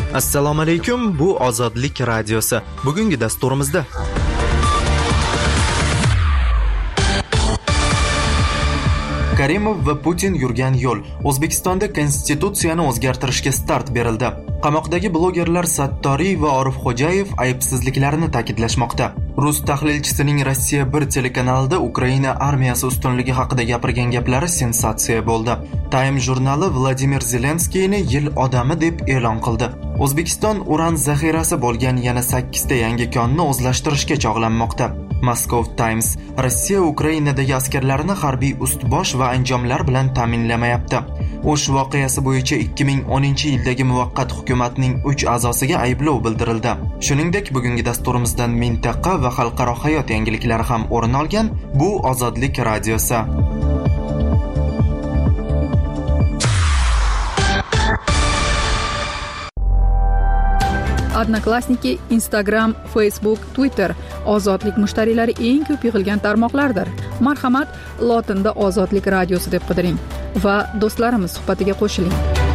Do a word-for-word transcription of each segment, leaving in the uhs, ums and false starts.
Assalomu alaykum, bu Ozodlik radiosi. Bugungi dasturimizda Karimov va Putin yurgan yo'l. O'zbekistonda konstitutsiyani o'zgartirishga start berildi. Qamoqdagi blogerlar Sattoriy va Orifxo'jayev aybsizliklarini ta'kidlashmoqda. Rus tahlilchisining Rossiya bir telekanalida Ukraina armiyasi ustunligi haqida gapirgan gaplari sensatsiya bo'ldi. Time jurnali Vladimir Zelenskiyni yil odami deb e'lon qildi. O'zbekiston uran zaxirasi bo'lgan yana sakkizta yangi konni o'zlashtirishga chog'lanmoqda. Moscow Times: Rossiya Ukrainadagi askarlarini harbiy ust-bosh va anjomlar bilan ta'minlamayapti. O'sh voqeasi bo'yicha ikki ming o'ninchi yildagi muvaqqat hukumatning uch a'zosiga ayblov bildirildi. Shuningdek, bugungi dasturimizdan mintaqa va xalqaro hayot yangiliklari ham o'rin olgan. Bu Ozodlik radiosi. Odnoklassniki, Instagram, Facebook, Twitter ozodlik mushtariylari eng ko'p yig'ilgan tarmoqlardir. Marhamat, lotinda Ozodlik radiosi deb qidiring va do'stlarimiz suhbatiga qo'shiling.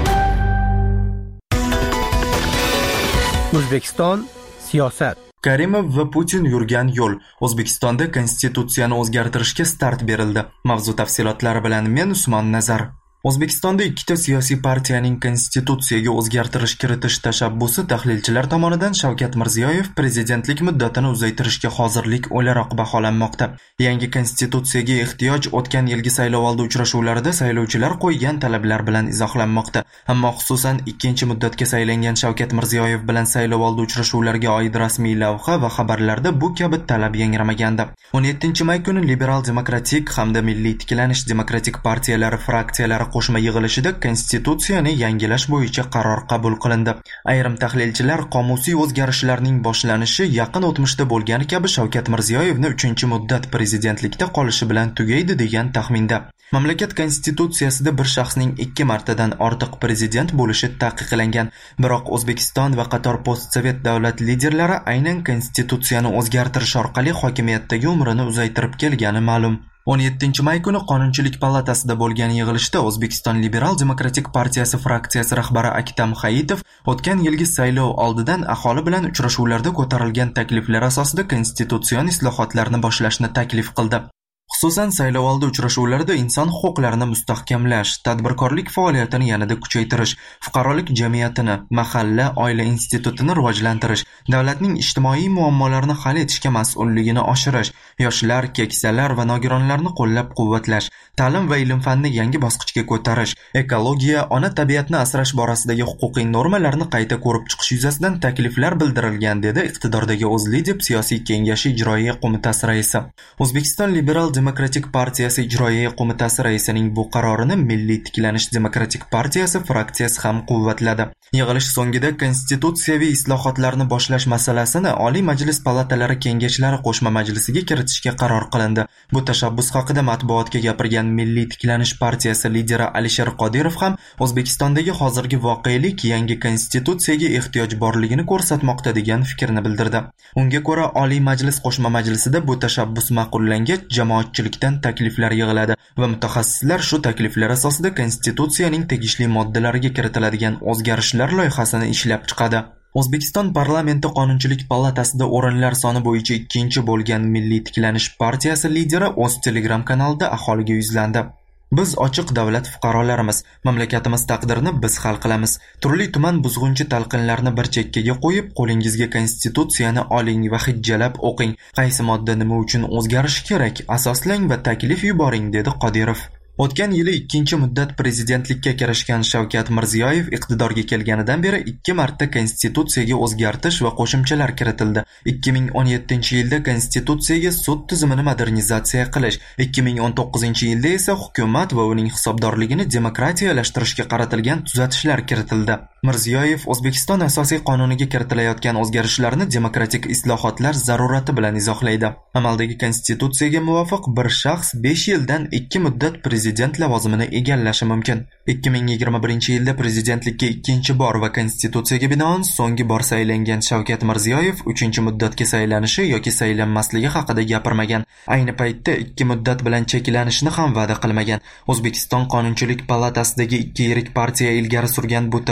O'zbekiston siyosat. Karimov va Putin yurgan yo'l. O'zbekistonda konstitutsiyani o'zgartirishga start berildi. Mavzu tafsilotlari bilan men Usmon Nazar. O'zbekistonda ikkita siyosiy partiyaning konstitutsiyaga o'zgartirish kiritish tashabbusi tahlilchilar tomonidan Shavkat Mirziyoyev prezidentlik muddatini uzaytirishga hozirlik o'laroq baholanmoqda. Yangi konstitutsiyaga ehtiyoj o'tgan yilgi saylovoldi uchrashuvlarida saylovchilar qo'ygan talablar bilan izohlanmoqda. Ammo xususan ikkinchi muddatga saylangan Shavkat Mirziyoyev bilan saylovoldi uchrashuvlariga oid rasmiy lavha va xabarlarda bu kabi talab yangramagandi. o'n yettinchi may kuni Liberal demokratik hamda Milliy tiklanish demokratik partiyalari fraksiyalari qo'shma yig'ilishida konstitutsiyani yangilash bo'yicha qaror qabul qilindi. Ayrim tahlilchilar qomusiy o'zgarishlarning boshlanishi yaqin o'tmishda bo'lgani kabi Shavkat Mirziyoyevni uchinchi muddat prezidentlikda qolishi bilan tugaydi degan taxminda. Mamlakat konstitutsiyasida bir shaxsning ikki martadan ortiq prezident bo'lishi taqiqlangan. Biroq O'zbekiston va qator postsovet davlat liderlari aynan konstitutsiyani o'zgartirish orqali hokimiyatdagi umrini uzaytirib kelgani ma'lum. o'n yettinchi may kuni Qonunchilik palatasida bo'lgan yig'ilishda O'zbekiston Liberal demokratik partiyasi fraksiyasi rahbari Aktam Hayitov o'tgan yilgi saylov oldidan aholi bilan uchrashuvlarda ko'tarilgan takliflar asosida konstitutsion islohotlarni boshlashni taklif qildi. Xususan, saylovoldi uchrashuvlarida inson huquqlarini mustahkamlash, tadbirkorlik faoliyatini yanada kuchaytirish, fuqarolik jamiyatini, mahalla, oila institutini rivojlantirish, davlatning ijtimoiy muammolarini hal etishga mas'ulligini oshirish, yoshlar, keksalar va nogironlarni qo'llab-quvvatlash, ta'lim va ilm-fanni yangi bosqichga ko'tarish, ekologiya, ona tabiatni asrash borasidagi huquqiy normalarni qayta ko'rib chiqish yuzasidan takliflar bildirilgan, dedi iqtidordagi O'zLidep siyosiy kengashi ijroiya qo'mitasi raisi. O'zbekiston Liberal demokratik partiyasi ijroiya qo'mitasi raisining bu qarorini Milliy tiklanish demokratik partiyasi fraksiyasi ham quvvatladi. Yig'ilish so'ngida konstitutsiyaviy islohotlarni boshlash masalasini Oliy Majlis palatalari kengashlari qo'shma majlisiga kiritishga qaror qilindi. Bu tashabbus haqida matbuotga gapirgan Milliy tiklanish partiyasi lideri Alisher Qodirov ham O'zbekistondagi hozirgi voqelik yangi konstitutsiyaga ehtiyoj borligini ko'rsatmoqda degan fikrni bildirdi. Unga ko'ra, Oliy Majlis qo'shma majlisida bu tashabbus ma'qullangach, jamoatchilikdan takliflar yig'iladi va mutaxassislar shu takliflar asosida konstitutsiyaning tegishli moddalariga kiritiladigan o'zgarishlar loyihasini ishlab chiqadi. O'zbekiston parlamenti Qonunchilik palatasida o'rinlar soni bo'yicha ikkinchi bo'lgan Milliy tiklanish partiyasi lideri o'z Telegram kanalida aholiga yuzlandi. Biz ochiq davlat fuqarolarimiz, mamlakatimiz taqdirini biz hal qilamiz. Turli tuman buzg'unchi talqinlarni bir chekkaga qo'yib, qo'lingizga konstitutsiyani oling va hijjalab o'qing. Qaysi modda nima uchun o'zgarishi kerak, asoslang va taklif yuboring, dedi Qodirov. O'tgan yili ikkinchi muddat prezidentlikka kirishgan Shavkat Mirziyoyev iqtidorga kelganidan beri ikki marta konstitutsiyaga o'zgartish va qo'shimchalar kiritildi. ikki ming o'n yettinchi yilda konstitutsiyaga sud tizimini modernizatsiya qilish, ikki ming o'n to'qqizinchi yilda esa hukumat va uning hisobdorligini demokratiyalashtirishga qaratilgan tuzatishlar kiritildi. Mirziyoyev O'zbekiston asosiy qonuniga kiritilayotgan o'zgarishlarni demokratik islohotlar zarurati bilan izohlaydi. Amaldagi konstitutsiyaga muvofiq bir shaxs besh yildan ikki muddat prezident lavozimini egallashi mumkin. ikki ming yigirma birinchi yilda prezidentlikka ikkinchi bor va konstitutsiyaga binoan so'nggi bor saylangan Shavkat Mirziyoyev uchinchi muddatga saylanishi yoki saylanmasligi haqida gapirmagan. Ayni paytda ikki muddat bilan cheklanishni ham va'da qilmagan. O'zbekiston Qonunchilik palatasidagi ikki yirik partiya ilgari surgan bu tashabbus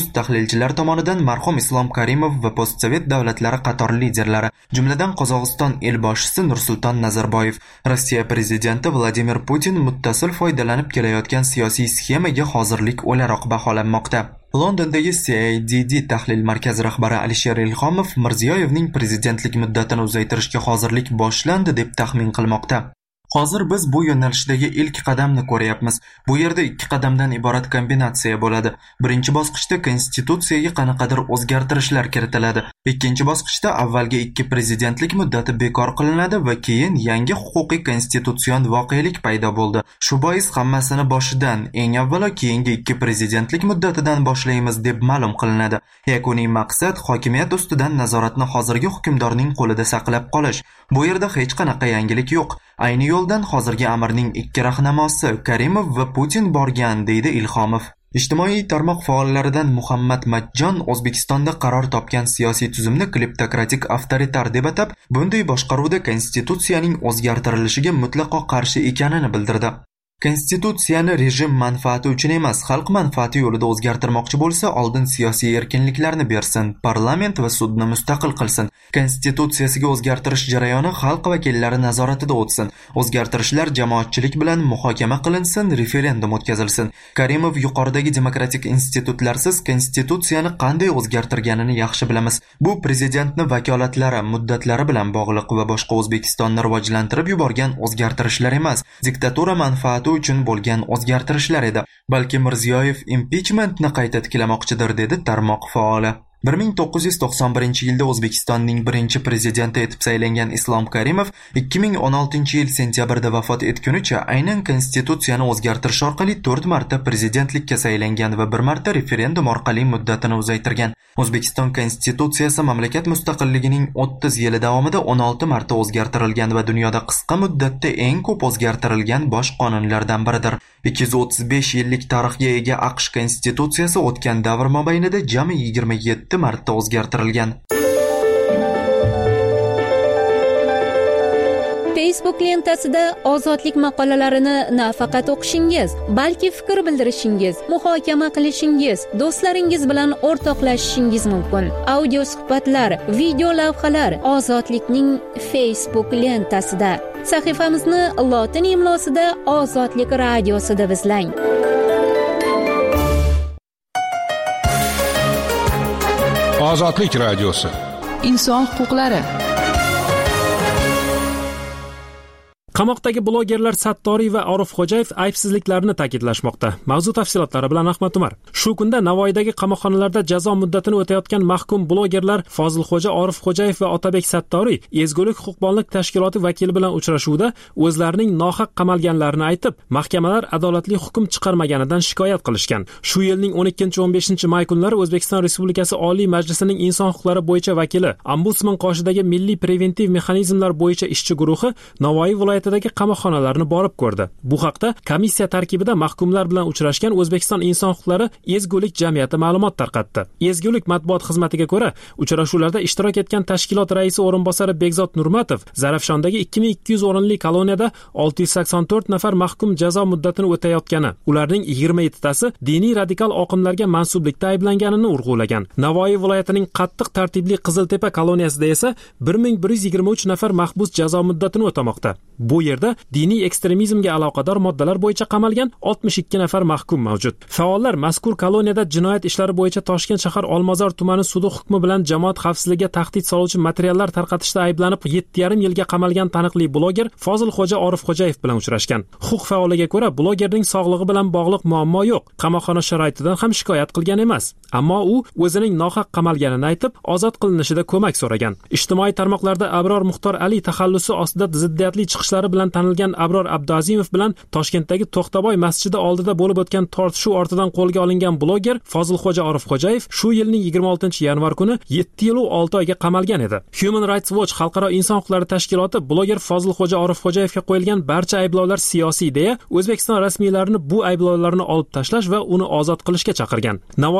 rus tahlilchilar tomonidan marhum Islom Karimov va postsovet davlatlari qator liderlari, jumladan Qozog'iston elboshisi Nursulton Nazarboyev, Rossiya prezidenti Vladimir Putin muttasil foydalanib kelayotgan siyosiy sxemaga hozirlik o'laroq baholanmoqda. Londondagi C A D D tahlil markazi rahbari Alisher Ilhomov Mirziyoyevning prezidentlik muddatini uzaytirishga hozirlik boshlandi deb taxmin qilmoqda. Hozir biz bu yo'nalishdagi ilk qadamni ko'ryapmiz. Bu yerda ikki qadamdan iborat kombinatsiya bo'ladi. Birinchi bosqichda konstitutsiyaga qanaqadir o'zgartirishlar kiritiladi. Ikkinchi bosqichda avvalgi ikki prezidentlik muddati bekor qilinadi va keyin yangi huquqiy konstitutsion voqelik paydo bo'ldi. Shu bois hammasini boshidan, eng avvalo keyingi ikki prezidentlik muddatidan boshlaymiz deb ma'lum qilinadi. Yakuniy maqsad hokimiyat ustidan nazoratni hozirgi hukmdorning qo'lida saqlab qolish. Bu yerda hech qanaqa yangilik yo'q. Ayni yo'ldan hozirgi amirning ikki rahnamosi Karimov va Putin borgan, deydi Ilhomov. Ijtimoiy tarmoq faollaridan Muhammad Majjon O'zbekistonda qaror topgan siyosiy tuzumni kleptokratik avtoritar deb atab, bunday boshqaruvda konstitutsiyaning o'zgartirilishiga mutlaqo qarshi ekanini bildirdi. Konstitutsiyani rejim manfaati uchun emas, xalq manfaati yo'lida o'zgartirmoqchi bo'lsa, oldin siyosiy erkinliklarni bersin, parlament va sudni mustaqil qilsin. Konstitutsiyasiga o'zgartirish jarayoni xalq vakillari nazoratida o'tsin. O'zgartirishlar jamoatchilik bilan muhokama qilinsin, referendum o'tkazilsin. Karimov yuqoridagi demokratik institutlarsiz konstitutsiyani qanday o'zgartirganini yaxshi bilamiz. Bu prezidentning vakolatlari, muddatlari bilan bog'liq va boshqa O'zbekistonni rivojlantirib yuborgan o'zgartirishlar emas, diktatura manfaati uchun bo'lgan o'zgartirishlar edi. Balki Mirziyoyev impichmentni qayta tiklamoqchidir, dedi tarmoq faoli. bir ming to'qqiz yuz to'qson birinchi yilda O'zbekistonning birinchi prezidenti etib saylangan Islom Karimov ikki ming o'n oltinchi yil sentyabrda vafot etgunicha aynan konstitutsiyani o'zgartirish orqali to'rt marta prezidentlikka saylangan va bir marta referendum orqali muddatini uzaytirgan. O'zbekiston konstitutsiyasi mamlakat mustaqilligining o'ttiz yili davomida o'n olti marta o'zgartirilgan va dunyoda qisqa muddatda eng ko'p o'zgartirilgan bosh qonunlardan biridir. ikki yuz o'ttiz besh yillik tarixga ega AQSh konstitutsiyasi o'tgan davr mobaynida jami yigirma yetti marta o'zgartirilgan. Facebook lentasida ozodlik maqolalarini nafaqat o'qishingiz, balki fikr bildirishingiz, muhokama qilishingiz, do'stlaringiz bilan o'rtoqlashishingiz mumkin. Audio suhbatlar, video lavhalar Ozodlikning Facebook lentasida. Sahifamizni lotin imlosida Ozodlik radiosi deb izlang. Ozodlik radiosi. Inson huquqlari. Qamoqdagi blogerlar Sattoriy va Orifxo'jayev aybsizliklarini ta'kidlashmoqda. Mavzu tafsilotlari bilan Ahmad Umar. Shu kunda Navoiydagi qamoqxonalarda jazo muddatini o'tayotgan mahkum blogerlar Fozilxo'ja Orifxo'jayev va Otabek Sattoriy ezgulik huquqbonlik tashkiloti vakili bilan uchrashuvda o'zlarining nohaq qamalganlarini aytib, mahkamalar adolatli hukm chiqarmaganidan shikoyat qilishgan. Shu yilning o'n ikkinchi o'n beshinchi may kunlari O'zbekiston Respublikasi Oliy Majlisining inson huquqlari bo'yicha vakili, Ombudsman qoshidagi Milliy preventiv mexanizmlar bo'yicha ishchi guruhi Navoiy viloyatidagi qamoqxonalarni borib ko'rdi. Bu haqda komissiya tarkibida mahkumlar bilan uchrashgan O'zbekiston inson huquqlari ezgulik jamiyati ma'lumot tarqatdi. Ezgulik matbuot xizmatiga ko'ra, uchrashuvlarda ishtirok etgan tashkilot raisi o'rinbosari Bekzod Nurmatov Zarafshondagi ikki ming ikki yuz o'rinli koloniyada olti yuz sakson to'rt nafar mahkum jazo muddatini o'tayotgani, ularning yigirma yettitasi diniy radikal oqimlarga mansublikda ayblanganini urg'ulagan. Navoiy viloyatining qattiq tartibli Qiziltepa koloniyasida esa bir ming bir yuz yigirma uch nafar mahbus jazo muddatini o'tamoqda. Bu yerda diniy ekstremizmga aloqador moddalar bo'yicha qamalgan oltmish ikki nafar mahkum mavjud. Faollar mazkur koloniyada jinoyat ishlari bo'yicha Toshkent shahar Olmazor tumani sudi hukmi bilan jamoat xavfsizligiga tahdid soluvchi materiallar tarqatishda ayblanib yetti yarim yilga qamalgan taniqli bloger Fozilxo'ja Orifxo'jayev bilan uchrashgan. Huquq faoliga ko'ra, blogerning sog'lig'i bilan bog'liq muammo yo'q. Qamoqxona sharoitidan ham shikoyat qilgan emas. Ammo u o'zining nohaq qamalganini aytib, ozod qilinishida ko'mak so'ragan. Ijtimoiy tarmoqlarda Abror Muxtor Ali taxallusi ostida ziddiyatli chiqishlari bilan tanilgan Abror Abduazimov bilan Toshkentdagi To'xtaboy masjidi oldida bo'lib o'tgan tortishuv ortidan qo'lga olingan bloger Fozilxo'ja Orifxo'jayev shu yilning yigirma oltinchi yanvar kuni yetti yil va olti oyga qamalgan edi. Human Rights Watch xalqaro inson huquqlari tashkiloti bloger Fozilxo'ja Orifxo'jayevga qo'yilgan barcha ayblovlar siyosiy deya O'zbekiston rasmiylarini bu ayblovlarni olib tashlash va uni ozod qilishga chaqirgan. Navoiy shahrida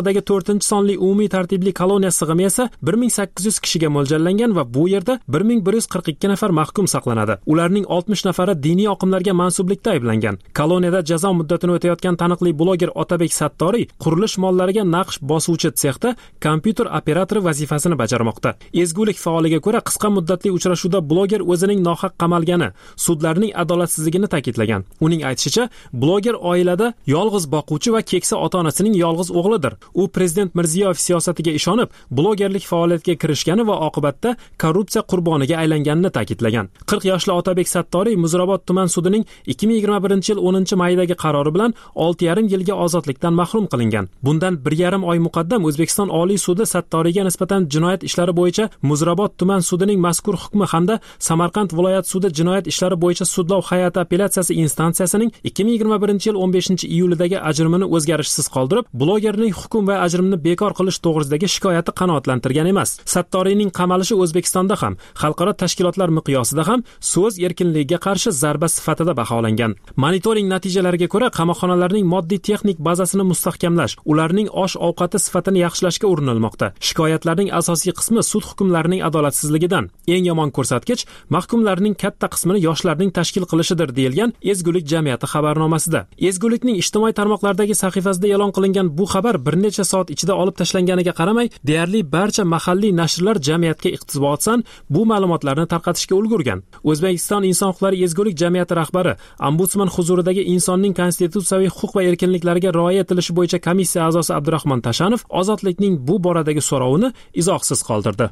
tarixidagi to'rtinchi sonli umumiy tartibli koloniya sig'imi esa bir ming sakkiz yuz kishiga mo'ljallangan va bu yerda bir ming bir yuz qirq ikki nafar mahkum saqlanadi. Ularning oltmish nafari diniy oqimlarga mansublikda ayblangan. Koloniyada jazo muddatini o'tayotgan taniqli bloger Otabek Sattoriy qurilish mollariga naqsh bosuvchi sexda kompyuter operatori vazifasini bajarmoqda. Ezgulik faoliga ko'ra, qisqa muddatli uchrashuvda bloger o'zining nohaq qamalgani, sudlarning adolatsizligini ta'kidlagan. Uning aytishicha, bloger oilada yolg'iz boquvchi va keksa ota-onasining yolg'iz o'g'lidir. U prezident Mirziyoyev siyosatiga ishonib, blogerlik faoliyatiga kirishgani va oqibatda korrupsiya qurboniga aylanganini ta'kidlagan. qirq yoshli Otabek Sattoriy Muzrabot tuman sudining ikki ming yigirma birinchi yil o'ninchi maydagi qarori bilan olti yarim yilga ozodlikdan mahrum qilingan. Bundan bir yarim oy muqaddam O'zbekiston Oliy sudi Sattoriyga nisbatan jinoyat ishlari bo'yicha Muzrabot tuman sudining mazkur hukmi hamda Samarqand viloyat sudi jinoyat ishlari bo'yicha sudlov hay'ati apellyatsiyasi instansiyasining ikki ming yigirma birinchi yil o'n beshinchi iyulidagi ajrimini o'zgarishsiz qoldirib, blogerning hukm va ajrimni bekor qilish to'g'risidagi shikoyati qanoatlantirgan emas. Sattoriyning qamalishi O'zbekistonda ham, xalqaro tashkilotlar miqyosida ham so'z erkinligiga qarshi zarba sifatida baholangan. Monitoring natijalariga ko'ra, qamoqxonalarning moddiy texnik bazasini mustahkamlash, ularning osh-ovqati sifatini yaxshilashga urinilmoqda. Shikoyatlarning asosiy qismi sud hukmlarining adolatsizligidan. Eng yomon ko'rsatkich mahkumlarning katta qismini yoshlarning tashkil qilishidir, deyilgan Ezgulik jamiyati xabarnomasida. Ezgulikning ijtimoiy tarmoqlardagi sahifasida e'lon qilingan bu xabar bir necha soat ichida olib tashlanganiga qaramay, deyarli barcha mahalliy nashrlar jamiyatga iqtibosdan bu ma'lumotlarni tarqatishga ulgurgan. O'zbekiston Inson huquqlari ezgulik jamiyati rahbari, ombudsman huzuridagi insonning konstitutsiyaviy huquq va erkinliklariga rioya etilishi bo'yicha komissiya a'zosi Abdurahmon Tashanov ozodlikning bu boradagi so'rovini izohsiz qoldirdi.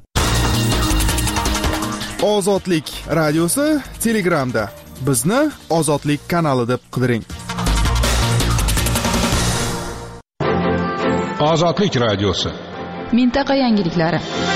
Ozodlik radiosi Telegramda. Bizni Ozodlik kanali deb qidiring. Ozodlik radiosi. Mintaqa yangiliklari.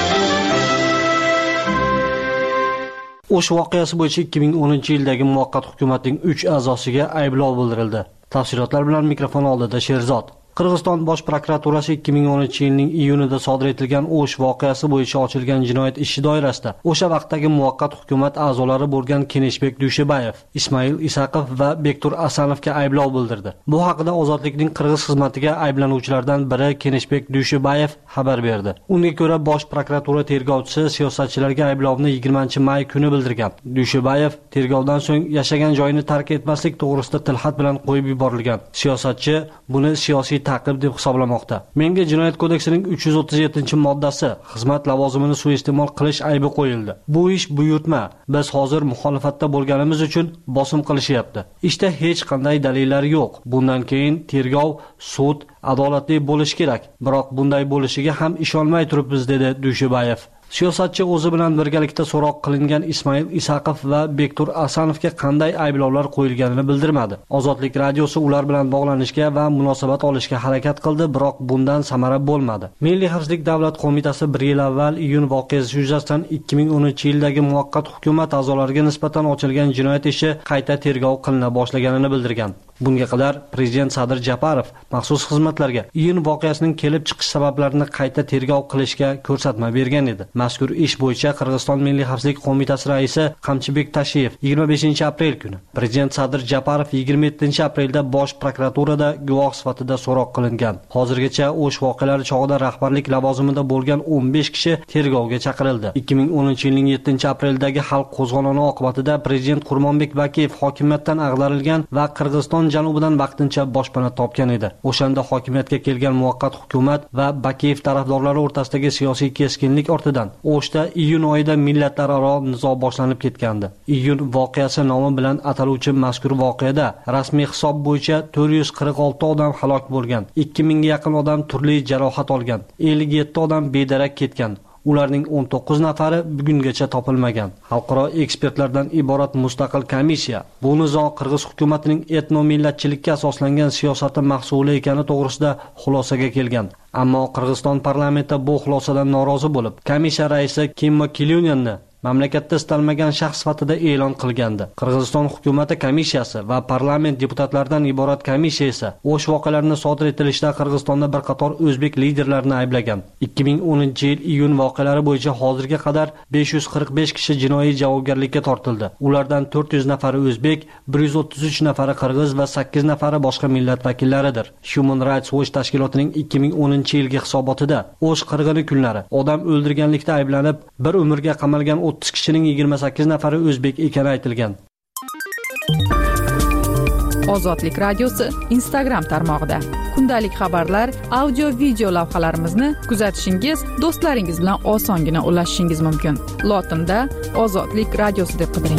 O'sh voqeasi bo'yicha ikki ming o'ninchi yildagi muvaqqat hukumatning uch a'zosiga ayblov bildirildi. Tafsilotlar bilan mikrofon oldida Sherzod. Qirg'iziston bosh prokuraturasi ikki ming o'ninchi yilning iyunida sodir etilgan O'sh voqeasi bo'yicha ochilgan jinoyat ishi doirasida o'sha vaqtdagi muvaqqat hukumat a'zolari bo'lgan Keneshbek Dushebayev, Ismoil Isaqov va Bektur Asanovga ayblov bildirdi. Bu haqida Ozodlikning Qirg'iz xizmatiga ayblanuvchilardan biri Keneshbek Dushebayev xabar berdi. Unga ko'ra, bosh prokuratura tergovchisi siyosatchilarga ayblovni yigirmanchi may kuni bildirgan. Dushebayev tergovdan so'ng yashagan joyini tark etmaslik to'g'risida tilxat bilan qo'yib yuborilgan. Siyosatchi buni siyosiy ta'qib deb hisoblamoqda. Menga Jinoyat kodeksining uch yuz o'ttiz yettinchi moddasi xizmat lavozimini suiiste'mol qilish aybi qo'yildi. Bu ish buyurtma. Biz hozir muxolifatda bo'lganimiz uchun bosim qilishyapti. Ishda hech qanday dalillar yo'q. Bundan keyin tergov, sud adolatli bo'lishi kerak. Biroq bunday bo'lishiga ham ishonmay turibmiz, dedi Dushebayev. Siyosatchi o'zi bilan birgalikda so'roq qilingan Ismoil Isaqov va Bektur Asanovga qanday ayblovlar qo'yilganini bildirmadi. Ozodlik radiosi ular bilan bog'lanishga va munosabat olishga harakat qildi, biroq bundan samara bo'lmadi. Milliy xavfsizlik davlat qo'mitasi bir yil avval iyun voqeasi yuzasidan ikki ming o'ninchi yildagi muvaqqat hukumat a'zolariga nisbatan ochilgan jinoyat ishi qayta tergov qilina boshlaganini bildirgan. Bunga qadar prezident Sadir Japarov maxsus xizmatlarga iyun voqeasining kelib chiqish sabablarini qayta tergov qilishga ko'rsatma bergan edi. Mazkur ish bo'yicha Qirg'iziston Milliy xavfsizlik qo'mitasi raisi Qamchibek Tasheyev yigirma beshinchi aprel kuni, prezident Sadir Japarov yigirma yettinchi aprelda bosh prokuraturada guvoh sifatida so'roq qilingan. Hozirgacha o'sh voqealari chog'ida rahbarlik lavozimida bo'lgan o'n besh kishi tergovga chaqirildi. ikki ming o'ninchi yilning yettinchi apreldagi xalq qo'zg'oloni oqibatida prezident Qurmonbek Bakiyev hokimiyatdan ag'darilgan va Qirg'iziston janubidan vaqtincha boshpana topgan edi. O'shanda hokimiyatga kelgan muvaqqat hukumat va Bakiyev tarafdorlari o'rtasidagi siyosiy keskinlik ortidan O'shda iyun oyida millatlararo nizo boshlanib ketgandi. Iyun voqeasi nomi bilan ataluvchi mazkur voqeada rasmiy hisob bo'yicha to'rt yuz qirq olti odam halok bo'lgan, ikki mingga yaqin odam turli jarohat olgan, ellik yetti odam bedarak ketgan. Ularning o'n to'qqiz nafari bugungacha topilmagan. Xalqaro ekspertlardan iborat mustaqil komissiya bu nizo Qirg'iz hukumatining etno-millatchilikka asoslangan siyosati mahsuli ekani to'g'risida xulosaga kelgan. Ammo Qirg'iziston parlamenti bu xulosadan norozi bo'lib, komissiya raisi Kimmo Kilyunyanni mamlakatda istalmagan shaxs sifatida e'lon qilgandi. Qirg'iziston hukumati komissiyasi va parlament deputatlaridan iborat komissiya esa o'sh voqealarni sodir etilishda Qirg'izistonda bir qator o'zbek liderlarini ayblagan. ikki ming o'ninchi yil iyun voqealari bo'yicha hozirga qadar besh yuz qirq besh kishi jinoiy javobgarlikka tortildi. Ulardan to'rt yuz nafari o'zbek, bir yuz o'ttiz uch nafari qirg'iz va sakkiz nafari boshqa millat vakillaridir. Human Rights Watch tashkilotining ikki ming o'ninchi yilgi hisobotida o'sh qirg'ini kunlari odam o'ldirganlikda ayblanib bir umrga qamalgan o'ttiz kishining yigirma sakkiz nafari o'zbek ekani aytilgan. Ozodlik radiosi Instagram tarmog'ida kundalik xabarlar, audio video lavhalarimizni kuzatishingiz, do'stlaringiz bilan osongina ulashishingiz mumkin. Lotinda Ozodlik radiosi deb qidiring.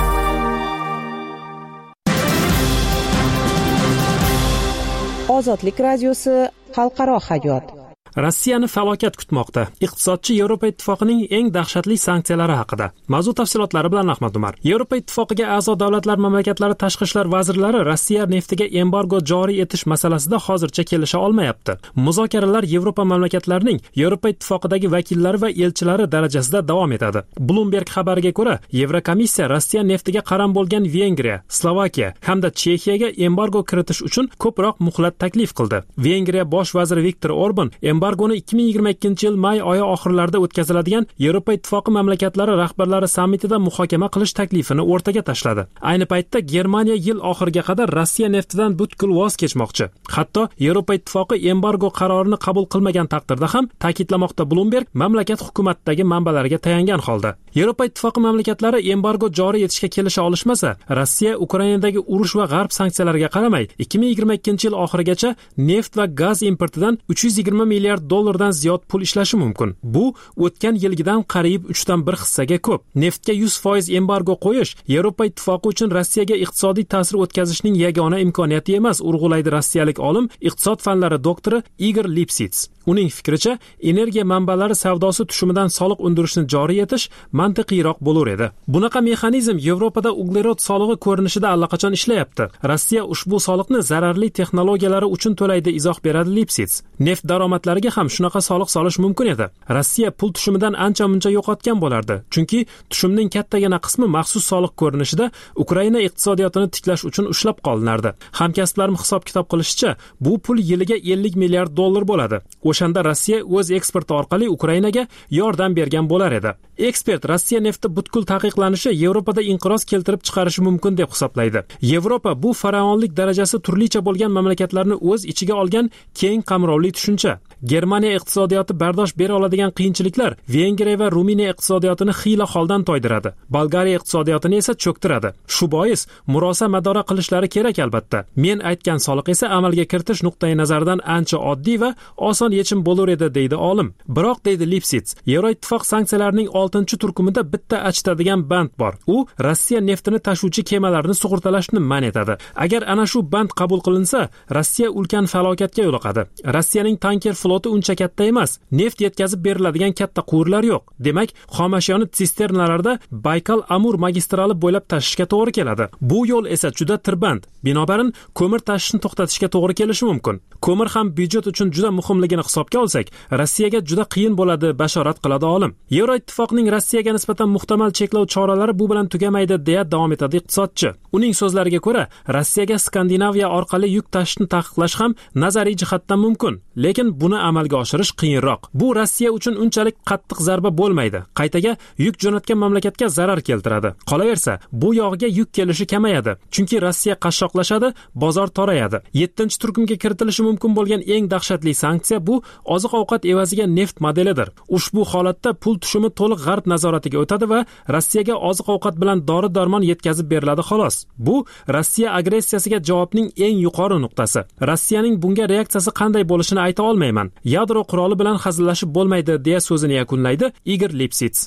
Ozodlik radiosi xalqaro hayot. Rossiyani falokat kutmoqda. Iqtisodchi Yevropa Ittifoqining eng dahshatli sanksiyalari haqida. Mavzu tafsilotlari bilan Ahmad Umar. Yevropa Ittifoqiga a'zo davlatlar mamlakatlari tashqi ishlar vazirlari Rossiya neftiga embargo joriy etish masalasida hozircha kelisha olmayapti. Muzokaralar Yevropa mamlakatlarining Yevropa Ittifoqidagi vakillari va elchilari darajasida davom etadi. Bloomberg xabariga ko'ra, Yevrokomissiya Rossiya neftiga qaram bo'lgan Vengriya, Slovakiya hamda Chexiyaga embargo kiritish uchun ko'proq muhlat taklif qildi. Vengriya bosh vaziri Viktor Orban embargoni ikki ming yigirma ikkinchi yil may oyi oxirlarida o'tkaziladigan Yevropa Ittifoqi mamlakatlari rahbarlari sammitida muhokama qilish taklifini o'rtaga tashladi. Ayni paytda Germaniya yil oxiriga qadar Rossiya neftidan butkul voz kechmoqchi. Hatto Yevropa Ittifoqi embargo qarorini qabul qilmagan taqdirda ham, ta'kidlamoqda Bloomberg mamlakat hukumatidagi manbalariga tayangan holda. Yevropa Ittifoqi mamlakatlari embargo joriy etishga kelisha olishmasa, Rossiya Ukrainadagi urush va g'arb sanksiyalariga qaramay ikki ming yigirma ikkinchi yil oxirigacha neft va gaz importidan uch yuz yigirma milliard dollardan ziyod pul ishlashi mumkin. Bu o'tgan yilgidan qariyb uchdan bir hissaga ko'p. Neftga yuz foiz embargo qo'yish Yevropa Ittifoqi uchun Rossiyaga iqtisodiy ta'sir o'tkazishning yagona imkoniyati emas, urg'ulaydi rossiyalik olim, iqtisod fanlari doktori Igor Lipsits. Uning fikricha, energiya manbalari savdosi tushumidan soliq undirishni joriy etish mantiqiyroq bo'lar edi. Bunaqa mexanizm Yevropada uglerod solig'i ko'rinishida allaqachon ishlayapti. Rossiya ushbu soliqni zararli texnologiyalari uchun to'laydi, izoh beradi Lipsits. Neft daromadlariga ham shunaqa soliq solish mumkin edi. Rossiya pul tushumidan ancha-muncha yo'qotgan bo'lardi, chunki tushumning kattagina qismi maxsus soliq ko'rinishida Ukraina iqtisodiyotini tiklash uchun ushlab qolinardi. Hamkasblarim hisob-kitob qilishicha, bu pul yiliga ellik milliard dollar bo'ladi. O'shanda Rossiya o'z eksporti orqali Ukrainaga yordam bergan bo'lar edi. Ekspert Rossiya nefti butkul taqiqlanishi Yevropada inqiroz keltirib chiqarishi mumkin deb hisoblaydi. Yevropa bu faraonlik darajasi turlicha bo'lgan mamlakatlarni o'z ichiga olgan keng qamrovli tushuncha. Germaniya iqtisodiyoti bardosh bera oladigan qiyinchiliklar Vengriya va Ruminiya iqtisodiyotini xiyla holdan toydiradi. Bolgariya iqtisodiyotini esa cho'ktiradi. Shu bois murosa madora qilishlari kerak albatta. Men aytgan soliq esa amalga kiritish nuqtai nazaridan ancha oddiy va oson yechim bo'lar edi, deydi olim. Biroq, deydi Lipsits, Yevroittifoq sanksiyalarining oltinchi turkumida bitta achitadigan band bor. U Rossiya neftini tashuvchi kemalarni sug'urtalashni man etadi. Agar ana shu band qabul qilinsa, Rossiya ulkan falokatga yo'liqadi. Rossiyaning tanker floti uncha katta emas. Neft yetkazib beriladigan katta quvurlar yo'q. Demak, xomashyoni sisternalarda Baykal-Amur magistrali bo'ylab tashishga to'g'ri keladi. Bu yo'l esa juda tirband. Binobarin, ko'mir tashishni to'xtatishga to'g'ri kelishi mumkin. Ko'mir ham byudjet uchun juda muhimligini hisobga olsak, Rossiyaga juda qiyin bo'ladi, bashorat qiladi olim. Yevroittifoqning Rossiyaga nisbatan muhtamal cheklov choralari bu bilan tugamaydi, deya davom etadi iqtisodchi. Uning so'zlariga ko'ra, Rossiyaga Skandinaviya orqali yuk tashishni taqiqlash ham nazariy jihatdan mumkin, lekin buni amalga oshirish qiyinroq. Bu Rossiya uchun unchalik qattiq zarba bo'lmaydi. Qaytaga yuk jo'natgan mamlakatga zarar keltiradi. Qolaversa, bu yog'iga yuk kelishi kamayadi, chunki Rossiya qashshoqlashadi, bozor torayadi. yettinchi turkumga kiritilishi mumkin bo'lgan eng dahshatli sanksiya bu oziq-ovqat evaziga neft modelidir. Ushbu holatda pul tushumi to'liq g'arb nazoratiga o'tadi va Rossiyaga oziq-ovqat bilan dori-darmon yetkazib beriladi xolos. Bu Rossiya agressiyasiga javobning eng yuqori nuqtasi. Rossiyaning bunga reaksiyasi qanday bo'lishini ayta olmayman. Yadro quroli bilan hazillashib bo'lmaydi, deya so'zini yakunlaydi Igor Lipsits.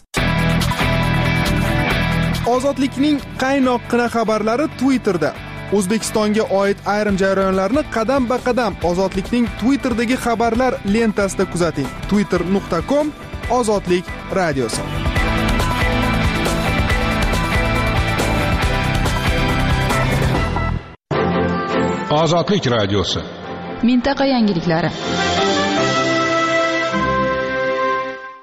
Ozodlikning qaynoqqina xabarlari Twitterda. O'zbekistonga oid ayrim jarayonlarni qadam-ba-qadam Ozodlikning Twitter'dagi xabarlar lentasida kuzating. twitter nuqta com Ozodlik radiosi. Ozodlik radiosi. Mintaqa yangiliklari.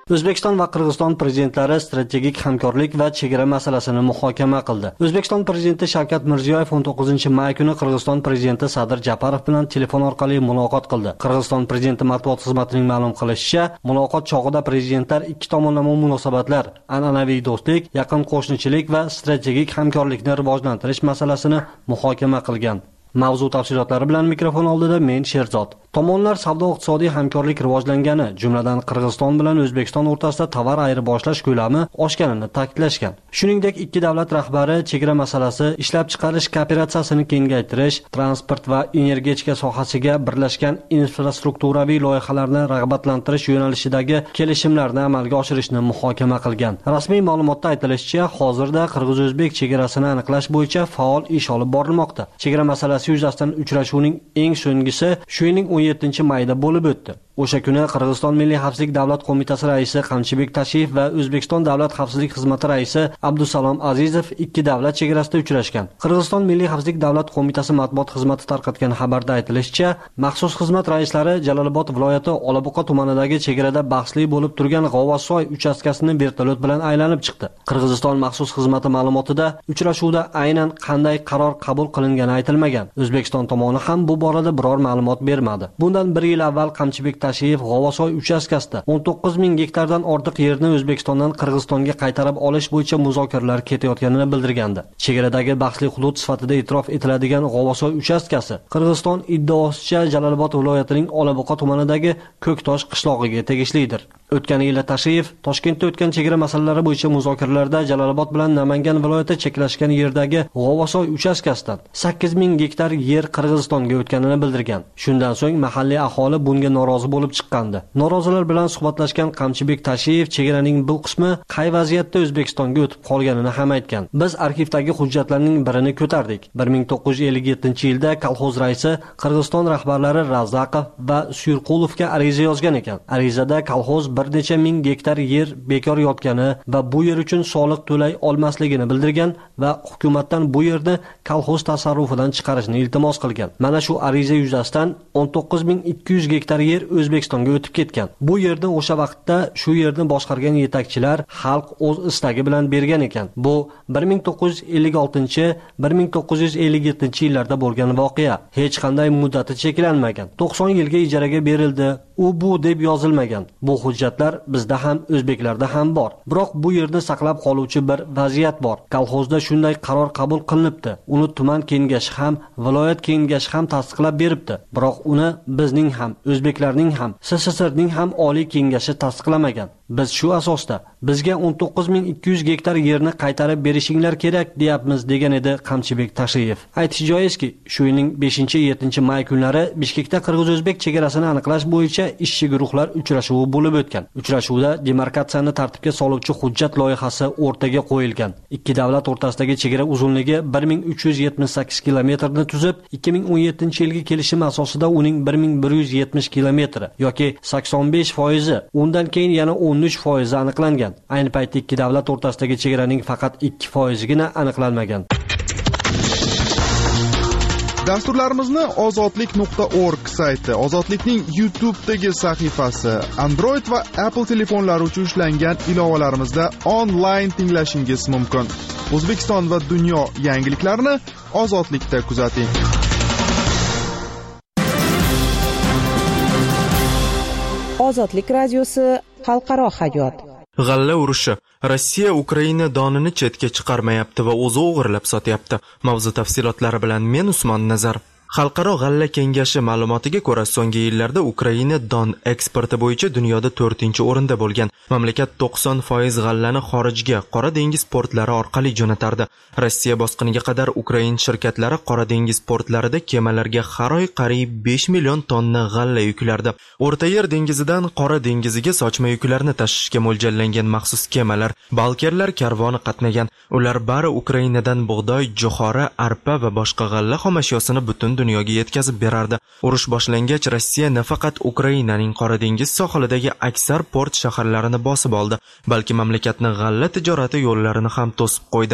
O'zbekiston va Qirg'iziston prezidentlari strategik hamkorlik va chegara masalasini muhokama qildi. O'zbekiston prezidenti Shavkat Mirziyoyev o'n to'qqizinchi may kuni Qirg'iziston prezidenti Sadir Japarov bilan telefon orqali muloqot qildi. Qirg'iziston prezidenti matbuot xizmatining ma'lum qilishicha, muloqot chog'ida prezidentlar ikki tomonlama munosabatlar, an'anaviy do'stlik, yaqin qo'shnichilik va strategik hamkorlikni rivojlantirish masalasini muhokama qilgan. Mavzu tafsilotlari bilan mikrofon oldida men Sherzod. Tomonlar savdo-iqtisodiy hamkorlik rivojlangani, jumladan Qirg'iziston bilan O'zbekiston o'rtasida tovar ayirboshlash ko'lami oshganini ta'kidlashgan. Shuningdek, ikki davlat rahbari chegara masalasi, ishlab chiqarish kooperatsiyasini kengaytirish, transport va energetika sohasiga birlashgan infrastrukturaviy loyihalarni rag'batlantirish yo'nalishidagi kelishimlarni amalga oshirishni muhokama qilgan. Rasmiy ma'lumotda aytilishicha, hozirda Qirg'iz-O'zbek chegarasini aniqlash bo'yicha faol ish olib borilmoqda. Chegara masalasi yuzasidan uchrashuvning eng so'nggisi shu yilning o'n yettinchi mayda bo'lib o'tdi. O'sha kuni Qirg'iziston Milliy xavfsizlik davlat qo'mitasi raisi Qamchibek Tashiyev va O'zbekiston davlat xavfsizlik xizmati raisi Abdusalom Azizov ikki davlat chegarasida uchrashgan. Qirg'iziston Milliy xavfsizlik davlat qo'mitasi matbuot xizmati tarqatgan xabarda aytilishicha, maxsus xizmat raislari Jalolobod viloyati Olabuqa tumanidagi chegarada bahsli bo'lib turgan G'ovasoy uchastkasini vertolyot bilan aylanib chiqdi. Qirg'iziston maxsus xizmati ma'lumotida uchrashuvda aynan qanday qaror qabul qilingani aytilmagan. O'zbekiston tomoni ham bu borada biror ma'lumot bermadi. Bundan bir yil avval Qamchibek Tashiyev G'ovasoy uchastkasida o'n to'qqiz ming gektardan ortiq yerni O'zbekistondan Qirg'izistonga qaytarib olish bo'yicha muzokaralar ketayotganini bildirgandi. Chegaradagi bahsli hudud sifatida e'tirof etiladigan G'ovasoy uchastkasi Qirg'iziston iddaosicha Jalolobod viloyatining Olabuqa tumanidagi Ko'ktosh qishlog'iga tegishlidir. O'tgan yil Tashiyev Toshkentda o'tgan chegara masalalari bo'yicha muzokaralarda Jalolobod bilan Namangan viloyati cheklashgan yerdagi G'ovasoy uchastkasidan sakkiz ming gektar yer Qirg'izistonga o'tganini bildirgan. Shundan so'ng mahalliy aholi bunga norozi bo'lib chiqqandi. Norozilar bilan suhbatlashgan Qamchibek Tashiyev chegaraning bu qismi qay vaziyatda O'zbekistonga o'tib qolganini ham aytgan. Biz arxivdagi hujjatlarning birini ko'tardik. bir ming to'qqiz yuz ellik yettinchi yilda kolxoz raisi Qirg'iziston rahbarlari Razaqov va Suyurqulovga ariza yozgan ekan. Arizada kolxoz bir necha ming gektar yer bekor yotgani va bu yer uchun soliq to'lay olmasligini bildirgan va hukumatdan bu yerni kolxoz tasarrufidan chiqarishni iltimos qilgan. Mana shu ariza yuzasidan o'n to'qqiz ming ikki yuz gektar yer O'zbekistonga o'tib ketgan. Bu yerni o'sha vaqtda shu yerni boshqargan yetakchilar xalq o'z istagi bilan bergan ekan. Bu bir ming to'qqiz yuz ellik oltinchi - bir ming to'qqiz yuz ellik yettinchi yillarda bo'lgan voqea. Hech qanday muddati cheklanmagan. to'qson yilga ijaraga berildi. U bu deb yozilmagan. Bu hujjatlar bizda ham, o'zbeklarda ham bor. Biroq bu yerni saqlab qoluvchi bir vaziyat bor. Kolxozda shunday qaror qabul qilinibdi. Uni tuman kengashi ham, viloyat kengashi ham tasdiqlab beribdi. Biroq uni bizning ham, o'zbeklarning ham, S S S Rning ham oliy kengashi tasdiqlamagan. Biz shu asosda bizga o'n to'qqiz ming ikki yuz gektar yerni qaytarib berishinglar kerak deyapmiz, degan edi Qamchibek Tashiyev. Aytish joizki, shu yilning beshinchi yettinchi may kunlari Bishkekda Qirg'iz-O'zbek chegarasini aniqlash bo'yicha ishchi guruhlar uchrashuvi bo'lib o'tgan. Uchrashuvda demarkatsiyani tartibga soluvchi hujjat loyihasi o'rtaga qo'yilgan. Ikki davlat o'rtasidagi chegara uzunligi bir ming uch yuz yetmish sakkiz kilometrni tuzib, ikki ming o'n yettinchi yilgi kelishim asosida uning bir ming bir yuz yetmish kilometri yoki sakson besh foizi, undan keyin yana o'n uch foizi aniqlangan. Ayni paytda ikki davlat o'rtasidagi chegaraning faqat ikki foizigina aniqlanmagan. Dasturlarimizni ozodlik nuqta org sayti, Ozodlikning YouTube'dagi sahifasi, Android va Apple telefonlari uchun ishlangan ilovalarimizda onlayn tinglashingiz mumkin. O'zbekiston va dunyo yangiliklarini Ozodlikda kuzating. Ozodlik radiosi xalqaro hayot. G'alla urushi. Rossiya Ukraina donini chetga chiqarmayapti va o'zi o'g'irlab sotyapti. Mavzu tafsilotlari bilan men Usmon Nazar. Xalqaro g'alla kengashi ma'lumotiga ko'ra, so'nggi yillarda Ukraina don eksporti bo'yicha dunyoda to'rtinchi o'rinda bo'lgan. Mamlakat to'qson foiz g'allani xorijga, Qora dengiz portlari orqali jo'natardi. Rossiya bosqiniga qadar Ukrain shirkatlari Qora dengiz portlarida kemalarga har oy qariyb besh million tonna g'alla yuklardi. O'rta Yer dengizidan Qora dengiziga sochma yuklarni tashishga mo'ljallangan maxsus kemalar, balkerlar karvoni qatnagan. Ular bari Ukrainadan bug'doy, jo'xori, arpa va boshqa g'alla xomashyosini butun dunyoga yetkazib berardi. Urush boshlangach, Rossiya nafaqat Ukrainaning Qora dengiz sohilidagi aksar port shaharlarini bosib oldi, balki mamlakatning g'alla tijorati yo'llarini ham to'sib qo'ydi.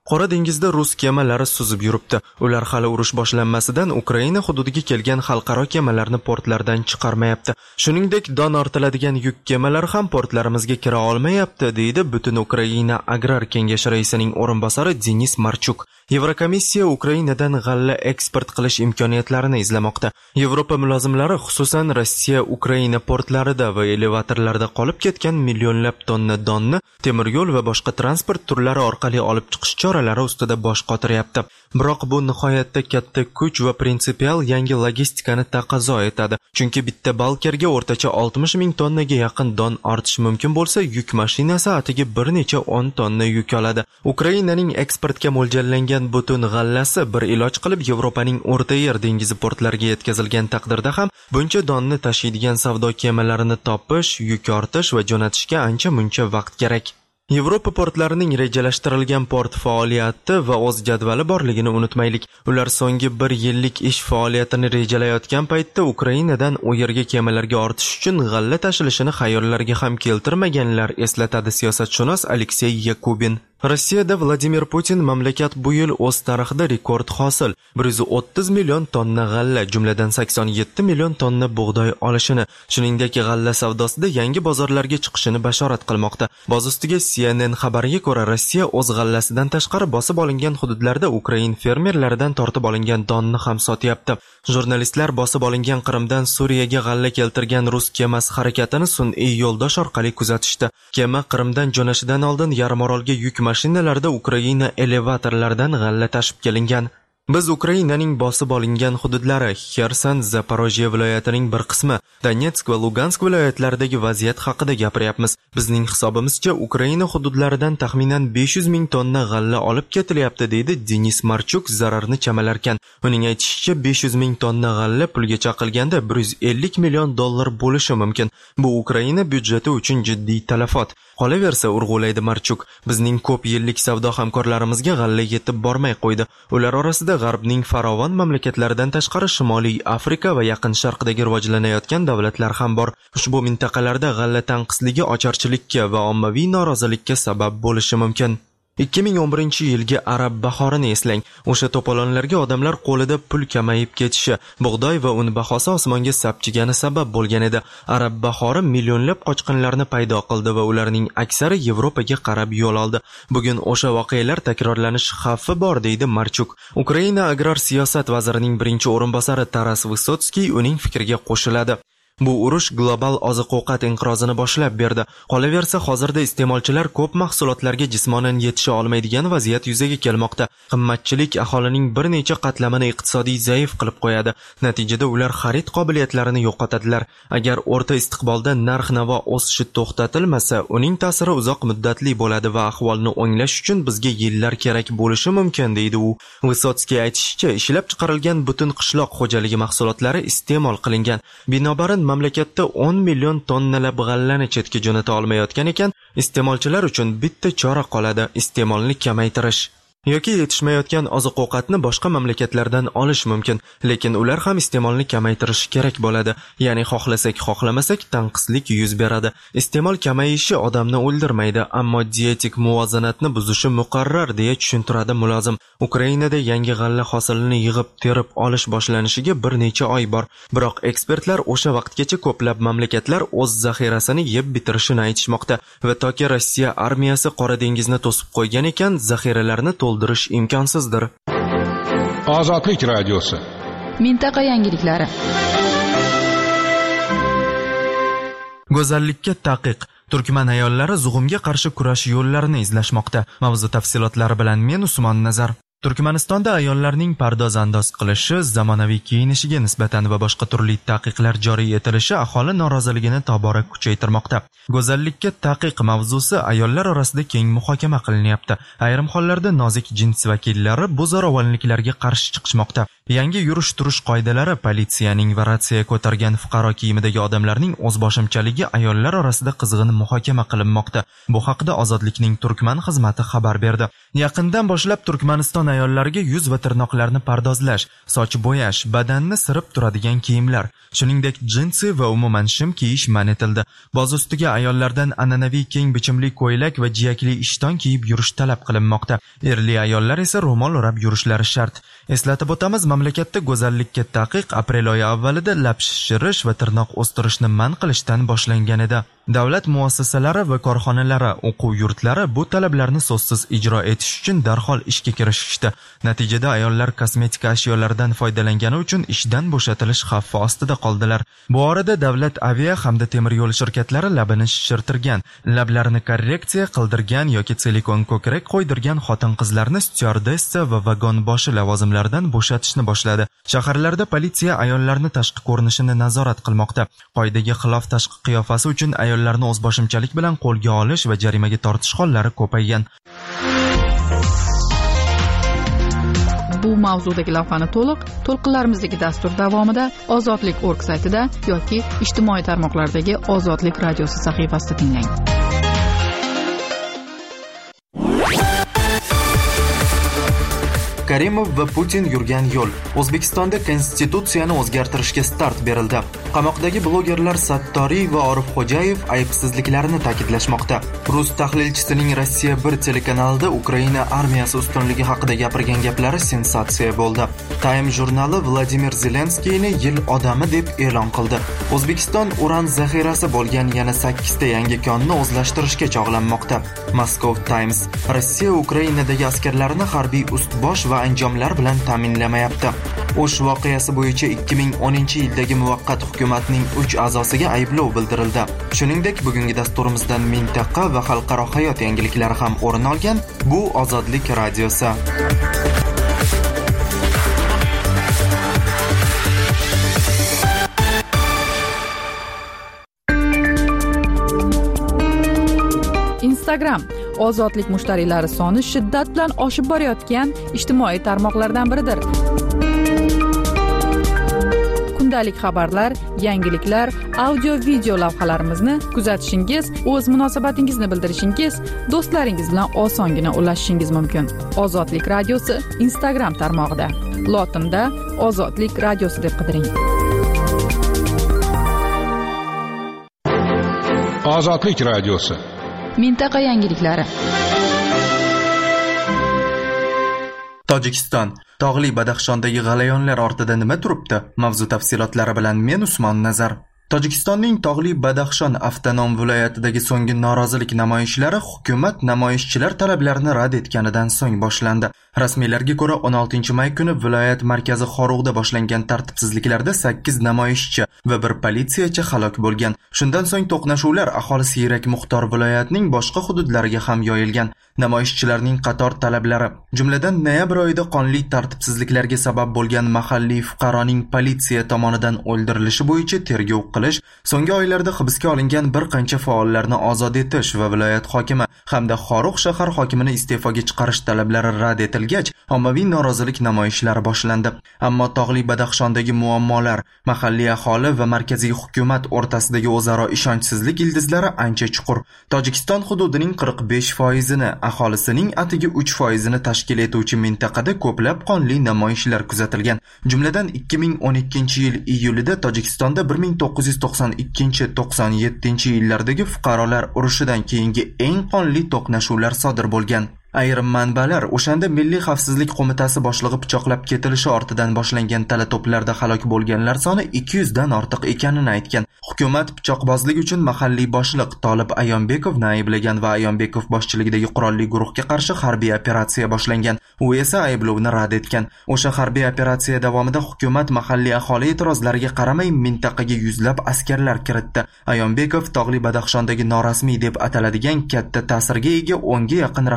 Qora dengizda rus kemalari suzib yuribdi. Ular hali urush boshlanmasidan Ukraina hududiga kelgan xalqaro kemalarni portlardan chiqarmayapti. Shuningdek, don ortiladigan yuk kemalari ham portlarimizga kira olmayapti, deydi Butun Ukraina Agrar kengashi raisining o'rinbosari Denis Marchuk. Yevrokomissiya Ukrainadan g'alla eksport qilish imkoniyatlarini izlamoqda. Yevropa mulozimlari xususan Rossiya Ukraina portlarida va elevatorlarda qolib ketgan millionlab tonna donni temir yo'l va boshqa transport turlari orqali olib chiqish choralari ustida bosh qotiryapti. Biroq bu nihoyatda katta kuch va prinsipial yangi logistikani taqozo etadi. Chunki bitta balkerga o'rtacha oltmish ming tonnaga yaqin don ortish mumkin bo'lsa, yuk mashinasi atiga bir necha o'n tonna yuk oladi. Ukrainaning eksportga mo'ljallangan butun g'allasi bir iloj qilib Yevropaning O'rta Yer dengizi portlariga yetkazilgan taqdirda ham buncha donni tashiydigan savdo kemalarini topish, yuk ortish va jo'natishga ancha muncha vaqt kerak. Yevropa portlarining rejalashtirilgan port faoliyati va o'z jadvali borligini unutmaylik. Ular so'nggi bir yillik ish faoliyatini rejalayotgan paytda Ukrainadan u yerga kemalarga ortish uchun g'alla tashilishini xayollariga ham keltirmaganlar, eslatadi siyosatshunos Aleksey Yakubin. Rossiyada Vladimir Putin mamlakat bu yil o'z tarixida rekord hosil bir yuz o'ttiz million tonna g'alla, jumladan sakson yetti million tonna bug'doy olishini, shuningdek g'alla savdosida yangi bozorlarga chiqishini bashorat qilmoqda. Boz ustiga C N N xabariga ko'ra, Rossiya o'z g'allasidan tashqari bosib olingan hududlarda Ukrain fermerlaridan tortib olingan donni ham sotyapti. Jurnalistlar bosib olingan Qrimdan Suriyaga g'alla keltirgan rus kemasi harakatini sun'iy yo'ldosh orqali kuzatishdi. Kema Qrimdan jo'nashidan oldin yarimorolga yuk mashinalarda Ukraina elevatorlaridan g'alla tashib kelingan. Biz Ukrainaning bosib olingan hududlari, Xerson, Zaporojye viloyatining bir qismi, Donetsk va Lugansk viloyatlaridagi vaziyat haqida gapiryapmiz. Bizning hisobimizcha Ukraina hududlaridan taxminan besh yuz ming tonna g'alla olib ketilyapti, deydi Denis Marchuk zararni chamalarkan. Uning aytishicha, besh yuz ming tonna g'alla pulga chaqilganda bir yuz ellik million dollar bo'lishi mumkin. Bu Ukraina byudjeti uchun jiddiy talafot. Qolaversa, urg'ulaydi Marchuk, bizning ko'p yillik savdo hamkorlarimizga g'alla yetib bormay qo'ydi. Ular orasida G'arbning farovon mamlakatlaridan tashqari Shimoliy Afrika va Yaqin Sharqdagi rivojlanayotgan davlatlar ham bor. Ushbu mintaqalarda g'alla tanqisligi ocharchilikka va ommaviy norozilikka sabab bo'lishi mumkin. ikki ming o'n birinchi yilgi arab bahorini eslang. O'sha to'polonlarga odamlar qo'lida pul kamayib ketishi, bug'doy va un bahosi osmonga sapchigani sabab bo'lgan edi. Arab bahori millionlab qochqinlarni paydo qildi va ularning aksari Yevropaga qarab yo'l oldi. Bugun o'sha voqealar takrorlanish xavfi bor, deydi Marchuk. Ukraina agrar siyosat vazirining birinchi o'rinbosari Taras Vysotskiy uning fikriga qo'shiladi. Bu urush global oziq-ovqat inqirozini boshlab berdi. Qolaversa, hozirda iste'molchilar ko'p mahsulotlarga jismonan yetisha olmaydigan vaziyat yuzaga kelmoqda. Qimmatchilik aholining bir necha qatlamini iqtisodiy zaif qilib qo'yadi. Natijada ular xarid qobiliyatlarini yo'qotadilar. Agar o'rta istiqbolda narx-navo o'sishi to'xtatilmasa, uning ta'siri uzoq muddatli bo'ladi va ahvolni o'nglash uchun bizga yillar kerak bo'lishi mumkin, deydi u. Vysotskiy aytishicha, ishlab chiqarilgan butun qishloq xo'jaligi mahsulotlari iste'mol qilingan. Binobarin mamlakatda o'n million tonnalab g'allani chetga jo'nata olmayotgan ekan, iste'molchilar uchun bitta chora qoladi: iste'molni kamaytirish. yoki yetishmayotgan oziq-ovqatni boshqa mamlakatlardan olish mumkin, lekin ular ham iste'molni kamaytirishi kerak bo'ladi. Ya'ni xohlasak, xohlamasak tanqislik yuz beradi. Iste'mol kamayishi odamni o'ldirmaydi, ammo dietik muvozanatni buzishi muqarrar, deya tushuntiradi mulozim. Ukrainada yangi g'alla hosilini yig'ib terib olish boshlanishiga bir necha oy bor. Biroq ekspertlar o'sha vaqtgacha ko'plab mamlakatlar o'z zaxirasini yeb bitirishini aytishmoqda va toki Rossiya armiyasi Qora dengizni to'sib qo'ygan ekan, zaxiralarni to'ldirish imkonsizdir. Ozodlik radiosi. Mintaqa yangiliklari. Go'zallikka taqiq. Turkman ayollari zug'umga qarshi kurash yo'llarini izlashmoqda. Mavzu tafsilotlari bilan men Usmon Nazar. Turkmanistonda ayollarning pardoz-andoz qilishi, zamonaviy kiyinishiga nisbatan va boshqa turli taqiqlar joriy etilishi aholi noroziligini tobora kuchaytirmoqda. Go'zallikka taqiq mavzusi ayollar orasida keng muhokama qilinyapti. Ayrim hollarda nozik jins vakillari bu zo'ravonliklarga qarshi chiqishmoqda. Yangi yurish-turish qoidalari politsiyaning va ratsiya ko'targan fuqaro kiyimidagi odamlarning o'zboshimchaligi ayollar orasida qizg'in muhokama qilinmoqda. Bu haqda Ozodlikning Turkman xizmati xabar berdi. Yaqindan boshlab Turkmaniston ayollariga yuz va tirnoqlarni pardozlash, soch bo'yash, badanni sirib turadigan kiyimlar, shuningdek jinsi va umuman shim kiyish man etildi. Boz ustiga ayollardan an'anaviy keng bichimli ko'ylak va jiyakli ishton kiyib yurish talab qilinmoqda. Erli ayollar esa ro'mol o'rab yurishlari shart. Eslatib o'tamiz, mamlakatda go'zallikka taqiq aprel oyi avvalida lab shishirish va tirnoq o'stirishni man qilishdan boshlangan edi. Davlat muassasalari va korxonalari, o'quv yurtlari bu talablarni so'zsiz ijro etish uchun darhol ishga kirishishdi. Natijada ayollar kosmetika ashyolaridan foydalangani uchun ishdan bo'shatilish xavfi ostida qoldilar. Bu orada davlat avia hamda temir yo'l shirkatlari labini shishirtirgan, lablarini korreksiya qildirgan yoki silikon ko'krak qo'ydirgan xotin-qizlarni styuardessa va vagon boshi lavozimlaridan bo'shatishni boshladi. Shaharlarda politsiya ayollarni tashqi ko'rinishini nazorat qilmoqda. Qoidaga xilof tashqi qiyofasi uchun ayollarni o'zboshimchalik bilan qo'lga olish va jarimaga tortish hollari ko'paygan. Bu mavzudagi lavhani to'liq to'lqinlarimizdagi dastur davomida ozodlik nokta org saytida yoki ijtimoiy tarmoqlardagi Ozodlik radiosi sahifasida tinglang. Karimov va Putin yurgan yo'l. O'zbekistonda konstitutsiyani o'zgartirishga start berildi. Qamoqdagi blogerlar Sattoriy va Orifxo'jayev aybsizliklarini ta'kidlashmoqda. Rus tahlilchisining Rossiya bir telekanalida Ukraina armiyasi ustunligi haqida gapirgan gaplari sensatsiya bo'ldi. Time jurnali Vladimir Zelenskiyni yil odami deb e'lon qildi. O'zbekiston uran zaxirasi bo'lgan yana sakkizta yangi konni o'zlashtirishga chog'lanmoqda. Moscow Times: Rossiya Ukrainadagi askarlarini harbiy ust-bosh va anjomlar bilan ta'minlamayapti. O'sh voqeasi bo'yicha ikki ming o'ninchi yildagi muvaqqat hukumatning uch a'zosiga ayblov bildirildi. Shuningdek, bugungi dasturimizdan mintaqa va xalqaro hayot yangiliklari ham o'rin olgan. Bu Ozodlik radiosi. Instagram ozodlik mushtariylari soni shiddat bilan oshib borayotgan ijtimoiy tarmoqlardan biridir. Kundalik xabarlar, yangiliklar, audio-video lavhalarimizni kuzatishingiz, o'z munosabatingizni bildirishingiz, do'stlaringiz bilan osongina ulashishingiz mumkin. Ozodlik radiosi Instagram tarmog'ida. Lotinda Ozodlik radiosi deb qidiring. Ozodlik radiosi. Mintaqa yangiliklari. Tojikiston. Tog'li Badaxshondagi g'alayonlar ortida nima turibdi? Mavzu tafsilotlari bilan men Usmon Nazar. Tojikistonning Tog'li Badaxshon avtonom viloyatidagi so'nggi norozilik namoyishlari hukumat namoyishchilar talablarini rad etganidan so'ng boshlandi. Rasmiylarga ko'ra o'n oltinchi may kuni viloyat markazi Xorug'da boshlangan tartibsizliklarda sakkiz namoyishchi va bir politsiyachi halok bo'lgan. Shundan so'ng to'qnashuvlar aholi siyrak muxtor viloyatning boshqa hududlariga ham yoyilgan. Namoyishchilarning qator talablari, jumladan noyabr oyida qonli tartibsizliklarga sabab bo'lgan mahalliy fuqaroning politsiya tomonidan o'ldirilishi bo'yicha tergov qilish, so'nggi oylarda hibsga olingan bir qancha faollarni ozod etish va viloyat hokimi hamda Xorugʼ shahar hokimini iste'foga chiqarish talablari rad etilgach, ommaviy norozilik namoyishlari boshlandi. Ammo Tog'li Badaxshondagi muammolar, mahalliy aholi va markaziy hukumat o'rtasidagi o'zaro ishonchsizlik ildizlari ancha chuqur. Tojikiston hududining qirq besh foizini, aholisining atigi uch foizini tashkil etuvchi mintaqada ko'plab qonli namoyishlar kuzatilgan. Jumladan ikki ming o'n ikkinchi yil iyulida Tojikistonda bir ming to'qqiz yuz to'qson ikkinchi to'qson yettinchi yillardagi fuqarolar urushidan keyingi eng qonli to'qnashuvlar sodir bo'lgan. Ayrim manbalar o'shanda Milliy xavfsizlik qo'mitasi boshlig'i pichoqlab ketilishi ortidan boshlangan tala-to'plarda halok bo'lganlar soni ikki yuz dan ortiq ekanini aytgan. Hukumat pichoqbozlik uchun mahalliy boshliq Tolib Ayonbekovni ayblagan va Ayonbekov boshchiligidagi qurolli guruhga qarshi harbiy operatsiya boshlangan. U esa ayblovni rad etgan. O'sha harbiy operatsiya davomida hukumat mahalliy aholi e'tirozlariga qaramay mintaqaga yuzlab askarlar kiritdi. Ayonbekov Tog'li Badaxshondagi norasmiy deb ataladigan katta ta'sirga ega o'nga yaqin rahbarlar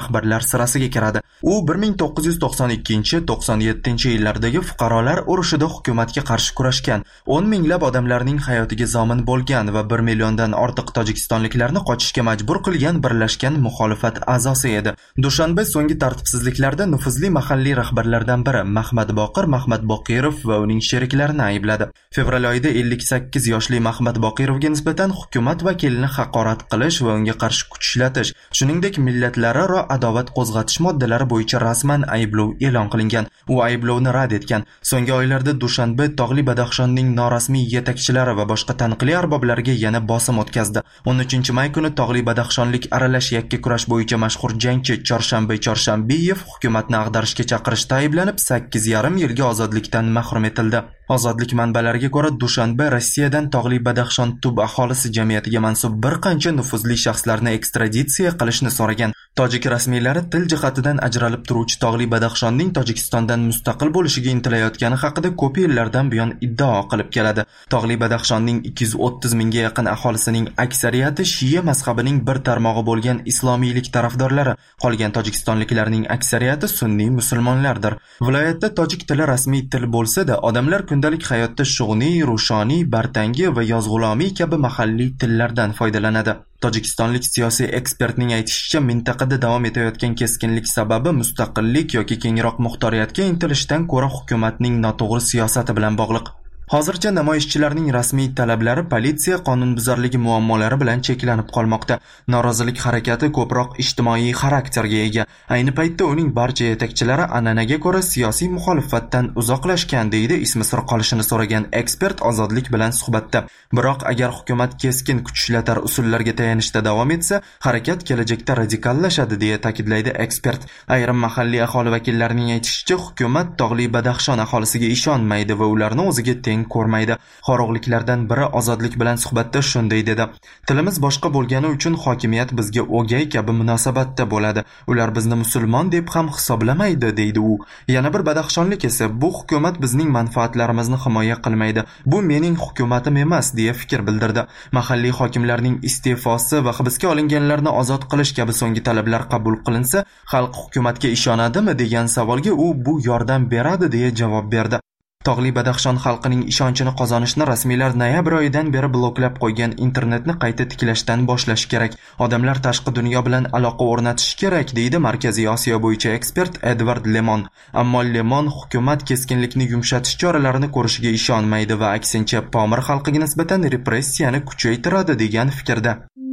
sirasiga kiradi. U bir ming to'qqiz yuz to'qson ikkinchi to'qson yettinchi yillardagi fuqarolar urushida hukumatga qarshi kurashgan, o'n minglab odamlarning hayotiga zomin bo'lgan va bir milliondan ortiq tojikistonliklarni qochishga majbur qilgan birlashgan muxolifat a'zosi edi. Dushanbe so'nggi tartibsizliklarda nufuzli mahalliy rahbarlardan biri Mahmad Boqir Mahmad Boqirov va uning sheriklarini aybladi. Fevral oyida ellik sakkiz yoshli Mahmad Boqirovga nisbatan hukumat vakilini haqorat qilish va unga qarshi kuch ishlatish, shuningdek millatlararo adovat qo'zg'atish moddalari bo'yicha rasman ayblov e'lon qilingan. U ayblovni rad etgan. So'nggi oylarda Dushanbe Tog'li Badaxshonning norasmiy yetakchilari va boshqa taniqli arboblariga yana bosim o'tkazdi. o'n uchinchi may kuni Tog'li Badaxshonlik aralash yakka kurash bo'yicha mashhur jangchi Chorshanbe Chorshambiyev hukumatni ag'darishga chaqirishda ayblanib sakkiz yarim yilga ozodlikdan mahrum etildi. Ozodlik manbalariga ko'ra, Dushanbe Rossiyadan Tog'li Badaxshon tub aholisi jamiyatiga mansub bir qancha nufuzli shaxslarni ekstraditsiya qilishni so'ragan. Tojik rasmiylari til jihatidan ajralib turuvchi Tog'li Badaxshonning Tojikistondan mustaqil bo'lishiga intilayotgani haqida ko'p yillardan buyon iddao qilib keladi. Tog'li Badaxshonning ikki yuz o'ttiz mingga yaqin aholisining aksariyati Shiya mazhabining bir tarmog'i bo'lgan islomiylik tarafdorlari, qolgan tojikistonliklarning aksariyati sunniy musulmonlardir. Viloyatda tojik tili rasmiy til bo'lsa-da, odamlar kundalik hayotda shug'niy, rushoniy, bartangi va yozg'ulomiy kabi mahalliy tillardan foydalanadi. Tojikistonlik siyosiy ekspertning aytishicha, mintaqada davom etayotgan keskinlik sababi mustaqillik yoki kengroq muxtoriyatga intilishdan ko'ra hukumatning noto'g'ri siyosati bilan bog'liq. Hozircha namoyishchilarning rasmiy talablari politsiya qonunbuzarligi muammolari bilan cheklanib qolmoqda. Norozilik harakati ko'proq ijtimoiy xarakterga ega. Ayni paytda uning barcha yetakchilari an'anaga ko'ra siyosiy muxolifatdan uzoqlashgan, deydi ismi sir qolishini so'ragan ekspert Ozodlik bilan suhbatda. Biroq agar hukumat keskin kuch ishlatar usullarga tayanishda davom etsa, harakat kelajakda radikallashadi, deya ta'kidlaydi ekspert. Ayrim mahalliy aholi vakillarining aytishicha, hukumat Tog'li Badaxshon aholisiga ishonmaydi va ularni o'ziga ko'rmaydi. Xorog'liklardan biri Ozodlik bilan suhbatda shunday dedi: "Tilimiz boshqa bo'lgani uchun hokimiyat bizga o'gay kabi munosabatda bo'ladi. Ular bizni musulmon deb ham hisoblamaydi", deydi u. Yana bir badaxshonlik esa, "Bu hukumat bizning manfaatlarimizni himoya qilmaydi. Bu mening hukumatim emas", deya fikr bildirdi. Mahalliy hokimlarning iste'fosi va hibsga olinganlarni ozod qilish kabi so'nggi talablar qabul qilinsa, xalq hukumatga ishonadimi degan savolga u "Bu yordam beradi", deya javob berdi. Tog'li Badaxshon xalqining ishonchini qozonishni rasmiylar noyabr oyidan beri bloklab qo'ygan internetni qayta tiklashdan boshlash kerak. Odamlar tashqi dunyo bilan aloqa o'rnatish kerak, deydi Markaziy Osiyo bo'yicha ekspert Edward Lemon. Ammo Lemon hukumat keskinlikni yumshatish choralarini ko'rishiga ishonmaydi va aksincha Pomir xalqiga nisbatan repressiyani kuchaytiradi degan fikrda.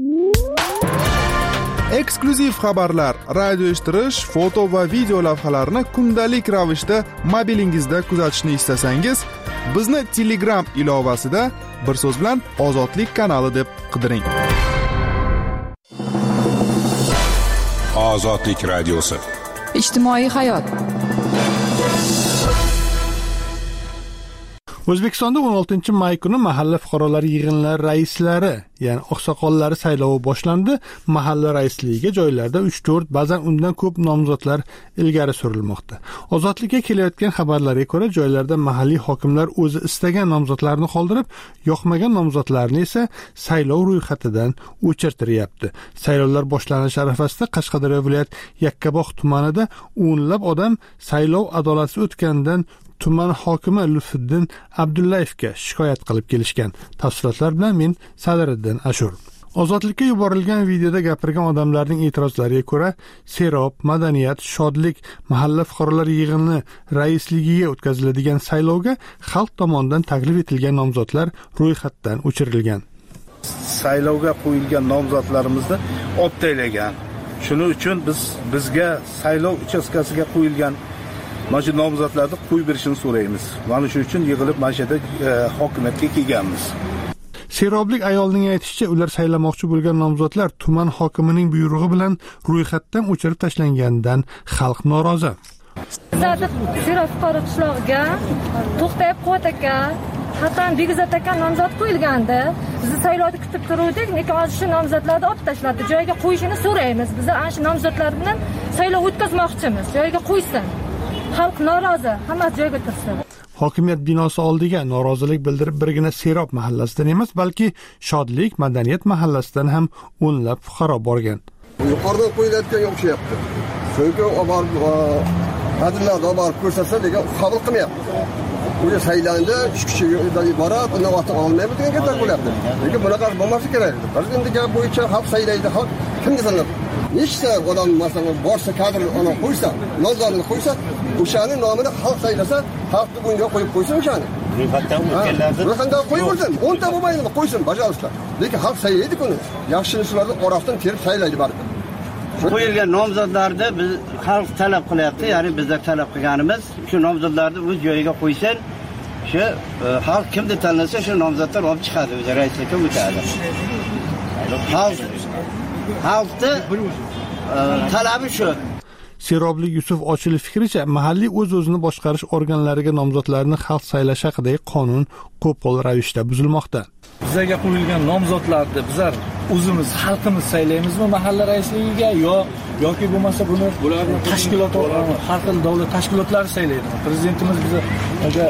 Eksklyuziv xabarlar, radio eshittirish, foto va video lavhalarni kundalik ravishda mobilingizda kuzatishni istasangiz, bizni Telegram ilovasida bir so'z bilan Ozodlik kanali deb qidiring. Ozodlik radiosi. Ijtimoiy hayot. O'zbekistonda o'n oltinchi may kuni mahalla fuqarolar yig'inlari raislari, ya'ni oqsoqollari saylovi boshlandi. Mahalla raisligiga joylarda uch to'rt, ba'zan undan ko'p nomzodlar ilgari surilmoqda. Ozodlikka kelayotgan xabarlarga ko'ra, joylarda mahalliy hokimlar o'zi istagan nomzodlarni qoldirib, yoqmagan nomzodlarni esa saylov ro'yxatidan o'chirtiryapti. Saylovlar boshlanish arafasida Qashqadaryo viloyat Yakkabog' tumanida o'nlab odam saylov adolatsiz o'tganidan tuman hokimi Lutfiddin Abdullayevga shikoyat qilib kelishgan. Tafsilotlar bilan men Sadiriddin Ashur. Ozodlikka yuborilgan videoda gapirgan odamlarning e'tirozlariga ko'ra, Serob, Madaniyat, Shodlik mahalla fuqarolar yig'ini raisligiga o'tkaziladigan saylovga xalq tomonidan taklif etilgan nomzodlar ro'yxatdan o'chirilgan. Saylovga qo'yilgan nomzodlarimizni olib tashlagan. Shuning uchun biz bizga saylov uchastkasiga qo'yilgan mana shu nomzodlarni qo'yib berishini so'raymiz. Mana shu uchun yig'ilib mana shu yerda hokimiyatga kelganmiz. Seroblik ayolning aytishicha, ular saylamoqchi bo'lgan nomzodlar tuman hokimining buyrug'i bilan ro'yxatdan o'chirib tashlanganidan xalq norozi. Serob fuqaro qishlog'iga To'xtayib Quvvat aka, Hasan Begizat aka nomzod qo'yilgandi. Biz saylovni kutib turuvdik, lekin hozir shu nomzodlarni olib tashladi. Joyiga qo'yishini so'raymiz. Biz ana shu nomzodlar bilan saylov o'tkazmoqchimiz. Joyiga qo'ysin. Xalq norozi, hammasi joyiga tursin. Hokimiyat binosi oldiga norozilik bildirib birgina Serob mahallasidan emas, balki Shodlik, Madaniyat mahallasidan ham o'nlab fuqaro borgan. Yuqoridan qo'yilayotganga o'xshayapti. Chunki olib borib vazirlarni olib borib ko'rsatsa degan qabul qilmayapti. O'sha saylandi, ish kuchidan iborat, uni ota olmaydi degan gaplar bo'lyapti. Lekin bunaqa bo'lmasa kerak. Prezidentga bo'yicha xalq saylaydi, xalq kimga tanlab? Nechta odam masalan borsa kadr ona qo'ysa, nomzodini qo'ysa, o'shaning nomini xalq saylasa, xalq bunga qo'yib qo'ysin o'shani. Ro'yxatdan o'tganlarni ro'yxatdan qo'yib qo'ysin. o'nta bo'lmaydimi? Qo'ysin, bajarishlar. Lekin xalq saylaydi kuni. Yaxshiliklarni orasidan terib saylaydi baribir. Qo'yilgan nomzodlarni biz xalq talab qilyapti, ya'ni bizlar talab qilganimiz shu nomzodlarni o'z joyiga qo'ysin. Shu xalq kimni tanlasa shu nomzodlar olib chiqadi, o'zi raislikka o'tadi. Xalq xalqni talabi shu. Serobli Yusuf Ochilov fikricha, mahalliy o'z-o'zini boshqarish organlariga nomzodlarni xalq saylash haqidagi qonun qo'pol ravishda buzilmoqda. Bizga qo'yilgan nomzodlarni bizlar o'zimiz xalqimiz saylaymizmi mahalla raisligiga yo yoki bo'lmasa buni tashkilot har xil davlat tashkilotlari saylaydi. Prezidentimiz bizga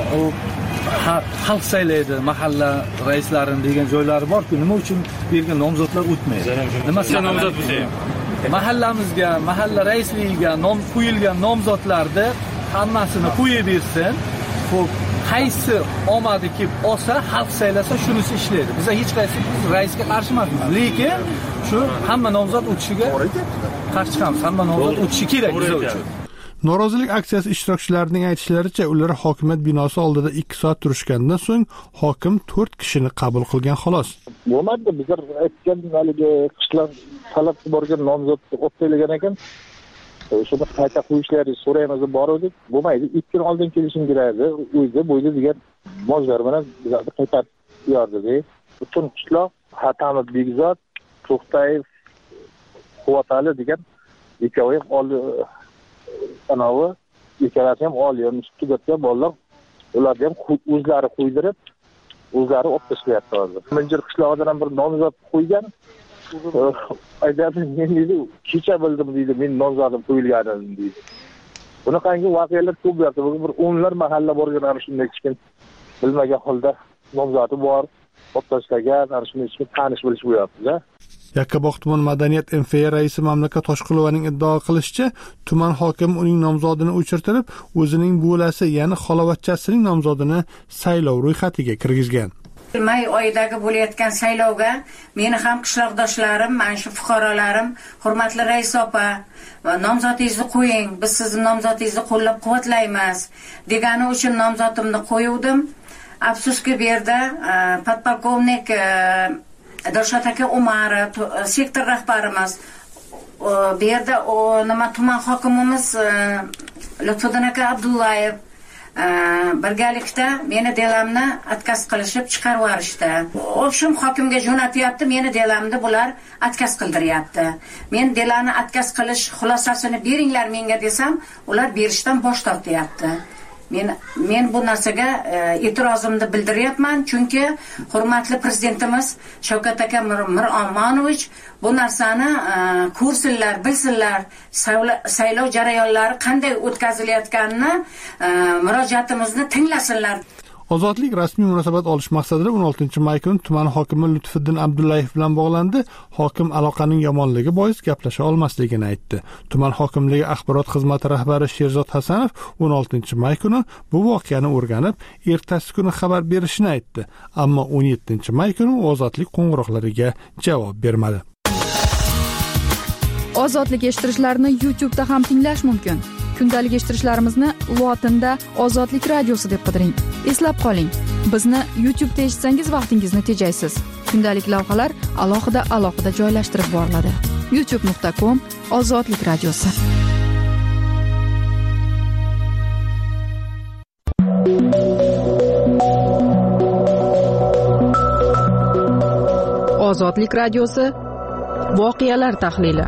xalq saylaydi mahalla raislarini degan joylari bor-ku, nima uchun bergan nomzodlar o'tmaydi? Nima nomzod bo'lsa mahallamizga, mahalla raisligiga nom qo'yilgan nomzodlarni hammasini qo'yib bersin. Xo'p, qaysi omadi kelib olsa, xalq saylasa shunisi ishlaydi. Biz hech qaysi raisga qarshi emasmiz, lekin shu hamma nomzod o'tishiga qarshi chiqamiz. Hamma nomzod o'tishi kerak biz uchun. Norozilik aksiyasi ishtirokchilarining aytishlaricha, ular hokimiyat binosi oldida ikki soat turishgandan so'ng hokim to'rt kishini qabul qilgan xolos. Bo'lmadi, bizlar aytgan haligi qishloq talab borgan nomzodni o'taylagan ekan. Shuni qayta qo'yishlaringizni so'raymiz deb bordik. Bo'lmaydi, ikki kun oldin kelishim kerak edi. O'zi bo'yda degan mojlar bilan bizlarni qaytarib yordi. Butun qishloq Hatamid Begzod, To'xtayev, Quvvatali degan ikkovi oldi anavi ikkalasi ham oliy institutga bolalar, ularni ham o'zlari qo'ydirib, o'zlari olib tashlayapti hozir. Minjir qishlog'idan ham bir nomzod qo'ygan. Aytadi, men dedi, kecha bildim deydi, men nomzodim qo'yilganini deydi. Bunaqangi voqealar ko'p bo'lyapti. Bir o'nlar mahalla borgan ana shunday kichkin bilmagan holda nomzodi bor, olib tashlagan, ana shunday kichkin tanish bilish bo'lyapti-da. Yakkabog' tuman madaniyat M F A raisi Mamlakat Toshqulovaning iddao qilishicha, tuman hokimi uning nomzodini o'chirtirib, o'zining bo'lasi, ya'ni xalovatchasining nomzodini saylov ro'yxatiga kirgizgan. May oyidagi bo'layotgan saylovga meni ham qishloqdoshlarim, mana shu fuqarolarim, hurmatli rais opa, nomzodingizni qo'ying, biz sizning nomzodingizni qo'llab-quvvatlaymiz degani uchun nomzodimni qo'yuvdim. Afsuski bu yerda podpolkovnik Dilshod aka Umarov, sektor rahbarimiz, bu yerda nima tuman hokimimiz Lutfiddin aka Abdullayev birgalikda meni delamni atkaz qilishib chiqarib yuborishdi. O'shim hokimga jo'natyapti, meni delamni bular atkaz qildiryapti. Men delani atkaz qilish xulosasini beringlar menga desam, ular berishdan bosh tortyapti. Men men bu narsaga e'tirozimni bildiryapman, chunki hurmatli prezidentimiz Shavkat aka Miromonovich bu narsani ko'rsinlar, bilsinlar, saylov jarayonlari qanday o'tkazilayotganini, murojaatimizni tinglasinlar. Ozodlik rasmiy munosabat olish maqsadida o'n oltinchi may kuni tuman hokimi Lutfiddin Abdullayev bilan bog'landi. Hokim aloqaning yomonligi bois gaplasha olmasligini aytdi. Tuman hokimligi axborot xizmati rahbari Sherzod Hasanov o'n oltinchi may kuni bu voqeani o'rganib, ertasi kuni xabar berishini aytdi. Ammo o'n yettinchi may kuni ozodlik qo'ng'iroqlariga javob bermadi. Ozodlik eshittirishlarni YouTube da ham tinglash mumkin. Kundalik eshittirishlarimizni lotinda Ozodlik radiosi deb qidiring. Eslab qoling, bizni YouTube da eshitsangiz vaqtingizni tejaysiz. Kundalik lavhalar alohida alohida joylashtirib boriladi. youtube nuqta com Ozodlik radiosi. Ozodlik radiosi voqealar tahlili.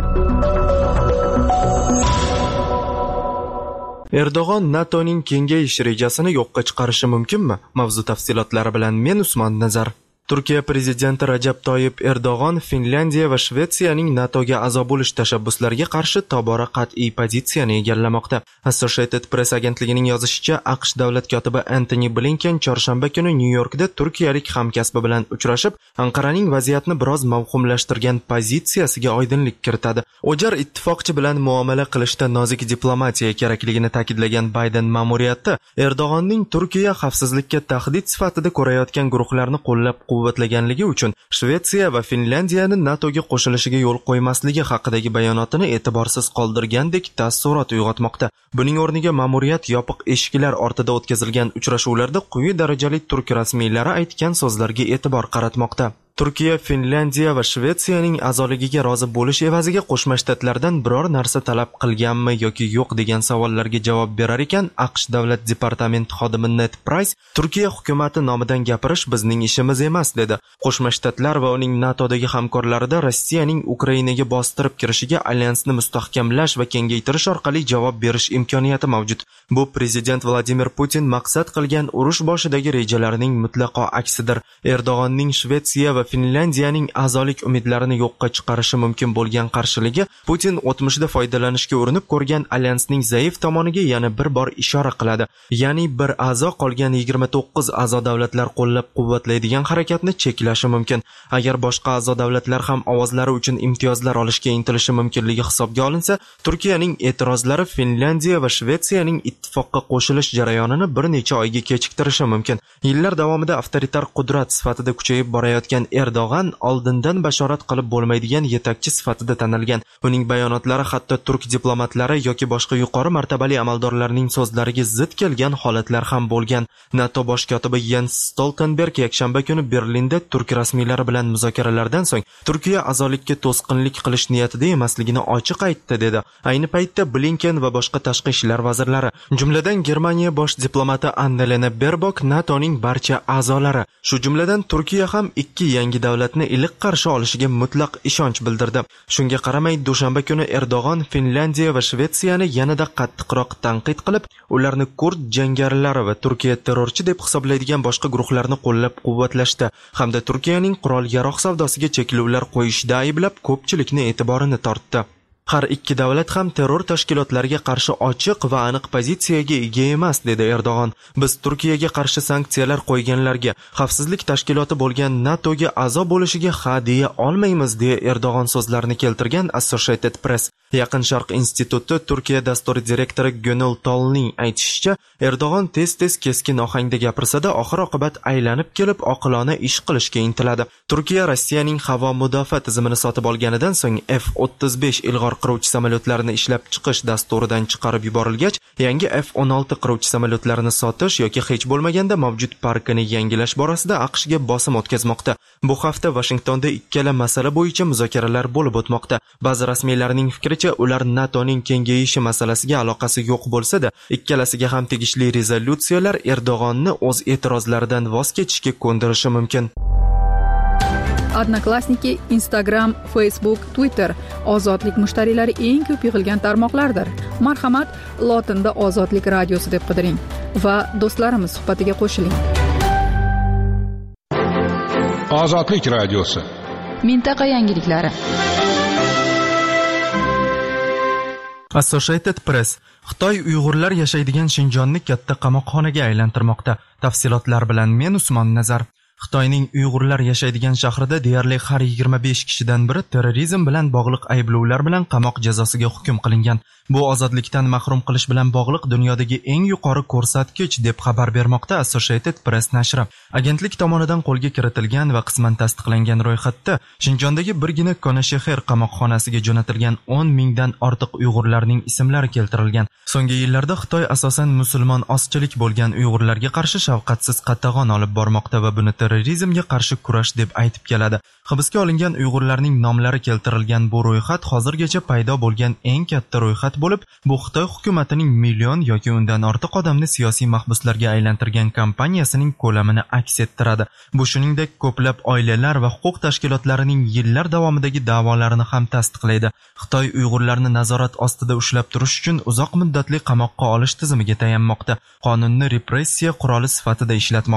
Erdo'g'on NATOning kengayish rejasini yo'qqa chiqarishi mumkinmi? Mavzu tafsilotlari bilan men Usmon Nazar. Turkiya prezidenti Rajab Toyyib Erdo'g'on Finlyandiya va Shvetsiyaning NATOga a'zo bo'lish tashabbuslariga qarshi tobora qat'iy pozitsiyani egallamoqda. Associated Press agentligining yozishicha, AQSh davlat kotibi Antony Blinken chorshanba kuni Nyu-Yorkda turkiyalik hamkasbi bilan uchrashib, Anqaraning vaziyatni biroz mavhumlashtirgan pozitsiyasiga oydinlik kiritadi. O'jar ittifoqchi bilan muomala qilishda nozik diplomatiya kerakligini ta'kidlagan Bayden ma'muriyati Erdo'g'onning Turkiya xavfsizlikka tahdid sifatida ko'rayotgan guruhlarni qo'llab quvvatlaganligi uchun Shvetsiya va Finlandiyani NATOga qo'shilishiga yo'l qo'ymasligi haqidagi bayonotini e'tiborsiz qoldirgandek taassurot uyg'otmoqda. Buning o'rniga ma'muriyat yopiq eshiklar ortida o'tkazilgan uchrashuvlarda quyi darajali turk rasmiylari aytgan so'zlarga e'tibor qaratmoqda. Turkiya, Finlandiya va Shvetsiyaning a'zoligiga rozi bo'lish evaziga Qo'shma Shtatlardan biror narsa talab qilganmi yoki yo'q degan savollarga javob berar ekan, AQSh davlat departamenti xodimi Ned Price Turkiya hukumati nomidan gapirish bizning ishimiz emas dedi. Qo'shma Shtatlar va uning NATOdagi hamkorlarida Rossiyaning Ukrainaga bostirib kirishiga alyansni mustahkamlash va kengaytirish orqali javob berish imkoniyati mavjud. Bu prezident Vladimir Putin maqsad qilgan urush boshidagi rejalarining mutlaqo aksidir. Erdo'g'onning Shvetsiya va Finlandiyaning a'zolik umidlarini yo'qqa chiqarishi mumkin bo'lgan qarshiligi Putin o'tmishda foydalanishga urinib ko'rgan alyansning zaif tomoniga yana bir bor ishora qiladi. Ya'ni bir a'zo qolgan yigirma to'qqiz a'zo davlatlar qo'llab-quvvatlaydigan harakatni cheklashi mumkin. Agar boshqa a'zo davlatlar ham ovozlari uchun imtiyozlar olishga intilishi mumkinligi hisobga olinsa, Turkiyaning e'tirozlari Finlandiya va Shvetsiyaning ittifoqqa qo'shilish jarayonini bir necha oyga kechiktirishi mumkin. Yillar davomida avtoritar qudrat sifatida kuchayib borayotgan Erdo'g'an oldindan bashorat qilib bo'lmaydigan yetakchi sifatida tanilgan. Uning bayonotlari hatto turk diplomatlari yoki boshqa yuqori martabali amaldorlarning so'zlariga zid kelgan holatlar ham bo'lgan. NATO bosh kotibi Jens Stoltenberg yakshanba kuni Berlinda turk rasmiylari bilan muzokaralardan so'ng Turkiya a'zolikka to'sqinlik qilish niyatida emasligini ochiq aytdi dedi. Ayni paytda Blinken va boshqa tashqi ishlar vazirlari, jumladan Germaniya bosh diplomati Annalena Baerbock, NATOning barcha a'zolari, shu jumladan Turkiya ham ikki yangi davlatni iliq qarshi olishiga mutlaq ishonch bildirdi. Shunga qaramay, dushanba kuni Erdo'g'on Finlandiya va Shvetsiyani yanada qattiqroq tanqid qilib, ularni kurd jangarilari va Turkiya terrorchi deb hisoblaydigan boshqa guruhlarni qo'llab-quvvatlashda hamda Turkiyaning qurol-yarog' savdosiga cheklovlar qo'yishda ayblab ko'pchilikni e'tiborini tortdi. Har ikki davlat ham terror tashkilotlariga qarshi ochiq va aniq pozitsiyaga ega emas, dedi Erdo'g'on. Biz Turkiyaga qarshi sanksiyalar qo'yganlarga, xavfsizlik tashkiloti bo'lgan NATOga a'zo bo'lishiga ha deya olmaymiz, deya Erdo'g'on so'zlarini keltirgan Associated Press. Yaqin Sharq instituti Turkiya dasturi direktori Gönül Tolning aytishicha, Erdo'g'on tez-tez keskin ohangda gapirsa-da, oxir-oqibat aylanib kelib oqilona ish qilishga intiladi. Turkiya Rossiyaning havo mudofaa tizimini sotib olganidan so'ng F o'ttiz besh ilg'or qiruvchi samolyotlarini ishlab chiqish dasturidan chiqarib yuborilgach, yangi F o'n olti qiruvchi samolyotlarini sotish yoki hech bo'lmaganda mavjud parkini yangilash borasida AQShga bosim o'tkazmoqda. Bu hafta Washingtonda ikkala masala bo'yicha muzokaralar bo'lib o'tmoqda. Ba'zi rasmiylarning fikricha, ular NATOning kengayishi masalasiga aloqasi yo'q bo'lsa-da, ikkalasiga ham tegishli rezolyutsiyalar Erdo'g'onni o'z e'tirozlaridan voz kechishga ko'ndirishi mumkin. Odnoklassniki, Instagram, Facebook, Twitter ozodlik mushtariylari eng ko'p yig'ilgan tarmoqlardir. Marhamat, lotinda Ozodlik radiosi deb qidiring va do'stlarimiz suhbatiga qo'shiling. Ozodlik radiosi. Mintaqa yangiliklari. Associated Press Xitoy Uyg'urlar yashaydigan Shinjonni katta qamoqxonaga aylantirmoqda. Tafsilotlar bilan men Usmon Nazar. Xitoyning Uyg'urlar yashaydigan shahrida deyarli har yigirma besh kishidan biri terrorizm bilan bog'liq ayblovlar bilan qamoq jazosiga hukm qilingan. Bu ozodlikdan mahrum qilish bilan bog'liq dunyodagi eng yuqori ko'rsatkich deb xabar bermoqda Associated Press nashri. Agentlik tomonidan qo'lga kiritilgan va qisman tasdiqlangan ro'yxatda Shinjondagi birgina Konashexer qamoqxonasiga jo'natilgan o'n mingdan ortiq Uyg'urlarning ismlari keltirilgan. So'nggi yillarda Xitoy asosan musulmon ozchilik bo'lgan Uyg'urlarga qarshi shafqatsiz qatag'on olib bormoqda va buni terrorizmga qarshi kurash deb aytib keladi. Hibsga olingan Uyg'urlarning nomlari keltirilgan bu ro'yxat hozirgacha paydo bo'lgan eng katta ro'yxat bo'lib, bu Xitoy hukumatining million yoki undan ortiq odamni siyosiy mahbuslarga aylantirgan kampaniyasining ko'lamini aks ettiradi. Bu shuningdek ko'plab oilalar va huquq tashkilotlarining yillar davomidagi da'volarini ham tasdiqlaydi. Xitoy Uyg'urlarni nazorat ostida ushlab turish uchun uzoq muddatli qamoqqa olish tizimiga tayanmoqda. Qonunni repressiya quroli sifatida ishlatmoqda.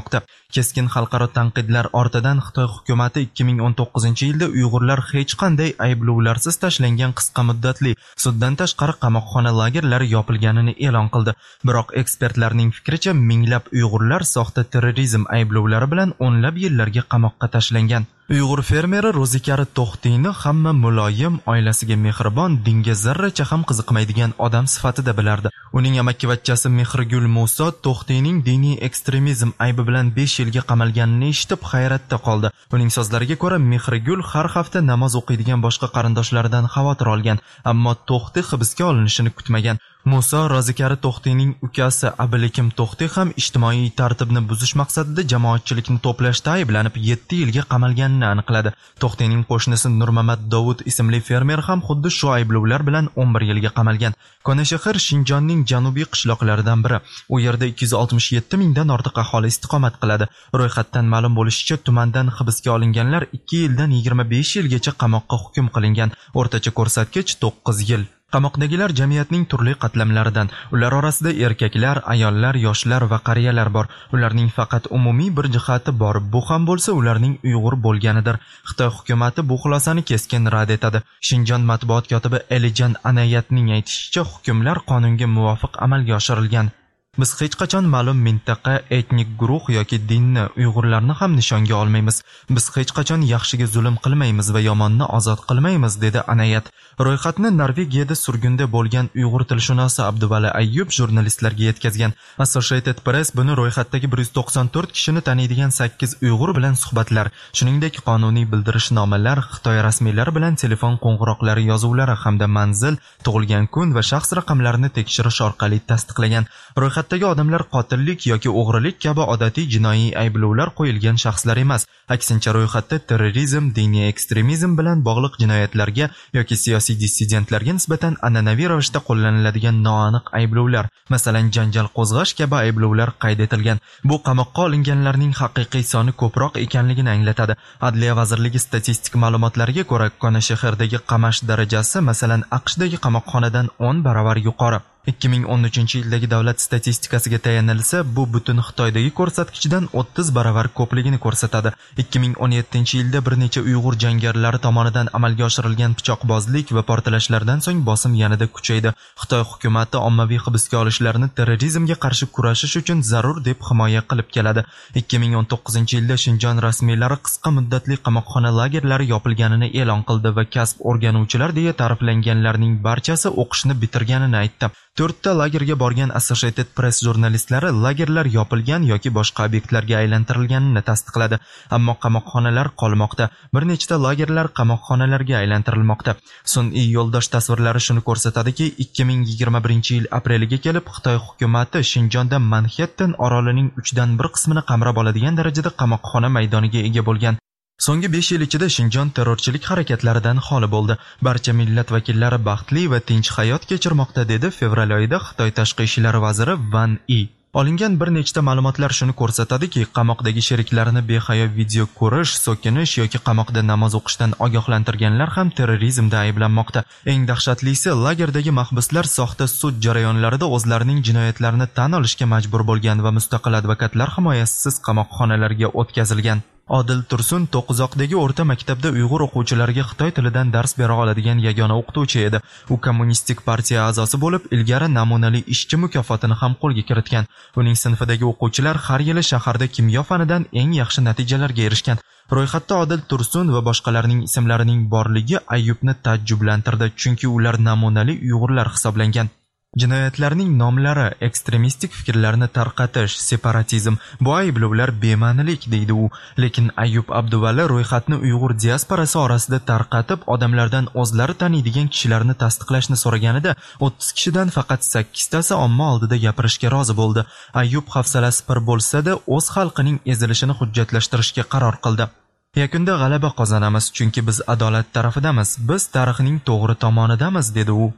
Keskin xalqaro tanqidlar ortidan Xitoy hukumatı ikki ming o'n to'qqizinchi yilda Uyg'urlar hech qanday ayblovlarsiz tashlangan qisqa muddatli suddan tashqari qamoqxona lagerlari yopilganini e'lon qildi. Biroq ekspertlarning fikricha, minglab Uyg'urlar soxta terrorizm ayblovlari bilan o'nlab yillarga qamoqqa tashlangan. Uyg'ur fermeri Ro'zikari To'xtiyni hamma muloyim, oilasiga mehribon, dinga zarracha ham qiziqmaydigan odam sifatida bilardi. Uning amakkivachchasi Mehrgul Muso To'xtiyning diniy ekstremizm aybi bilan besh yilga qamalganini eshitib hayratda qoldi. Uning so'zlariga ko'ra, Mehrgul har hafta namoz o'qiydigan boshqa qarindoshlaridan xavotir olgan, ammo To'xti hibsga olinishini kutmagan. Muso Ro'zikari To'xtiyning ukasi Abilikim To'xtiy ham ijtimoiy tartibni buzish maqsadida jamoatchilikni to'plashda ayblanib yetti yilga qamalganini aniqladi. To'xtiyning qo'shnisi Nurmamat Dovud ismli fermer ham xuddi shu ayblovlar bilan o'n bir yilga qamalgan. Konashahar Shinjonning janubiy qishloqlaridan biri. U yerda ikki yuz oltmish yetti mingdan ortiq aholi istiqomat qiladi. Ro'yxatdan ma'lum bo'lishicha, tumandan hibsga olinganlar ikki yildan yigirma besh yilgacha qamoqqa hukm qilingan. O'rtacha ko'rsatkich to'qqiz yil. Qamoqdagilar jamiyatning turli qatlamlaridan. Ular orasida erkaklar, ayollar, yoshlar va qariyalar bor. Ularning faqat umumiy bir jihati bor. Bu ham bo'lsa, ularning Uyg'ur bo'lganidir. Xitoy hukumatı bu xulosani keskin rad etadi. Shinjon matbuot kotibi Elijan Anayatning aytishicha, hukmlar qonunga muvofiq amalga oshirilgan. Biz hech qachon ma'lum mintaqa, etnik guruh yoki dinni, Uyg'urlarni ham nishonga olmaymiz. Biz hech qachon yaxshiga zulm qilmaymiz va yomonni ozod qilmaymiz, dedi Anayat. Ro'yxatni Norvegiyada surgunda bo'lgan Uyg'ur tilshunosi Abduvali Ayyub jurnalistlarga yetkazgan. Associated Press buni ro'yxatdagi bir yuz to'qson to'rt kishini taniydigan sakkiz Uyg'ur bilan suhbatlar, shuningdek qonuniy bildirishnomalar, Xitoy rasmiylari bilan telefon qo'ng'iroqlari yozuvlari hamda manzil, tug'ilgan kun va shaxs raqamlarini tekshirish orqali tasdiqlagan. Ro'yxat Ro'yxatdagi odamlar qotillik yoki o'g'rilik kabi odatiy jinoiy ayblovlar qo'yilgan shaxslar emas. Aksincha, ro'yxatda terrorizm, diniy ekstremizm bilan bog'liq jinoyatlarga yoki siyosiy dissidentlarga nisbatan an'anaviy ravishda qo'llaniladigan noaniq ayblovlar, masalan, janjal qo'zg'ash kabi ayblovlar qayd etilgan. Bu qamoqqa olinganlarning haqiqiy soni ko'proq ekanligini anglatadi. Adliya vazirligi statistik ma'lumotlariga ko'ra, Konashahardagi qamash darajasi, masalan, AQShdagi qamoqxonadan o'n barobar yuqori. ikki ming o'n uchinchi yildagi davlat statistikasiga tayanilsa, bu butun Xitoydagi ko'rsatkichdan o'ttiz barobar ko'pligini ko'rsatadi. ikki ming o'n yettinchi yilda bir necha Uyg'ur jangarilari tomonidan amalga oshirilgan pichoqbozlik va portlashlardan so'ng bosim yanada kuchaydi. Xitoy hukumatı ommaviy hibsga olishlarni terrorizmga qarshi kurashish uchun zarur deb himoya qilib keladi. ikki ming o'n to'qqizinchi yilda Shinjon rasmiylari qisqa muddatli qamoqxona lagerlari yopilganini e'lon qildi va kasb o'rganuvchilar deya ta'riflanganlarning barchasi o'qishni bitirganini aytdi. to'rtta lagerga borgan Associated Press jurnalistlari lagerlar yopilgan yoki boshqa obyektlarga aylantirilganini tasdiqladi. Ammo qamoqxonalar qolmoqda. Bir nechta lagerlar qamoqxonalarga aylantirilmoqda. Sun'iy yo'ldosh tasvirlari shuni ko'rsatadiki, ikki ming yigirma birinchi yil apreliga kelib Xitoy hukumatı Shinjonda Manhattan orolining uchdan bir qismini qamrab oladigan darajada qamoqxona maydoniga ega bo'lgan. So'nggi besh yil ichida Shinjon terrorchilik harakatlaridan xoli bo'ldi. Barcha millat vakillari baxtli va tinch hayot kechirmoqda, dedi fevral oyida Xitoy tashqi ishlar vaziri Van Yi. Olingan bir nechta ma'lumotlar shuni ko'rsatadiki, qamoqdagi sheriklarini behayo video ko'rish, so'kinish yoki qamoqda namoz o'qishdan ogohlantirganlar ham terrorizmda ayblanmoqda. Eng dahshatlisi, lagerdagi mahbuslar soxta sud jarayonlarida o'zlarining jinoyatlarini tan olishga majbur bo'lgan va mustaqil advokatlar himoyasisiz qamoqxonalarga o'tkazilgan. Odil Tursun To'qizoqdagi o'rta maktabda Uyg'ur o'quvchilariga Xitoy tilidan dars bera oladigan yagona o'qituvchi edi. U kommunistik partiya a'zosi bo'lib, ilgari namunali ishchi mukofotini ham qo'lga kiritgan. Uning sinfidagi o'quvchilar har yili shaharda kimyo fanidan eng yaxshi natijalarga erishgan. Ro'yxatda Odil Tursun va boshqalarning ismlarining borligi Ayyubni taajjublantirdi, chunki ular namunali Uyg'urlar hisoblangan. Jinoyatlarning nomlari ekstremistik fikrlarni tarqatish, separatizm, bu ayblovlar bema'nilik, deydi u. Lekin Ayyub Abduvali ro'yxatni Uyg'ur diasporasi orasida tarqatib, odamlardan o'zlari taniydigan kishilarni tasdiqlashni so'raganida, o'ttiz kishidan faqat sakkiztasi omma oldida gapirishga rozi bo'ldi. Ayyub hafsalasi pir bo'lsa-da, o'z xalqining ezilishini hujjatlashtirishga qaror qildi. Yakunda g'alaba qozonamiz, chunki biz adolat tarafidamiz, biz tarixning to'g'ri tomonidamiz, dedi u.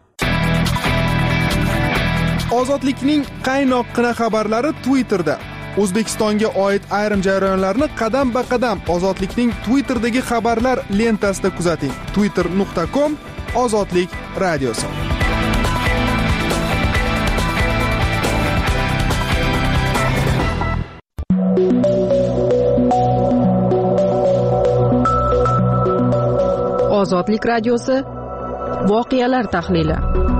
Ozodlikning qaynoqqina xabarlari Twitterda. O'zbekistonga oid ayrim jarayonlarni qadam-ba-qadam Ozodlikning Twitterdagi xabarlar lentasida kuzating. twitter nuqta com Ozodlik radiosi. Ozodlik radiosi voqealar tahlili.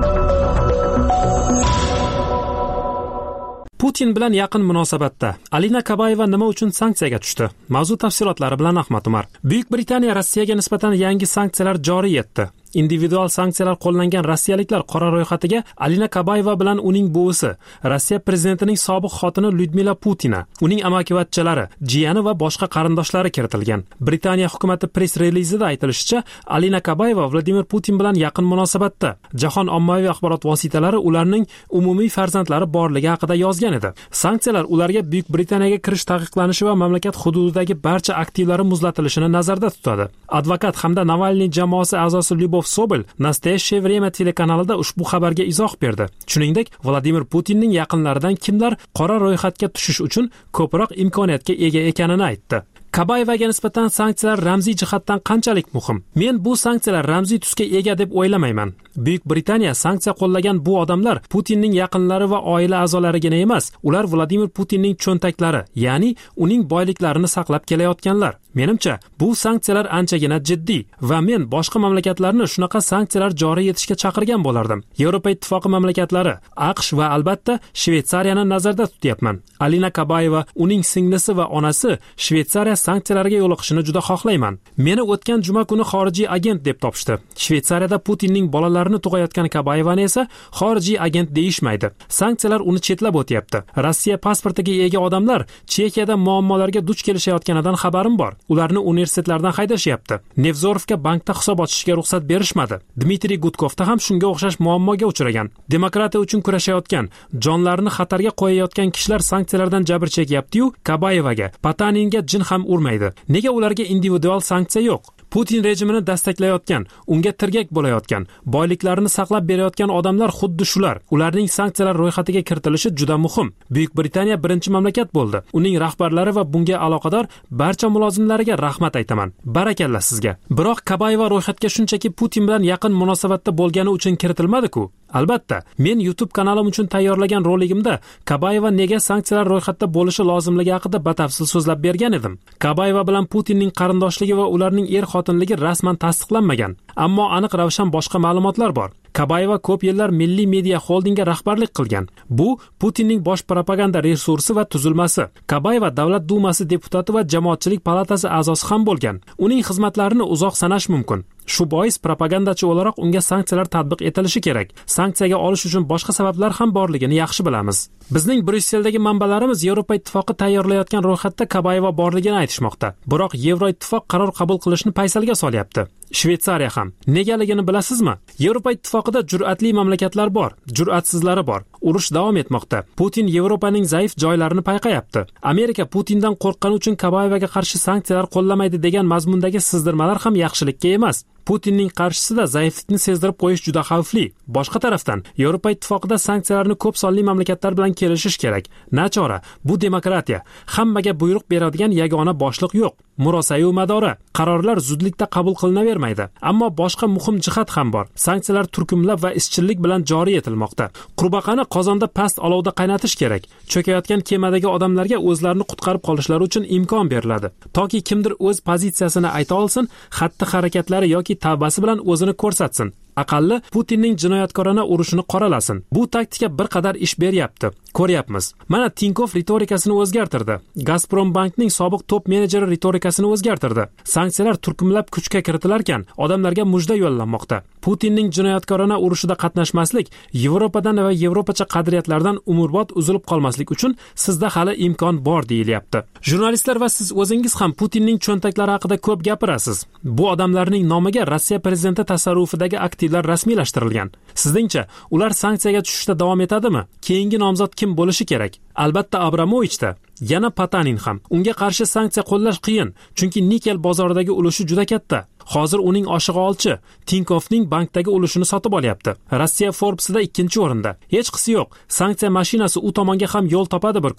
Putin bilan yaqin munosabatda Alina Kabayeva nima uchun sanksiyaga tushdi? Mavzu tafsilotlari bilan Ahmad Umar. Buyuk Britaniya Rossiyaga nisbatan yangi sanksiyalar joriy etdi. Individual sanksiyalar qo'llangan rossiyaliklar qora ro'yxatiga Alina Kabayeva bilan uning buvisi, Rossiya prezidentining sobiq xotini Lyudmila Putina, uning amakivachchalari, jiyani va boshqa qarindoshlari kiritilgan. Britaniya hukumati press relizida aytilishicha, Alina Kabayeva Vladimir Putin bilan yaqin munosabatda. Jahon ommaviy axborot vositalari ularning umumiy farzandlari borligi haqida yozgan edi. Sanksiyalar ularga Buyuk Britaniyaga kirish taqiqlanishi va mamlakat hududidagi barcha aktivlari muzlatilishini nazarda tutadi. Advokat hamda Navalniy jamoasi a'zosi Lyubov Sobel Nastoящее время telekanalida ushbu xabarga izoh berdi. Shuningdek, Vladimir Putinning yaqinlaridan kimlar qora ro'yxatga tushish uchun ko'proq imkoniyatga ega ekanini aytdi. Kabayevaga nisbatan sanksiyalar ramziy jihatdan qanchalik muhim? Men bu sanksiyalar ramziy tusga ega deb o'ylamayman. Buyuk Britaniya sanksiya qo'llagan bu odamlar Putinning yaqinlari va oila a'zolarigina emas, ular Vladimir Putinning cho'ntaklari, ya'ni uning boyliklarini saqlab kelayotganlar. Menimcha, bu sanksiyalar anchagina jiddiy va men boshqa mamlakatlarni shunaqa sanksiyalar joriy etishga chaqirgan bo'lardim. Yevropa ittifoqi mamlakatlari, AQSh va albatta Shveysariyani nazarda tutyapman. Alina Kabayeva, uning singlisi va onasi Shveysariya sanksiyalarga yo'liqishini juda xohlayman. Meni o'tgan juma kuni xorijiy agent deb topishdi. Shveysariyada Putinning bolalarini tug'ayotgan Kabayevani esa xorijiy agent deyishmaydi. Sanksiyalar uni chetlab o'tyapti. Rossiya pasportiga ega odamlar Chexiyada muammolarga duch kelishayotganidan xabarim bor. Ularni universitetlardan haydashyapti. Nevzorovga bankda hisob ochishga ruxsat berishmadi. Dmitriy Gudkovda ham shunga o'xshash muammoga uchragan. Demokratiya uchun kurashayotgan, jonlarini xatarga qo'yayotgan kishilar sanksiyalardan jabr chekyapti-yu, Kabayevaga, Pataninga jin ham urmaydi. Nega ularga individual sanksiya yo'q? Putin rejimini dastaklayotgan, unga tirgak bo'layotgan, boyliklarini saqlab berayotgan odamlar xuddi shular. Ularning sanksiyalar ro'yxatiga kiritilishi juda muhim. Buyuk Britaniya birinchi mamlakat bo'ldi. Uning rahbarlari va bunga aloqador barcha mulozimlariga rahmat aytaman. Barakalla sizga. Biroq Kabayeva ro'yxatga shunchaki Putin bilan yaqin munosabatda bo'lgani uchun kiritilmadi-ku. Albatta, men YouTube kanalim uchun tayyorlagan roligimda Kabayeva nega sanksiyalar ro'yxatda bo'lishi lozimligi haqida batafsil so'zlab bergan edim. Kabayeva bilan Putinning qarindoshligi va ularning er xotinligi rasman tasdiqlanmagan, ammo aniq ravshan boshqa ma'lumotlar bor. Kabayeva ko'p yillar Milliy media xoldingga rahbarlik qilgan. Bu Putinning bosh propaganda resursi va tuzilmasi. Kabayeva Davlat dumasi deputati va Jamoatchilik palatasi a'zosi ham bo'lgan. Uning xizmatlarini uzoq sanash mumkin. Shu bois propagandachi o'laroq unga sanksiyalar tatbiq etilishi kerak. Sanksiyaga olish uchun boshqa sabablar ham borligini yaxshi bilamiz. Bizning Brusseldagi manbalarimiz Yevropa ittifoqi tayyorlayotgan ro'yxatda Kabayeva borligini aytishmoqda. Biroq Yevroittifoq qaror qabul qilishni paysalga solyapti. Shveysariya ham. Negaligini bilasizmi? Yevropa ittifoqida jur'atli mamlakatlar bor, jur'atsizlari bor. Urush davom etmoqda. Putin Yevropaning zaif joylarini payqayapti. Amerika Putindan qo'rqqani uchun Kabayevaga qarshi sanksiyalar qo'llamaydi degan mazmundagi sizdirmalar ham yaxshilikka emas. Putinning qarshisida zaiflikni sezdirib qo'yish juda xavfli. Boshqa tarafdan, Yevropa ittifoqida sanksiyalarni ko'p sonli mamlakatlar bilan kelishish kerak. Nachora, bu demokratiya. Hammaga buyruq beradigan yagona boshliq yo'q. Murosa-yu madora. Qarorlar zudlikda qabul qilinavermaydi. Ammo boshqa muhim jihat ham bor. Sanksiyalar turkumlab va izchillik bilan joriy etilmoqda. Qurbaqani qozonda past olovda qaynatish kerak. Cho'kayotgan kemadagi odamlarga o'zlarini qutqarib qolishlari uchun imkon beriladi. Toki kimdir o'z pozitsiyasini ayta olsin, xatti-harakatlari yoki tavbasi bilan o'zini ko'rsatsin. Aqalli Putinning jinoyatkorona urushini qoralasin. Bu taktika bir qadar ish beryapti. Ko'ryapmiz. Mana Tinkov ritorikasini o'zgartirdi. Gazprom bankning sobiq top menejeri ritorikasini o'zgartirdi. Sanksiyalar turkumlab kuchga kiritilarkan, odamlarga mujda yo'llanmoqda. Putinning jinoyatkorona urushida qatnashmaslik, Yevropadan va yevropacha qadriyatlardan umrbod uzilib qolmaslik uchun sizda hali imkon bor deyilyapti. Jurnalistlar va siz o'zingiz ham Putinning cho'ntaklari haqida ko'p gapirasiz. Bu odamlarning nomiga Rossiya prezidenti tasarrufidagi aktivlar rasmiylashtirilgan. Sizningcha, ular sanksiyaga tushishda davom etadimi? Keyingi nomzod kim bo'lishi kerak? Albatta Abramovichda. Yana Patanin ham. Unga qarshi sanksiya qo'llash qiyin, chunki nikel bozoridagi ulushi juda katta. Hozir uning oshig'i olchi Tinkovning bankdagi ulushini sotib olyapti. Rossiya Forbes'da ikkinchi o'rinda. Hech qisi yo'q. Sanksiya mashinasi u tomonga ham yo'l topadi bir kuni.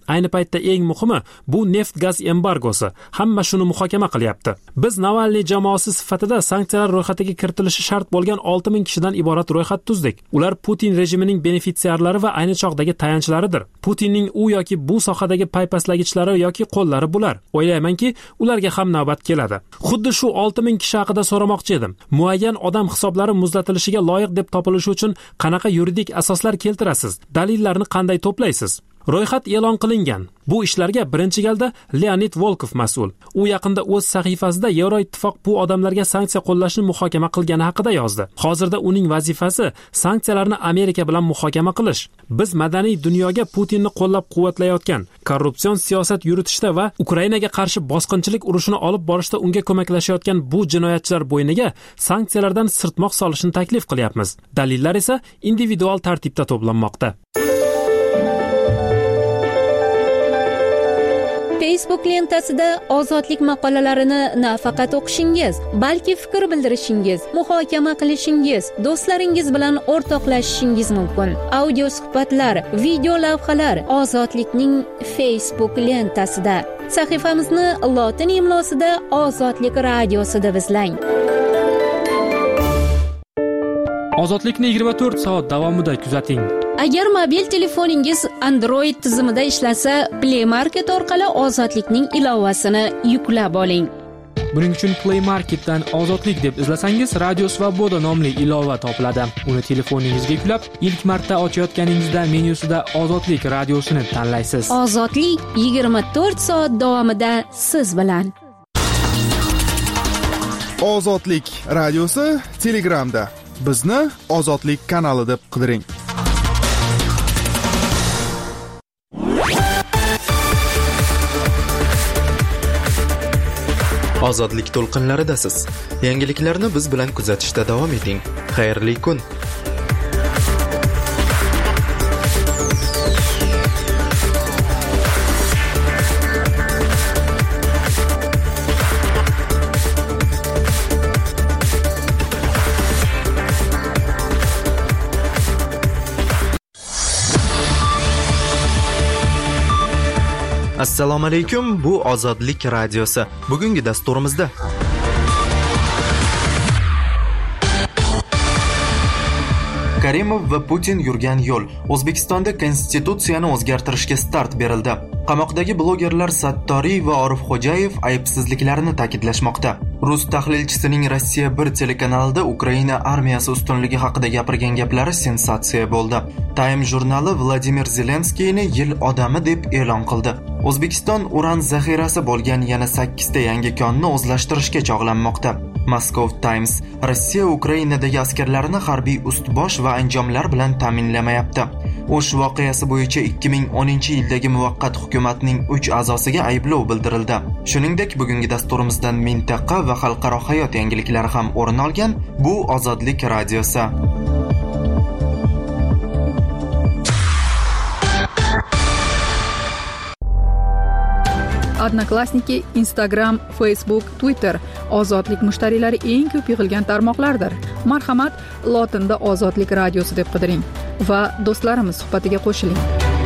Ayni paytda eng muhimi bu neft-gaz embargosi. Hamma shuni muhokama qilyapti. Biz Navalniy jamoasi sifatida sanksiyalar ro'yxatiga kiritilishi shart bo'lgan olti ming kishidan iborat ro'yxat tuzdik. Ular Putin rejimining benefitsiarlari va ayni chog'dagi tayanchlaridir. Putinning u yoki bu sohadagi paypastlagichlari yoki qo'llari bular. O'ylaymanki, ularga ham navbat keladi. Xuddi shu olti ming kishi haqida so'ramoqchi edim. Muayyan odam hisoblari muzlatilishiga loyiq deb topilishi uchun qanaqa yuridik asoslar keltirasiz? Dalillarni qanday to'playsiz? Ro'yxat e'lon qilingan. Bu ishlarga birinchi galda Leonid Volkov mas'ul. U yaqinda o'z sahifasida Yevroittifoq bu odamlarga sanksiya qo'llashni muhokama qilgani haqida yozdi. Hozirda uning vazifasi sanksiyalarni Amerika bilan muhokama qilish. Biz madaniy dunyoga Putinni qo'llab-quvvatlayotgan, korrupsion siyosat yuritishda va Ukrainaga qarshi bosqinchilik urushini olib borishda unga ko'maklashayotgan bu jinoyatchilar bo'yniga sanksiyalardan sirtmoq solishni taklif qilyapmiz. Dalillar esa individual tartibda to'planmoqda. Facebook lentasida ozodlik maqolalarini nafaqat o'qishingiz, balki fikr bildirishingiz, muhokama qilishingiz, do'stlaringiz bilan o'rtoqlashishingiz mumkin. Audio suhbatlar, video lavhalar Ozodlikning Facebook lentasida. Sahifamizni lotin imlosida Ozodlik radiosida izlang. Ozodlikni yigirma to'rt soat davomida kuzating. Agar mobil telefoningiz Android tizimida ishlasa, Play Market orqali Ozodlikning ilovasini yuklab oling. Buning uchun Play Marketdan Ozodlik deb izlasangiz, Radio Svoboda nomli ilova topiladi. Uni telefoningizga yuklab, ilk marta ochayotganingizda menyusida Ozodlik radiosini tanlaysiz. Ozodlik yigirma to'rt soat davomida siz bilan. Ozodlik radiosi Telegramda. Bizni Ozodlik kanali deb qidiring. Ozodlik to'lqinlaridasiz. Yangiliklarni biz bilan kuzatishda davom eting. Xayrli kun. Assalomu alaykum, bu Ozodlik radiosi. Bugungi dasturimizda Karimov va Putin yurgan yo'l. O'zbekistonda konstitutsiyani o'zgartirishga start berildi. Qamoqdagi blogerlar Sattoriy va Orifxo'jayev aybsizliklarini ta'kidlashmoqda. Rus tahlilchisining Rossiya bir telekanalida Ukraina armiyasi ustunligi haqida gapirgan gaplari sensatsiya bo'ldi. Time jurnali Vladimir Zelenskiyni yil odami deb e'lon qildi. O'zbekiston uran zaxirasi bo'lgan yana sakkiz ta yangi konni o'zlashtirishga chog'lanmoqda. Moscow Times: Rossiya Ukrainadagi askarlarini harbiy ust-bosh va anjomlar bilan ta'minlamayapti. O'sh voqeasi bo'yicha ikki ming o'ninchi yildagi muvaqqat hukumatning uch a'zosiga ayblov bildirildi. Shuningdek, bugungi dasturimizdan mintaqa va xalqaro hayot yangiliklari ham o'rin olgan. Bu Ozodlik radiosi. Odnoklassniki, Instagram, Facebook, Twitter ozodlik mushtariylari eng ko'p yig'ilgan tarmoqlardir. Marhamat, lotinda Ozodlik radiosi deb qidiring va do'stlarimiz suhbatiga qo'shiling.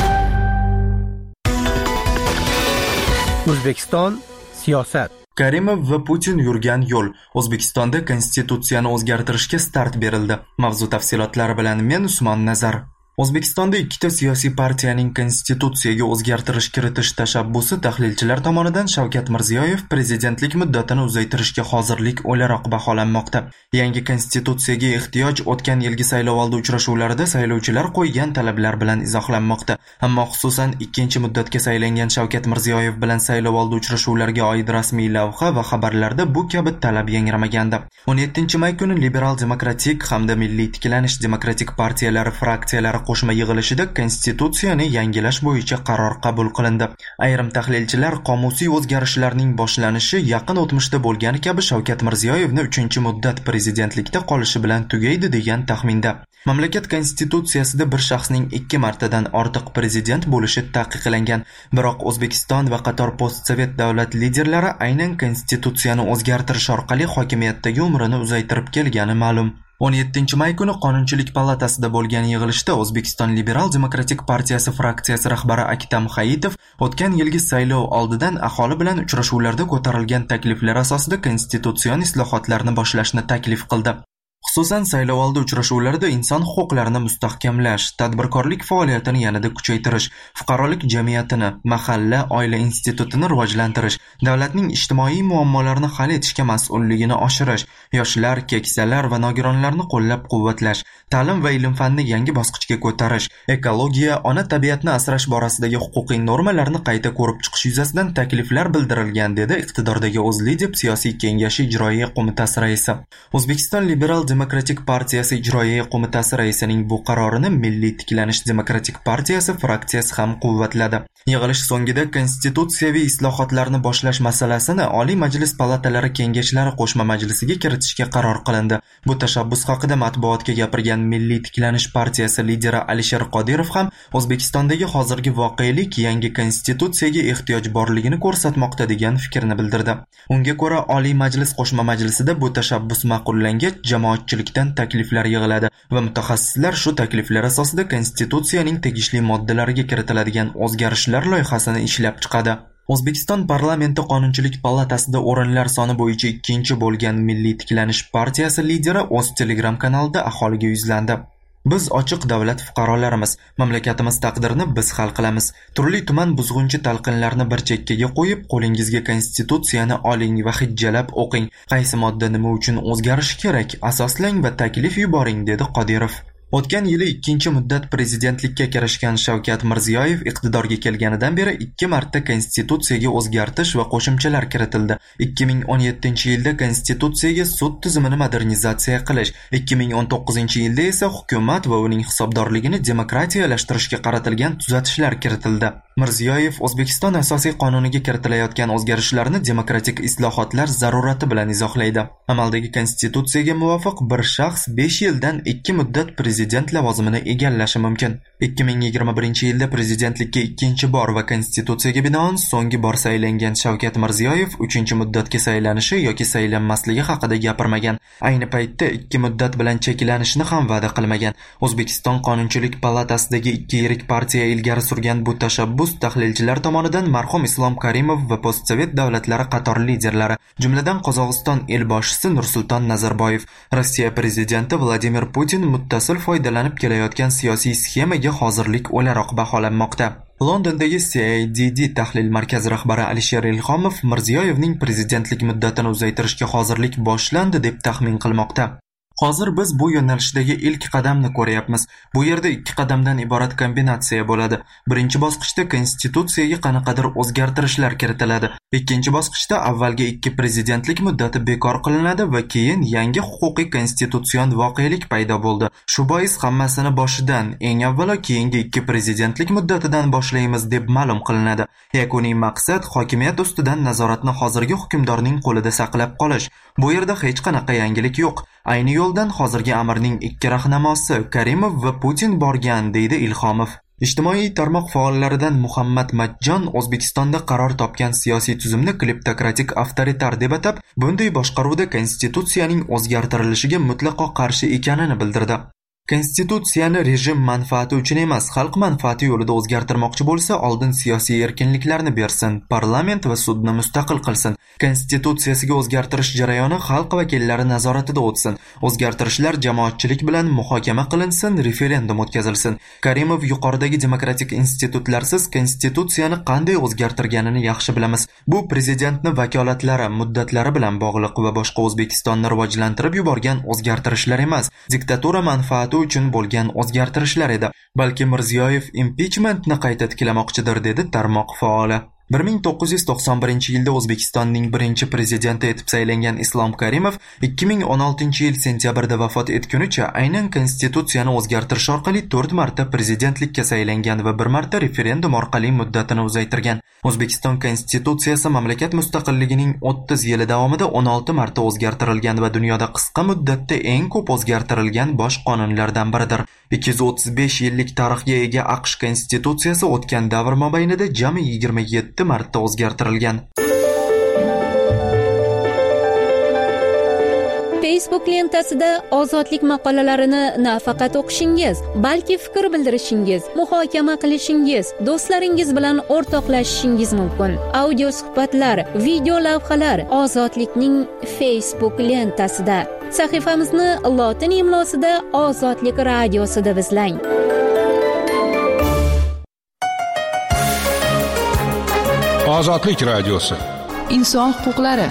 O'zbekiston siyosat. Karimov va Putin yurgan yo'l. O'zbekistonda konstitutsiyani o'zgartirishga start berildi. Mavzu tafsilotlari bilan men Usmon Nazar. O'zbekistonda ikkita siyosiy partiyaning konstitutsiyaga o'zgartirish kiritish tashabbusi tahlilchilar tomonidan Shavkat Mirziyoyev prezidentlik muddatini uzaytirishga hozirlik o'laroq baholanmoqda. Yangi konstitutsiyaga ehtiyoj o'tgan yilgi saylovoldi uchrashuvlarida saylovchilar qo'ygan talablar bilan izohlanmoqda. Ammo xususan ikkinchi muddatga saylangan Shavkat Mirziyoyev bilan saylovoldi uchrashuvlariga oid rasmiy lavha va xabarlarda bu kabi talab yangramagandi. o'n yettinchi may kuni Liberal demokratik hamda Milliy tiklanish demokratik partiyalari fraksiyalari qo'shma yig'ilishida konstitutsiyani yangilash bo'yicha qaror qabul qilindi. Ayrim tahlilchilar qomusiy o'zgarishlarning boshlanishi yaqin o'tmishda bo'lgani kabi Shavkat Mirziyoyevni uchinchi muddat prezidentlikda qolishi bilan tugaydi degan taxminda. Mamlakat konstitutsiyasida bir shaxsning ikki martadan ortiq prezident bo'lishi taqiqlangan. Biroq O'zbekiston va qator postsovet davlat liderlari aynan konstitutsiyani o'zgartirish orqali hokimiyatdagi umrini uzaytirib kelgani ma'lum. o'n yettinchi may kuni Qonunchilik palatasida bo'lgan yig'ilishda O'zbekiston Liberal Demokratik partiyasi fraksiyasi rahbari Aktam Hayitov o'tgan yilgi saylov oldidan aholi bilan uchrashuvlarda ko'tarilgan takliflar asosida konstitutsion islohotlarni boshlashni taklif qildi. Xususan, saylovoldi uchrashuvlarida inson huquqlarini mustahkamlash, tadbirkorlik faoliyatini yanada kuchaytirish, fuqarolik jamiyatini, mahalla, oila institutini rivojlantirish, davlatning ijtimoiy muammolarini hal etishga mas'ulligini oshirish, yoshlar, keksalar va nogironlarni qo'llab-quvvatlash, ta'lim va ilm-fanni yangi bosqichga ko'tarish, ekologiya, ona tabiatni asrash borasidagi huquqiy normalarni qayta ko'rib chiqish yuzasidan takliflar bildirilgan, dedi iqtidordagi O'zLidep siyosiy kengashi ijroiya qo'mitasi raisi. O'zbekiston Liberal Demokratik partiyasi ijroiya qo'mitasi raisining bu qarorini Milliy tiklanish demokratik partiyasi fraksiyasi ham quvvatladi. Yig'ilish so'ngida konstitutsiyaviy islohotlarni boshlash masalasini Oliy Majlis palatalari kengashlari qo'shma majlisiga kiritishga qaror qilindi. Bu tashabbus haqida matbuotga gapirgan Milliy tiklanish partiyasi lideri Alisher Qodirov ham O'zbekistondagi hozirgi voqelik yangi konstitutsiyaga ehtiyoj borligini ko'rsatmoqda degan fikrni bildirdi. Unga ko'ra, Oliy Majlis qo'shma majlisida bu tashabbus ma'qullangach, jamoatchilikdan takliflar yig'iladi va mutaxassislar shu takliflar asosida konstitutsiyaning tegishli moddalariga kiritiladigan o'zgarishlar loyihasini ishlab chiqadi. O'zbekiston parlamenti Qonunchilik palatasida o'rinlar soni bo'yicha ikkinchi bo'lgan Milliy tiklanish partiyasi lideri o'z Telegram kanalida aholiga yuzlandi. Biz ochiq davlat fuqarolarimiz, mamlakatimiz taqdirini biz hal qilamiz. Turli tuman buzg'unchi talqinlarni bir chekkaga qo'yib, qo'lingizga konstitutsiyani oling va hijjalab o'qing. Qaysi modda nima uchun o'zgarishi kerak, asoslang va taklif yuboring, dedi Qodirov. O'tgan yili ikkinchi muddat prezidentlikka kirishgan Shavkat Mirziyoyev iqtidorga kelganidan beri ikki marta konstitutsiyaga o'zgartish va qo'shimchalar kiritildi. ikki ming o'n yettinchi yilda konstitutsiyaga sud tizimini modernizatsiya qilish, ikki ming o'n to'qqizinchi yilda esa hukumat va uning hisobdorligini demokratiyalashtirishga qaratilgan tuzatishlar kiritildi. Mirziyoyev O'zbekiston asosiy qonuniga kiritilayotgan o'zgarishlarni demokratik islohotlar zarurati bilan izohlaydi. Amaldagi konstitutsiyaga muvofiq bir shaxs besh yildan ikki muddat prezident lavozimini egallashi mumkin. ikki ming yigirma birinchi yilda prezidentlikka ikkinchi bor va konstitutsiyaga binoan so'nggi bor saylangan Shavkat Mirziyoyev uchinchi muddatga saylanishi yoki saylanmasligi haqida gapirmagan. Ayni paytda ikki muddat bilan cheklanishni ham va'da qilmagan. O'zbekiston Qonunchilik palatasidagi ikki yirik partiya ilgari surgan bu tashabbus tahlilchilar tomonidan marhum Islom Karimov va postsovet davlatlari qator liderlari, jumladan Qozog'iston elboshisi Nursulton Nazarboyev, Rossiya prezidenti Vladimir Putin muttasil foydalanib kelayotgan siyosiy sxemaga hozirlik o'laroq baholanmoqda. Londondagi C I D D tahlil markazi rahbari Alisher Ilhomov Mirziyoyevning prezidentlik muddatini uzaytirishga hozirlik boshlandi deb taxmin qilmoqda. Hozir biz bu yo'nalishdagi ilk qadamni ko'ryapmiz. Bu yerda ikki qadamdan iborat kombinatsiya bo'ladi. Birinchi bosqichda konstitutsiyaga qanaqadir o'zgartirishlar kiritiladi. Ikkinchi bosqichda avvalgi ikki prezidentlik muddati bekor qilinadi va keyin yangi huquqiy konstitutsion voqelik paydo bo'ldi. Shu bois hammasini boshidan, eng avvalo keyingi ikki prezidentlik muddatidan boshlaymiz deb ma'lum qilinadi. Yakuniy maqsad hokimiyat ustidan nazoratni hozirgi hukmdorning qo'lida saqlab qolish. Bu yerda hech qanaqa yangilik yo'q. Ayni yo'ldan hozirgi amirning ikki rahnamosi Karimov va Putin borgan, deydi Ilhomov. Ijtimoiy tarmoq faollaridan Muhammad Majjon O'zbekistonda qaror topgan siyosiy tuzumni kleptokratik avtoritar deb atab, bunday boshqaruvda konstitutsiyaning o'zgartirilishiga mutlaqo qarshi ekanini bildirdi. Konstitutsiyani rejim manfaati uchun emas, xalq manfaati yo'lida o'zgartirmoqchi bo'lsa, oldin siyosiy erkinliklarni bersin, parlament va sudni mustaqil qilsin. Konstitutsiyasiga o'zgartirish jarayoni xalq vakillari nazoratida o'tsin. O'zgartirishlar jamoatchilik bilan muhokama qilinsin, referendum o'tkazilsin. Karimov yuqoridagi demokratik institutlarsiz konstitutsiyani qanday o'zgartirganini yaxshi bilamiz. Bu prezidentni vakolatlari, muddatlari bilan bog'liq va boshqa O'zbekistonni rivojlantirib yuborgan o'zgartirishlar emas, diktatura manfaati uchun bo'lgan o'zgartirishlar edi. Balki Mirziyoyev impichmentni qayta tiklamoqchidir, dedi tarmoq faoli. bir ming to'qqiz yuz to'qson birinchi yilda O'zbekistonning birinchi prezidenti etib saylangan Islom Karimov ikki ming o'n oltinchi yil sentyabrda vafot etgunicha aynan konstitutsiyani o'zgartirish orqali to'rt marta prezidentlikka saylangan va bir marta referendum orqali muddatini uzaytirgan. O'zbekiston konstitutsiyasi mamlakat mustaqilligining o'ttiz yili davomida o'n olti marta o'zgartirilgan va dunyoda qisqa muddatda eng ko'p o'zgartirilgan bosh qonunlardan biridir. ikki yuz o'ttiz besh yillik tarixga ega AQSh konstitutsiyasi o'tgan davr mobaynida jami yigirma yetti marta o'zgartirilgan. Facebook lentasida ozodlik maqolalarini nafaqat o'qishingiz, balki fikr bildirishingiz, muhokama qilishingiz, do'stlaringiz bilan o'rtoqlashishingiz mumkin. Audio suhbatlar, video lavhalar ozodlikning Facebook lentasida. Sahifamizni lotin imlosida Ozodlik radiosi deb izlang. Ozodlik radiosi. Inson huquqlari.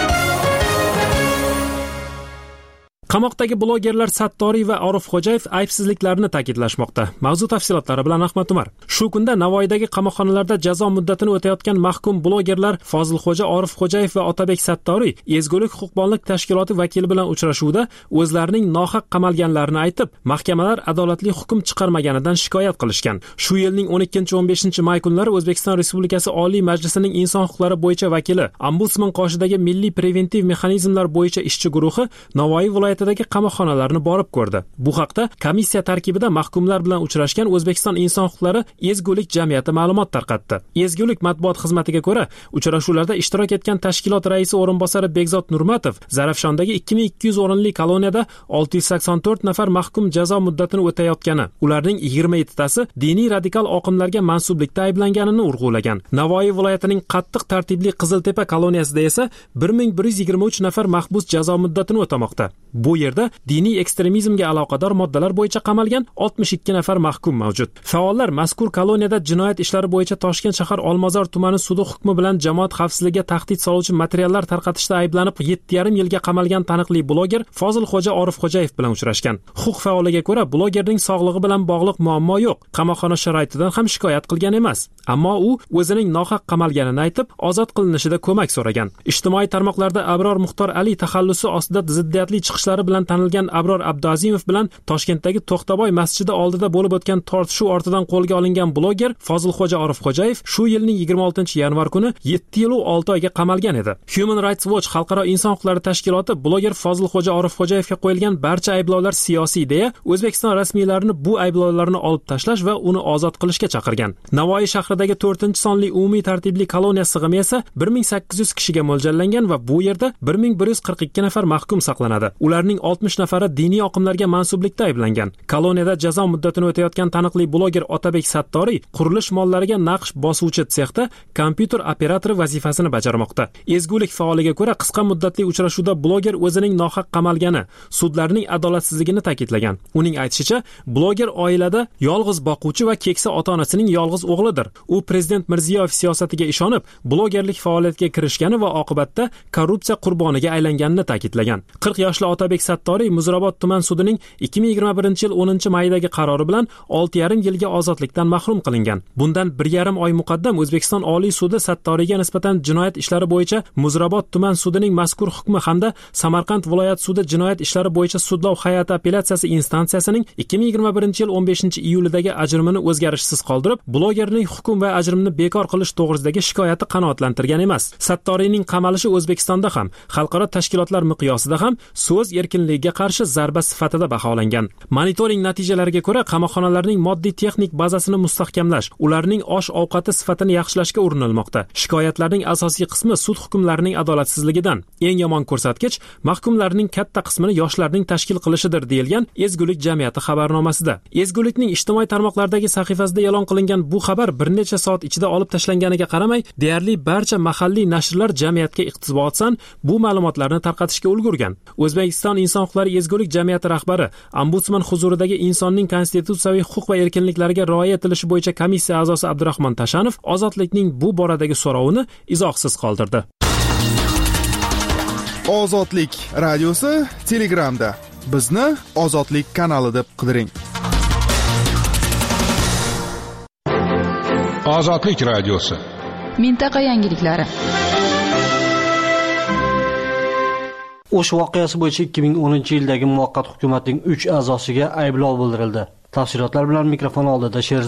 Qamoqdagi blogerlar Sattoriy va Orifxo'jayev aybsizliklarini ta'kidlashmoqda. Mavzu tafsilotlari bilan Ahmad Umar. Shu kunda Navoiydagi qamoqxonalarda jazo muddatini o'tayotgan mahkum blogerlar Fozilxo'ja Orifxo'jayev va Otabek Sattoriy ezgulik huquqbonlik tashkiloti vakili bilan uchrashuvda o'zlarining nohaq qamalganlarini aytib, mahkamalar adolatli hukm chiqarmaganidan shikoyat qilishgan. Shu yilning o'n ikkinchi o'n beshinchi may kunlari O'zbekiston Respublikasi Oliy Majlisining inson huquqlari bo'yicha vakili, Ombudsman qoshidagi Milliy preventiv mexanizmlar bo'yicha ishchi guruhi Navoiy viloyatidagi qamoqxonalarni borib ko'rdi. Bu haqda komissiya tarkibida mahkumlar bilan uchrashgan O'zbekiston inson huquqlari ezgulik jamiyati ma'lumot tarqatdi. Ezgulik matbuot xizmatiga ko'ra, uchrashuvlarda ishtirok etgan tashkilot raisi o'rinbosari Bekzod Nurmatov Zarafshondagi ikki ming ikki yuz o'rinli koloniyada olti yuz sakson to'rt nafar mahkum jazo muddatini o'tayotgani, ularning yigirma yettitasi diniy radikal oqimlarga mansublikda ayblanganini urg'ulagan. Navoiy viloyatining qattiq tartibli Qiziltepa koloniyasida esa bir ming bir yuz yigirma uch nafar mahbus jazo muddatini o'tamoqda. Bu yerda diniy ekstremizmga aloqador moddalar bo'yicha qamalgan oltmish ikki nafar mahkum mavjud. Faollar mazkur koloniyada jinoyat ishlari bo'yicha Toshkent shahar Olmazor tumani sudi hukmi bilan jamoat xavfsizligiga tahdid soluvchi materiallar tarqatishda ayblanib yetti yarim yilga qamalgan taniqli bloger Fozilxo'ja Orifxo'jayev bilan uchrashgan. Huquq faoliga ko'ra, blogerning sog'lig'i bilan bog'liq muammo yo'q. Qamoqxona sharoitidan ham shikoyat qilgan emas. Ammo u o'zining nohaq qamalganini aytib, ozod qilinishida ko'mak so'ragan. Ijtimoiy tarmoqlarda Abror Muxtor Ali taxallusi ostida ziddiyatli chiqishlari bilan tanilgan Abror Abduazimov bilan Toshkentdagi To'xtaboy masjidi oldida bo'lib o'tgan tortishuv ortidan qo'lga olingan bloger Fozilxo'ja Orifxo'jayev shu yilning yigirma oltinchi yanvar kuni yetti yil va olti oyga qamalgan edi. Human Rights Watch xalqaro inson huquqlari tashkiloti bloger Fozilxo'ja Orifxo'jayevga qo'yilgan barcha ayblovlar siyosiy deya O'zbekiston rasmiylarini bu ayblovlarni olib tashlash va uni ozod qilishga chaqirgan. Navoiy shahridagi to'rtinchi sonli umumiy tartibli koloniya sig'imi esa bir ming sakkiz yuz kishiga mo'ljallangan va bu yerda bir ming bir yuz qirq ikki nafar mahkum saqlanadi. Ularning oltmish nafari diniy oqimlarga mansublikda ayblangan. Koloniyada jazo muddatini o'tayotgan taniqli bloger Otabek Sattoriy qurilish mollariga naqsh bosuvchi sexda kompyuter operatori vazifasini bajarmoqda. Ezgulik faoliga ko'ra, qisqa muddatli uchrashuvda bloger o'zining nohaq qamalgani, sudlarning adolatsizligini ta'kidlagan. Uning aytishicha, bloger oilada yolg'iz boquvchi va keksa ota-onasining yolg'iz o'g'lidir. U prezident Mirziyoyev siyosatiga ishonib, blogerlik faoliyatiga kirishgani va oqibatda korrupsiya qurboniga aylanganini ta'kidlagan. qirq yoshli Otabek Sattoriy Muzrabot tuman sudining ikki ming yigirma birinchi yil o'ninchi maydagi qarori bilan olti yarim yilga ozodlikdan mahrum qilingan. Bundan bir yarim oy muqaddam O'zbekiston Oliy sudi Sattoriyga nisbatan jinoyat ishlari bo'yicha Muzrabot tuman sudining mazkur hukmi hamda Samarqand viloyat sudi jinoyat ishlari bo'yicha sudlov hay'ati apellyatsiyasi instansiyasining ikki ming yigirma birinchi yil o'n beshinchi iyulidagi ajrimini o'zgarishsiz qoldirib, blogerning hukm va ajrimni bekor qilish to'g'risidagi shikoyati qanoatlantirgan emas. Sattoriyning qamalishi O'zbekistonda ham, xalqaro tashkilotlar miqyosida ham so'z erkinligiga qarshi zarba sifatida baholangan. Monitoring natijalariga ko'ra, qamoqxonalarning moddiy texnik bazasini mustahkamlash, ularning osh-ovqati sifatini yaxshilashga urinilmoqda. Shikoyatlarning asosiy qismi sud hukmlarining adolatsizligidan. Eng yomon ko'rsatkich mahkumlarning katta qismini yoshlarning tashkil qilishidir, deyilgan Ezgulik jamiyati xabarnomasida. Ezgulikning ijtimoiy tarmoqlardagi sahifasida e'lon qilingan bu xabar bir necha soat ichida olib tashlanganiga qaramay, deyarli barcha mahalliy nashrlar jamiyatga iqtibosdan bu ma'lumotlarni tarqatishga ulgurgan. O'zbekiston inson huquqlari ezgulik jamiyati rahbari, Ombudsman huzuridagi insonning konstitutsiyaviy huquq va erkinliklariga rioya etilishi bo'yicha komissiya a'zosi Abdurahmon Tashanov Ozodlikning bu boradagi so'rovini izohsiz qoldirdi. Ozodlik radiosi Telegramda. Bizni Ozodlik kanali deb qidiring. Ozodlik radiosi. Mintaqa yangiliklari. O'sh voqeasi bo'yicha ikki ming o'ninchi yildagi muvaqqat hukumatning uch a'zosiga ayblov bildirildi. Tafsilotlar bilan mikrofon oldida Sherzod.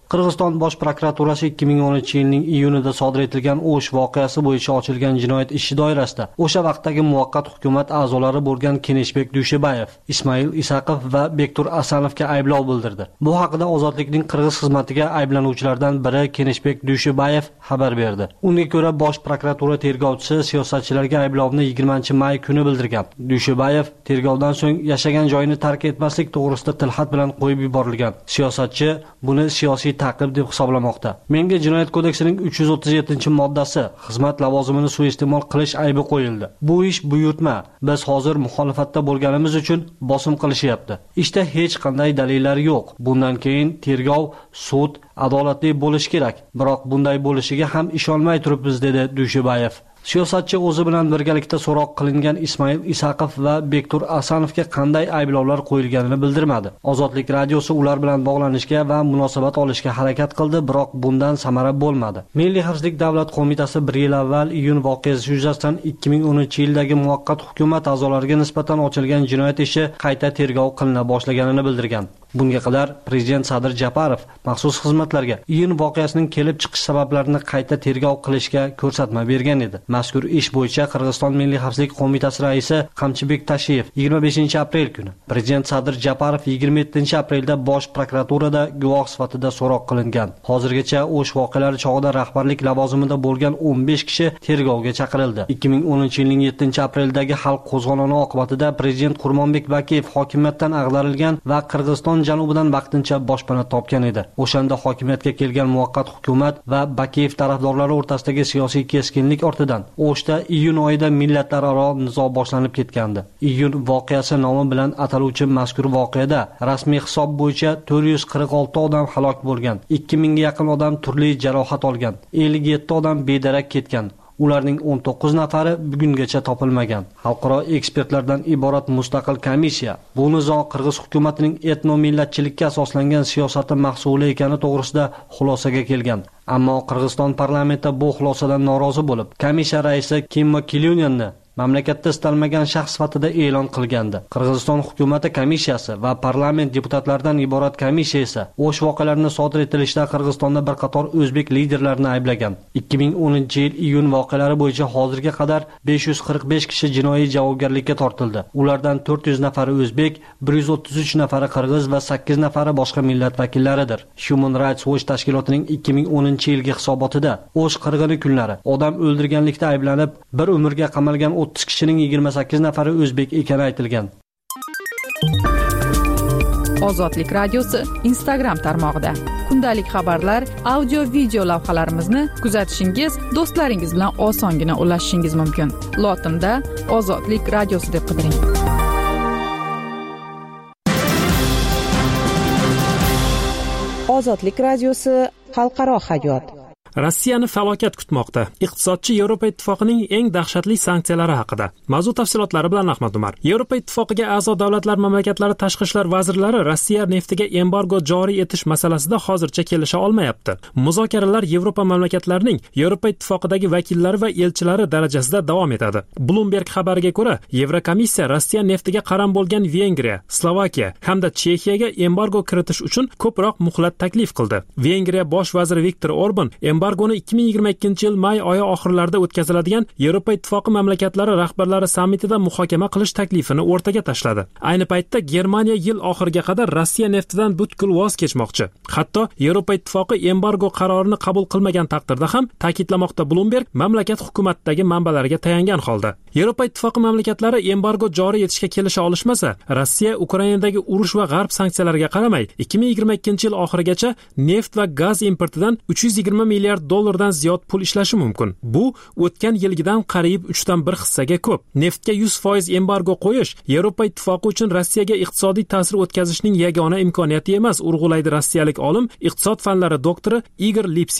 Qirg'iziston bosh prokuraturasi ikki ming o'ninchi yilning iyunida sodir etilgan O'sh voqeasi bo'yicha ochilgan jinoyat ishi doirasida o'sha vaqtdagi muvaqqat hukumat a'zolari bo'lgan Keneshbek Dushebayev, Ismoil Isaqov va Bektur Asanovga ayblov bildirdi. Bu haqida Ozodlikning qirg'iz xizmatiga ayblanuvchilardan biri Keneshbek Dushebayev xabar berdi. Unga ko'ra bosh prokuratura tergovchisi siyosatchilarga ayblovni yigirmanchi may kuni bildirgan. Dushebayev tergovdan so'ng yashagan joyini tark etmaslik to'g'risida tilxat bilan qo'yib yuborilgan. Siyosatchi buni siyosiy ta'qib deb hisoblamoqda. Menga Jinoyat kodeksining uch yuz o'ttiz yettinchi moddasi xizmat lavozimini suiiste'mol qilish aybi qo'yildi. Bu ish buyurtma. Biz hozir muxolifatda bo'lganimiz uchun bosim qilishyapti. Ishda hech qanday dalillar yo'q. Bundan keyin tergov, sud adolatli bo'lishi kerak. Biroq bunday bo'lishiga ham ishonmay turibmiz, dedi Dushebayev. Siyosatchi o'zi bilan birgalikda so'roq qilingan Ismoil Isaqov va Bektur Asanovga qanday ayblovlar qo'yilganini bildirmadi. Ozodlik radiosi ular bilan bog'lanishga va munosabat olishga harakat qildi, biroq bundan samara bo'lmadi. Milliy xavfsizlik davlat qo'mitasi bir yil avval iyun voqeasi yuzasidan ikki ming o'ninchi yildagi muvaqqat hukumat a'zolariga nisbatan ochilgan jinoyat ishi qayta tergov qilina boshlaganini bildirgan. Bunga qadar prezident Sadir Japarov maxsus xizmatlarga iyun voqeasining kelib chiqish sabablarini qayta tergov qilishga ko'rsatma bergan edi. Mazkur ish bo'yicha Qirg'iziston Milliy xavfsizlik qo'mitasi raisi Qamchibek Tashiyev yigirma beshinchi aprel kuni, prezident Sadir Japarov yigirma yettinchi aprelda bosh prokuraturada guvoh sifatida so'roq qilingan. Hozirgacha o'sh voqealari chog'ida rahbarlik lavozimida bo'lgan o'n besh kishi tergovga chaqirildi. ikki ming o'ninchi yilning yettinchi apreldagi xalq qo'zg'oloni oqibatida prezident Qurmonbek Bakiyev hokimiyatdan ag'darilgan va Qirg'iziston janubidan vaqtincha boshpana topgan edi. O'shanda hokimiyatga kelgan muvaqqat hukumat va Bakiyev tarafdorlari o'rtasidagi siyosiy keskinlik ortidan O'shda iyun oyida millatlararo nizo boshlanib ketgandi. Iyun voqeasi nomi bilan ataluvchi mazkur voqeada rasmiy hisob bo'yicha to'rt yuz qirq olti odam halok bo'lgan, ikki mingga yaqin odam turli jarohat olgan, ellik yetti odam bedarak ketgan. Ularning o'n to'qqiz nafari bugungacha topilmagan. Xalqaro ekspertlardan iborat mustaqil komissiya bu nizo Qirg'iz hukumatining etno-millatchilikka asoslangan siyosati mahsuli ekani to'g'risida xulosaga kelgan. Ammo Qirg'iziston parlamenti bu xulosadan norozi bo'lib, komissiya raisi Kimmo Kilyunyanni mamlakatda istalmagan shaxs sifatida e'lon qilgandi. Qirg'iziston hukumati komissiyasi va parlament deputatlaridan iborat komissiya esa o'sh voqealarini sodir etilishda Qirg'izistonda bir qator o'zbek liderlarini ayblagan. ikki ming o'ninchi yil iyun voqealari bo'yicha hozirga qadar besh yuz qirq besh kishi jinoiy javobgarlikka tortildi. Ulardan to'rt yuz nafari o'zbek, bir yuz o'ttiz uch nafari qirg'iz va sakkiz nafari boshqa millat vakillaridir. Human Rights Watch tashkilotining ikki ming o'ninchi yilgi hisobotida o'sh qirg'ini kunlari odam o'ldirganlikda ayblanib bir umrga qamalgan o'ttiz kishining yigirma sakkiz nafari o'zbek ekani aytilgan. Ozodlik radiosi Instagram tarmog'ida kundalik xabarlar, audio video lavhalarimizni kuzatishingiz, do'stlaringiz bilan osongina ulashishingiz mumkin. Lotinda Ozodlik radiosi deb qidiring. Ozodlik radiosi xalqaro hayot. Rossiyani falokat kutmoqda. Iqtisodchi Yevropa Ittifoqining eng dahshatli sanksiyalari haqida. Mavzu tafsilotlari bilan Ahmad Umar. Yevropa Ittifoqiga a'zo davlatlar mamlakatlari tashqi ishlar vazirlari Rossiya neftiga embargo joriy etish masalasida hozircha kelisha olmayapti. Muzokaralar Yevropa mamlakatlarining Yevropa Ittifoqidagi vakillari va elchilari darajasida davom etadi. Bloomberg xabariga ko'ra, Yevrokomissiya Rossiya neftiga qaram bo'lgan Vengriya, Slovakiya hamda Chexiyaga embargo kiritish uchun ko'proq muhlat taklif qildi. Vengriya bosh vaziri Viktor Orban embargoni ikki ming yigirma ikkinchi yil may oyi oxirlarida o'tkaziladigan Yevropa Ittifoqi mamlakatlari rahbarlari sammitida muhokama qilish taklifini o'rtaga tashladi. Ayni paytda Germaniya yil oxiriga qadar Rossiya neftidan butkul voz kechmoqchi. Hatto Yevropa Ittifoqi embargo qarorini qabul qilmagan taqdirda ham, ta'kidlamoqda Bloomberg mamlakat hukumatidagi manbalariga tayangan holda. Yevropa Ittifoqi mamlakatlari embargo joriy etishga kelisha olishmasa, Rossiya Ukrainadagi urush va g'arb sanksiyalariga qaramay ikki ming yigirma ikkinchi yil oxirigacha neft va gaz importidan uch yuz yigirma milliard dollardan ziyod pul ishlashi mumkin. Bu o'tgan yilgidan qariyb uchdan bir hissaga ko'p. Neftga yuz foiz embargo qo'yish Yevropa Ittifoqi uchun Rossiyaga iqtisodiy ta'sir o'tkazishning yagona imkoniyati emas, urg'ulaydi rossiyalik olim, iqtisod fanlari doktori Igor Lipsits.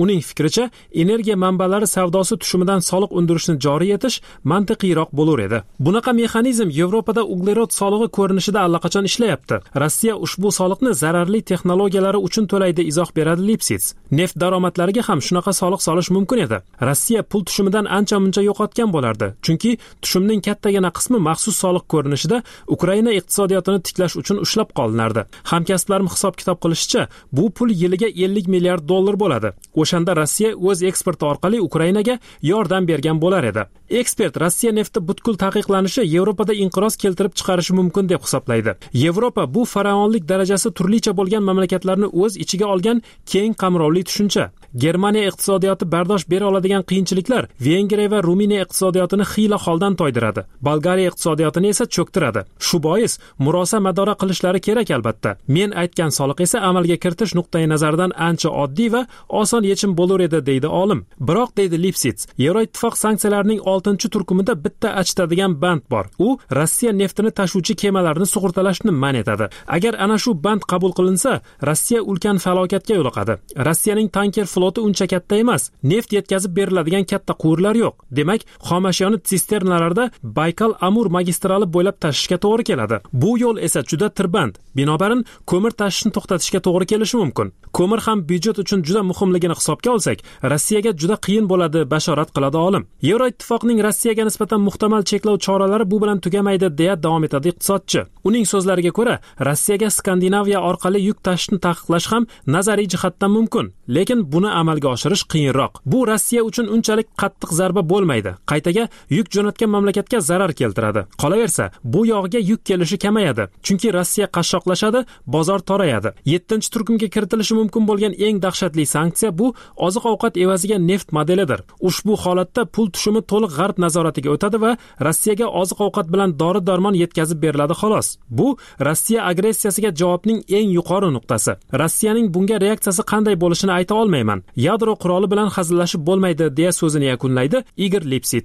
Uning fikricha, energiya manbalari savdosi tushumidan soliq undirishni joriy etish mantiqiyroq bo'lar edi. Bunaqa mexanizm Yevropada uglerod solig'i ko'rinishida allaqachon ishlayapti. Rossiya ushbu soliqni zararli texnologiyalari uchun to'laydi, izoh beradi Lipsitz. Neft daromadlariga ham shunaqa soliq solish mumkin edi. Rossiya pul tushumidan ancha-muncha yo'qotgan bo'lardi, chunki tushumning kattagina qismi maxsus soliq ko'rinishida Ukraina iqtisodiyotini tiklash uchun ushlab qolinardi. Hamkasblarim hisob-kitob qilishicha, bu pul yiliga ellik milliard dollar bo'ladi. O'shanda Rossiya o'z eksporti orqali Ukrainaga yordam bergan bo'lar edi. Ekspert Rossiya nefti butkul taqiqlanishi Yevropada inqiroz keltirib chiqarishi mumkin deb hisoblaydi. Yevropa bu faraonlik darajasi turlicha bo'lgan mamlakatlarni o'z ichiga olgan keng qamrovli tushuncha. Germaniya iqtisodiyoti bardosh bera oladigan qiyinchiliklar Vengriya va Ruminiya iqtisodiyotini xiyla holdan toydiradi. Bolgariya iqtisodiyotini esa cho'ktiradi. Shu bois murosa madora qilishlari kerak albatta. Men aytgan soliq esa amalga kiritish nuqtai nazaridan ancha oddiy va oson yechim bo'lar edi, deydi olim. Biroq, deydi Lipsitz, Yevroittifoq sanksiyalarining oltinchi turkumida bitta achitadigan band bor. U Rossiya neftini tashuvchi kemalarni sug'urtalashni man etadi. Agar ana shu band qabul qilinsa, Rossiya ulkan falokatga yo'liqadi. Rossiyaning tanker floti uncha katta emas. Neft yetkazib beriladigan katta quvurlar yo'q. Demak, xomashyoni sisternalarda Baykal-Amur magistrali bo'ylab tashishga to'g'ri keladi. Bu yo'l esa juda tirband. Binobarin, ko'mir tashishni to'xtatishga to'g'ri kelishi mumkin. Ko'mir ham byudjet uchun juda muhimligini hisobga olsak, Rossiyaga juda qiyin bo'ladi, bashorat qiladi olim. Yevroittifoqning Rossiyaga nisbatan muhtamal cheklov choralari bu bilan tugamaydi, deya davom etadi iqtisodchi. Uning so'zlariga ko'ra, Rossiyaga Skandinaviya orqali yuk tashishni taqiqlash ham nazariy jihatdan mumkin, lekin buni amalga oshirish qiyinroq. Bu Rossiya uchun unchalik qattiq zarba bo'lmaydi. Qaytaga yuk jo'natgan mamlakatga zarar keltiradi. Qolaversa, bu yog'iga yuk kelishi kamayadi, chunki Rossiya qashshoqlashadi, bozor torayadi. yettinchi turkumga kiritilishi mumkin bo'lgan eng dahshatli sanksiya bu oziq-ovqat evaziga neft modelidir. Ushbu holatda pul tushumi to'liq g'arb nazoratiga o'tadi va Rossiyaga oziq-ovqat bilan dori-darmon yetkazib beriladi xolos. Bu Rossiya agressiyasiga javobning eng yuqori nuqtasi. Rossiyaning bunga reaksiyasi qanday bo'lishini ayta olmayman. Yadro quroli bilan hazillashib bo'lmaydi, deya so'zini yakunlaydi Igor Lipsitz.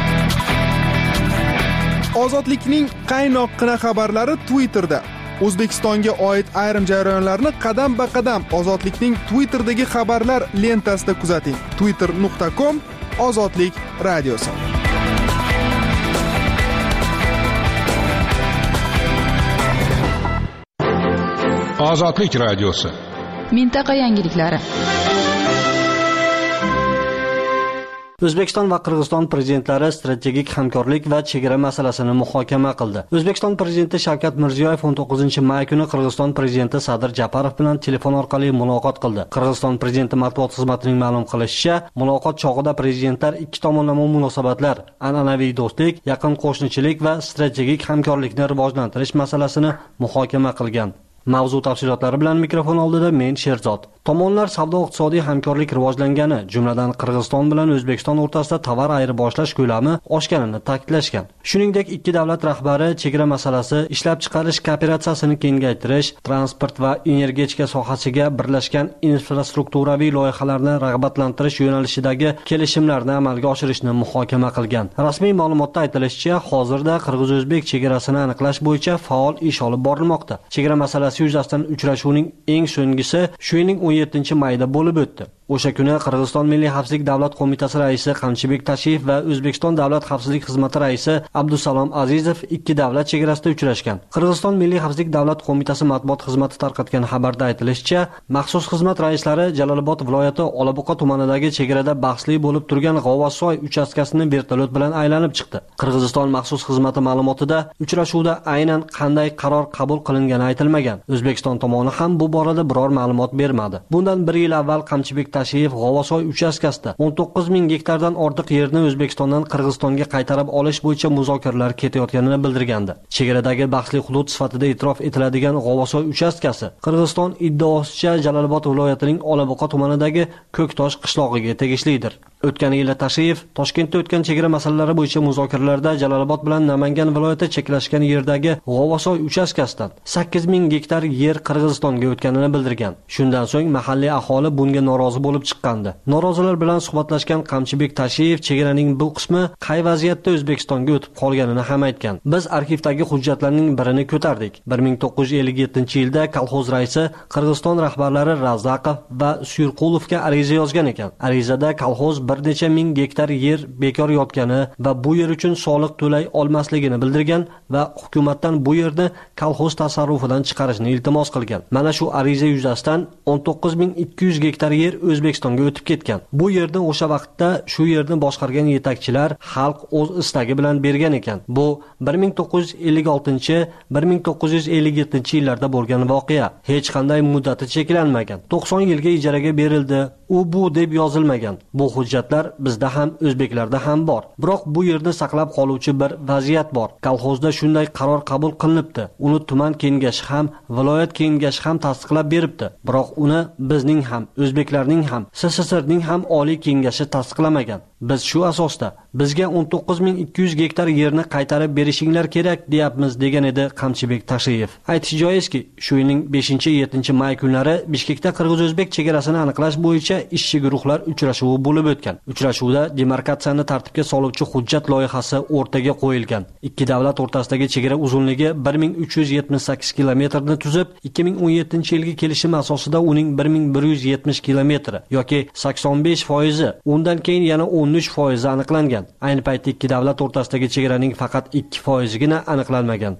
Ozodlikning qaynoqqina xabarlari Twitterda. O'zbekistonga oid ayrim jarayonlarni qadam-ba-qadam Ozodlikning Twitterdagi xabarlar lentasida kuzating. twitter nuqta com Ozodlik radiosi. Ozodlik radiosi. Mintaqa yangiliklari. O'zbekiston va Qirg'iziston prezidentlari strategik hamkorlik va chegara masalasini muhokama qildi. O'zbekiston prezidenti Shavkat Mirziyoyev o'n to'qqizinchi may kuni Qirg'iziston prezidenti Sadir Japarov bilan telefon orqali muloqot qildi. Qirg'iziston prezidenti matbuot xizmatining ma'lum qilishicha, muloqot chog'ida prezidentlar ikki tomonlama munosabatlar, an'anaviy do'stlik, yaqin qo'shnichilik va strategik hamkorlikni rivojlantirish masalasini muhokama qilgan. Mavzu tafsilotlari bilan mikrofon oldida men Sherzod. Tomonlar savdo-iqtisodiy hamkorlik rivojlangani, jumladan Qirg'iziston bilan O'zbekiston o'rtasida tovar ayirboshlash ko'lami oshganini ta'kidlashgan. Shuningdek, ikki davlat rahbari chegara masalasi, ishlab chiqarish kooperatsiyasini kengaytirish, transport va energetika sohasiga birlashgan infrastrukturaviy loyihalarni rag'batlantirish yo'nalishidagi kelishimlarni amalga oshirishni muhokama qilgan. Rasmiy ma'lumotda aytilishicha, hozirda Qirg'iz-O'zbek chegarasini aniqlash bo'yicha faol ish olib borilmoqda. Chegara masalasi yuzasidan uchrashuvning eng so'nggisi shu yilning o'n yettinchi mayda bo'lib o'tdi. O'sha kuni Qirg'iziston Milliy xavfsizlik davlat qo'mitasi raisi Qamchibek Tashiyev va O'zbekiston davlat xavfsizlik xizmati raisi Abdusalom Azizov ikki davlat chegarasida uchrashgan. Qirg'iziston Milliy xavfsizlik davlat qo'mitasi matbuot xizmati tarqatgan xabarda aytilishicha, maxsus xizmat raislari Jalolobod viloyati Olabuqa tumanidagi chegarada bahsli bo'lib turgan G'ovasoy uchastkasini vertolyot bilan aylanib chiqdi. Qirg'iziston maxsus xizmati ma'lumotida uchrashuvda aynan qanday qaror qabul qilingani aytilmagan. O'zbekiston tomoni ham bu borada biror ma'lumot bermadi. Bundan bir yil avval Qamchibek Tashiyev G'ovasoy uchastkasida o'n to'qqiz ming gektardan ortiq yerni O'zbekistondan Qirg'izistonga qaytarib olish bo'yicha muzokaralar ketayotganini bildirgandi. Chegaradagi bahsli hudud sifatida e'tirof etiladigan G'ovasoy uchastkasi Qirg'iziston iddaosicha Jalolobod viloyatining Olabuqa tumanidagi Ko'ktosh qishlog'iga tegishlidir. O'tgan yili Tashiyev Toshkentda o'tgan chegara masalalari bo'yicha muzokaralarda Jalolobod bilan Namangan viloyati cheklashgan yerdagi G'ovosoy uchastkasidan sakkiz ming gektar yer Qirg'izistonga o'tganini bildirgan. Shundan so'ng mahalliy aholi bunga norozi bo'lib chiqqandi. Norozilar bilan suhbatlashgan Qamchibek Tashiyev chegaraning bu qismi qay vaziyatda O'zbekistonga o'tib qolganini ham aytgan. Biz arxivdagi hujjatlarning birini ko'tardik. bir ming to'qqiz yuz ellik yettinchi yilda kolxoz raisi Qirg'iziston rahbarlari Razaqov va Suyurqulovga ariza yozgan ekan. Arizada kolxoz bir necha ming gektar yer bekor yotgani va bu yer uchun soliq to'lay olmasligini bildirgan va hukumatdan bu yerni kolxoz tasarrufidan chiqarishni iltimos qilgan. Mana shu ariza yuzasidan o'n to'qqiz ming ikki yuz gektar yer O'zbekistonga o'tib ketgan. Bu yerni o'sha vaqtda shu yerni boshqargan yetakchilar xalq o'z istagi bilan bergan ekan. Bu bir ming to'qqiz yuz ellik oltinchi - bir ming to'qqiz yuz ellik yettinchi yillarda bo'lgan voqea. Hech qanday muddati cheklanmagan. to'qson yilga ijaraga berildi. U bu deb yozilmagan. Bu hujjatlar bizda ham o'zbeklarda ham bor. Biroq bu yerni saqlab qoluvchi bir vaziyat bor. Kolxozda shunday qaror qabul qilinibdi. Uni tuman kengashi ham, viloyat kengashi ham tasdiqlab beribdi. Biroq uni bizning ham, o'zbeklarning ham, S S S Rning ham oliy kengashi tasdiqlamagan. Biz shu asosda bizga o'n to'qqiz ming ikki yuz gektar yerni qaytarib berishinglar kerak deyapmiz degan edi Qamchibek Tashiyev. Aytish joizki, shu yilning beshinchi - yettinchi may kunlari Bishkekda qirg'iz-o'zbek chegarasini aniqlash bo'yicha ishchi guruhlar uchrashuvi bo'lib o'tgan. Uchrashuvda demarkatsiyani tartibga soluvchi hujjat loyihasi o'rtaga qo'yilgan. Ikki davlat o'rtasidagi chegara uzunligi bir ming uch yuz yetmish sakkiz kilometrni tuzib, ikki ming o'n yettinchi yilgi kelishim asosida uning bir ming bir yuz yetmish kilometri yoki sakson besh foizi, undan keyin yana o'n uch foizi aniqlangan. Ayni paytda ikki davlat o'rtasidagi chegaraning faqat ikki foizigina aniqlanmagan.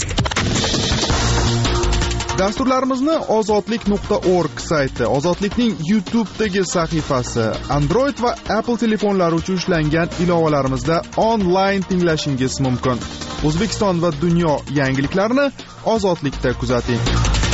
Dasturlarimizni ozodlik nuqta org sayti, Ozodlikning YouTube'dagi sahifasi, Android va Apple telefonlari uchun ishlangan ilovalarimizda onlayn tinglashingiz mumkin. O'zbekiston va dunyo yangiliklarini Ozodlikda kuzating.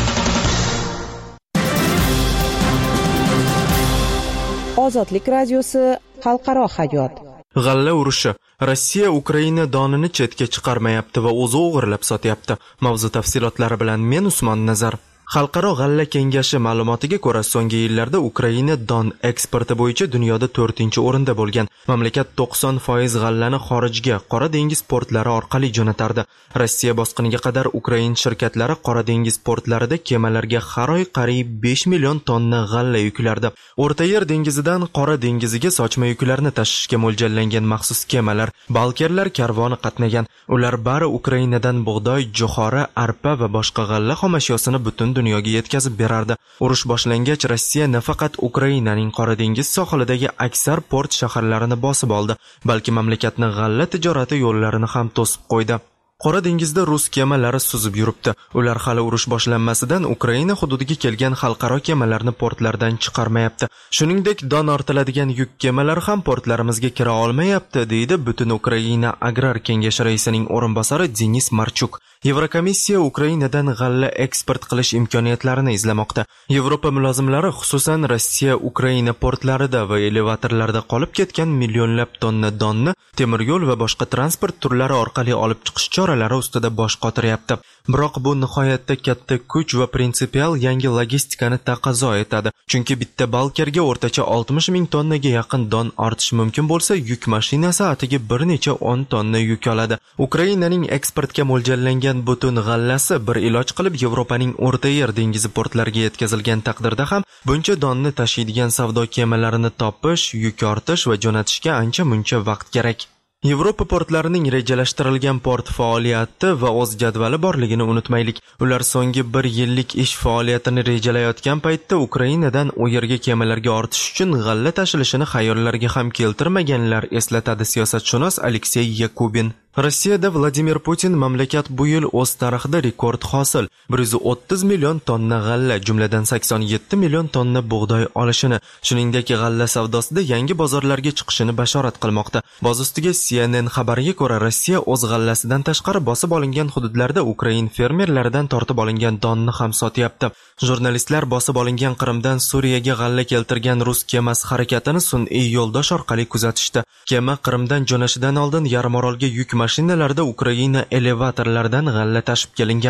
Ozodlik radiosi xalqaro hayot. G'alla urushi. Rossiya Ukraina donini chetga chiqarmayapti va o'zi o'g'irlab sotyapti. Mavzu tafsilotlari bilan men Usmon Nazar. Xalqaro g'alla kengashi ma'lumotiga ko'ra, so'nggi yillarda Ukraina don eksporti bo'yicha dunyoda to'rtinchi o'rinda bo'lgan. Mamlakat to'qson foiz g'allani xorijga, Qora dengiz portlari orqali jo'natardi. Rossiya bosqiniga qadar Ukrain shirkatlari Qora dengiz portlarida kemalarga har oy qariyb besh million tonna g'alla yuklardi. O'rta Yer dengizidan Qora dengiziga sochma yuklarni tashishga mo'ljallangan maxsus kemalar, balkerlar karvoni qatnagan. Ular bari Ukrainadan bug'doy, jo'xori, arpa va boshqa g'alla xomashyosini butun dunyoga yetkazib berardi. Urush boshlangach, Rossiya nafaqat Ukrainaning Qora dengiz sohilidagi aksar port shaharlarini bosib oldi, balki mamlakatning g'alla tijorati yo'llarini ham to'sib qo'ydi. Qora dengizda rus kemalari suzib yuribdi. Ular hali urush boshlanmasidan Ukraina hududiga kelgan xalqaro kemalarni portlardan chiqarmayapti. Shuningdek, don ortiladigan yuk kemalari ham portlarimizga kira olmayapti, deydi Butun Ukraina Agrar kengashi raisining o'rinbosari Denis Marchuk. Yevrokomissiya Ukrainadan g'alla eksport qilish imkoniyatlarini izlamoqda. Yevropa mulozimlari xususan Rossiya Ukraina portlarida va elevatorlarda qolib ketgan millionlab tonna donni temir yo'l va boshqa transport turlari orqali olib chiqish choralari ustida bosh qotiryapti. Biroq bu nihoyatda katta kuch va prinsipial yangi logistikani taqozo etadi. Chunki bitta balkerga o'rtacha oltmish ming tonnaga yaqin don ortish mumkin bo'lsa, yuk mashinasi atiga bir necha o'n tonna yuk oladi. Ukrainaning eksportga mo'ljallangan butun g'allasi bir iloj qilib Yevropaning O'rta Yer dengizi portlariga yetkazilgan taqdirda ham buncha donni tashiydigan savdo kemalarini topish, yuk ortish va jo'natishga ancha muncha vaqt kerak. Yevropa portlarining rejalashtirilgan port faoliyati va o'z jadvali borligini unutmaylik. Ular so'nggi bir yillik ish faoliyatini rejalayotgan paytda Ukrainadan u yerga kemalarga ortish uchun g'alla tashilishini xayollariga ham keltirmaganlar, eslatadi siyosatshunos Aleksey Yakubin. Rossiyada Vladimir Putin mamlakat bu yil o'z tarixida rekord hosil bir yuz o'ttiz million tonna g'alla, jumladan sakson yetti million tonna bug'doy olishini, shuningdek g'alla savdosida yangi bozorlarga chiqishini bashorat qilmoqda. Boz ustiga C N N xabariga ko'ra, Rossiya o'z g'allasidan tashqari bosib olingan hududlarda Ukrain fermerlaridan tortib olingan donni ham sotyapti. Jurnalistlar bosib olingan Qrimdan Suriyaga g'alla keltirgan rus kemasi harakatini sun'iy yo'ldosh orqali kuzatishdi. Kema Qrimdan jo'nashidan oldin yarimorolga yuk mashinalarda Ukraina elevatorlaridan g'alla tashib kelingan.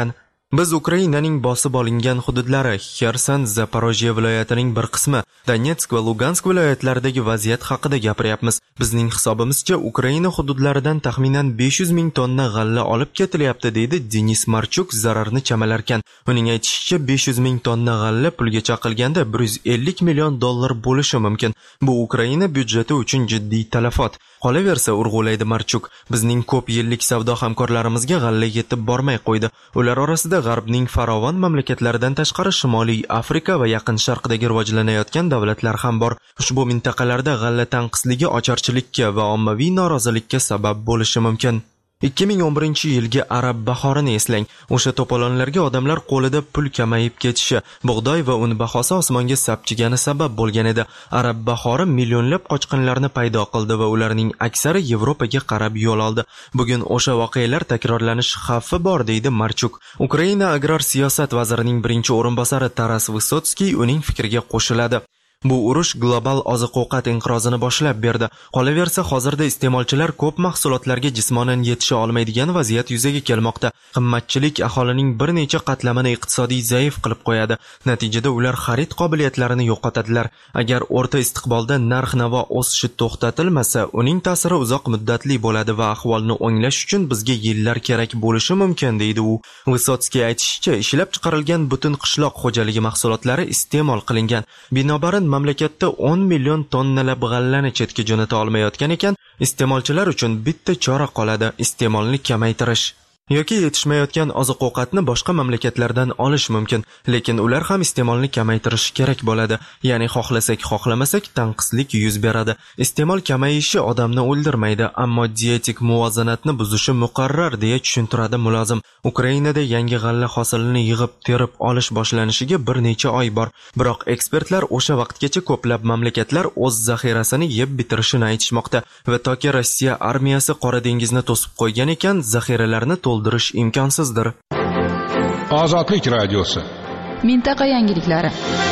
Biz Ukrainaning bosib olingan hududlari, Xerson, Zaporojye viloyatining bir qismi, Donetsk va Lugansk viloyatlaridagi vaziyat haqida gapiryapmiz. Bizning hisobimizcha Ukraina hududlaridan taxminan besh yuz ming tonna g'alla olib ketilyapti, deydi Denis Marchuk zararni chamalarkan. Uning aytishicha, besh yuz ming tonna g'alla pulga chaqilganda bir yuz ellik million dollar bo'lishi mumkin. Bu Ukraina byudjeti uchun jiddiy talafot. Qolaversa, urg'ulaydi Marchuk, bizning ko'p yillik savdo hamkorlarimizga g'alla yetib bormay qo'ydi. Ular orasida G'arbning farovon mamlakatlaridan tashqari Shimoliy Afrika va Yaqin Sharqdagi rivojlanayotgan davlatlar ham bor. Ushbu mintaqalarda g'alla tanqisligi ocharchilikka va ommaviy norozilikka sabab bo'lishi mumkin. ikki ming o'n birinchi yilgi arab bahorini eslang. O'sha to'polonlarga odamlar qo'lida pul kamayib ketishi, bug'doy va un bahosi osmonga sapchigani sabab bo'lgan edi. Arab bahori millionlab qochqinlarni paydo qildi va ularning aksari Yevropaga qarab yo'l oldi. Bugun o'sha voqealar takrorlanish xavfi bor, deydi Marchuk. Ukraina agrar siyosat vazirining birinchi o'rinbosari Taras Vysotskiy uning fikriga qo'shiladi. Bu urush global oziq-ovqat inqirozini boshlab berdi. Qolaversa, hozirda iste'molchilar ko'p mahsulotlarga jismonan yetisha olmaydigan vaziyat yuzaga kelmoqda. Qimmatchilik aholining bir necha qatlamini iqtisodiy zaif qilib qo'yadi. Natijada ular xarid qobiliyatlarini yo'qotadilar. Agar o'rta istiqbolda narx-navo o'sishi to'xtatilmasa, uning ta'siri uzoq muddatli bo'ladi va ahvolni o'nglash uchun bizga yillar kerak bo'lishi mumkin, deydi u. Vysotskiy aytishicha, ishlab chiqarilgan butun qishloq xo'jaligi mahsulotlari iste'mol qilingan. Binobarin mamlakatda o'n million tonnalab g'allani chetga jo'nata olmayotgan ekan, iste'molchilar uchun bitta chora qoladi: iste'molni kamaytirish. yoki yetishmayotgan oziq-ovqatni boshqa mamlakatlardan olish mumkin, lekin ular ham iste'molni kamaytirishi kerak bo'ladi. Ya'ni xohlasak, xohlamasak tanqislik yuz beradi. Iste'mol kamayishi odamni o'ldirmaydi, ammo dietik muvozanatni buzishi muqarrar, deya tushuntiradi mulozim. Ukrainada yangi g'alla hosilini yig'ib terib olish boshlanishiga bir necha oy bor. Biroq ekspertlar o'sha vaqtgacha ko'plab mamlakatlar o'z zaxirasini yeb bitirishini aytishmoqda va toki Rossiya armiyasi Qora dengizni to'sib qo'ygan ekan, zaxiralarni to'ldirish imkonsizdir. Ozodlik radiosi. Mintaqa yangiliklari.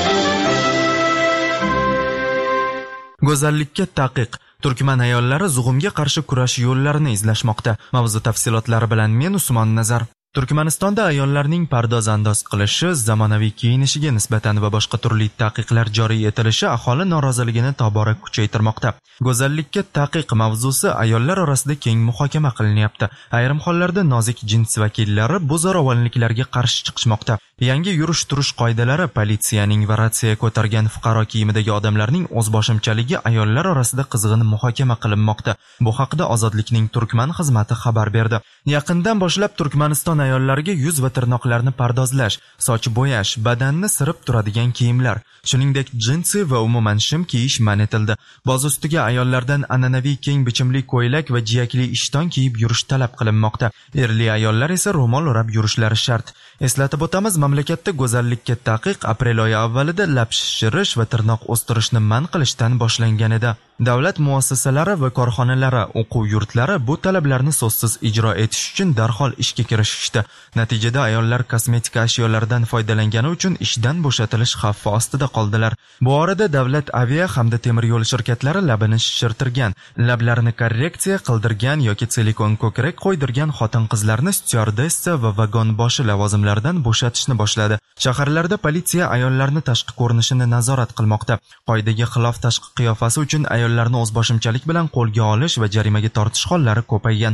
Go'zallikka taqiq. Turkman ayollari zug'umga qarshi kurash yo'llarini izlashmoqda. Mavzu tafsilotlari bilan men Usmon Nazar. Turkmanistonda ayollarning pardoz-andoz qilishi, zamonaviy kiyinishiga nisbatan va boshqa turli taqiqlar joriy etilishi aholi noroziligini tobora kuchaytirmoqda. Go'zallikka taqiq mavzusi ayollar orasida keng muhokama qilinyapti. Ayrim hollarda nozik jins vakillari bu zo'ravonliklarga qarshi chiqishmoqda. Yangi yurish-turish qoidalari, politsiyaning va ratsiya ko'targan fuqaro kiyimidagi odamlarning o'zboshimchaligi ayollar orasida qizg'in muhokama qilinmoqda. Bu haqida Ozodlikning Turkman xizmati xabar berdi. Yaqindan boshlab Turkmaniston ayollarga yuz va tirnoqlarni pardozlash, soch bo'yash, badanni sirib turadigan kiyimlar, shuningdek jinsi va umuman shim kiyish man etildi. Boz ustiga ayollardan an'anaviy keng bichimli ko'ylak va jiyakli ishton kiyib yurish talab qilinmoqda. Erli ayollar esa ro'mol o'rab yurishlari shart. Eslatib o'tamiz, mamlakatda go'zallikka taqiq aprel oyi avvalida lab shishirish va tirnoq o'stirishni man qilishdan boshlangan edi. Davlat muassasalari va korxonalari, o'quv yurtlari bu talablarni so'zsiz ijro etish uchun darhol ishga kirishishdi. Natijada ayollar kosmetika ashyolaridan foydalangani uchun ishdan bo'shatilish xavfi ostida qoldilar. Bu orada davlat avia hamda temir yo'l shirkatlari labini shishirtirgan, lablarini korreksiya qildirgan yoki silikon ko'krak qo'ydirgan xotin-qizlarni styuardessa va vagon boshi lavozimlaridan bo'shatishni boshladi. Shaharlarda politsiya ayollarni tashqi ko'rinishini nazorat qilmoqda. Qoidaga xilof tashqi qiyofasi uchun ayollarni o'zboshimchalik bilan qo'lga olish va jarimaga tortish hollari ko'paygan.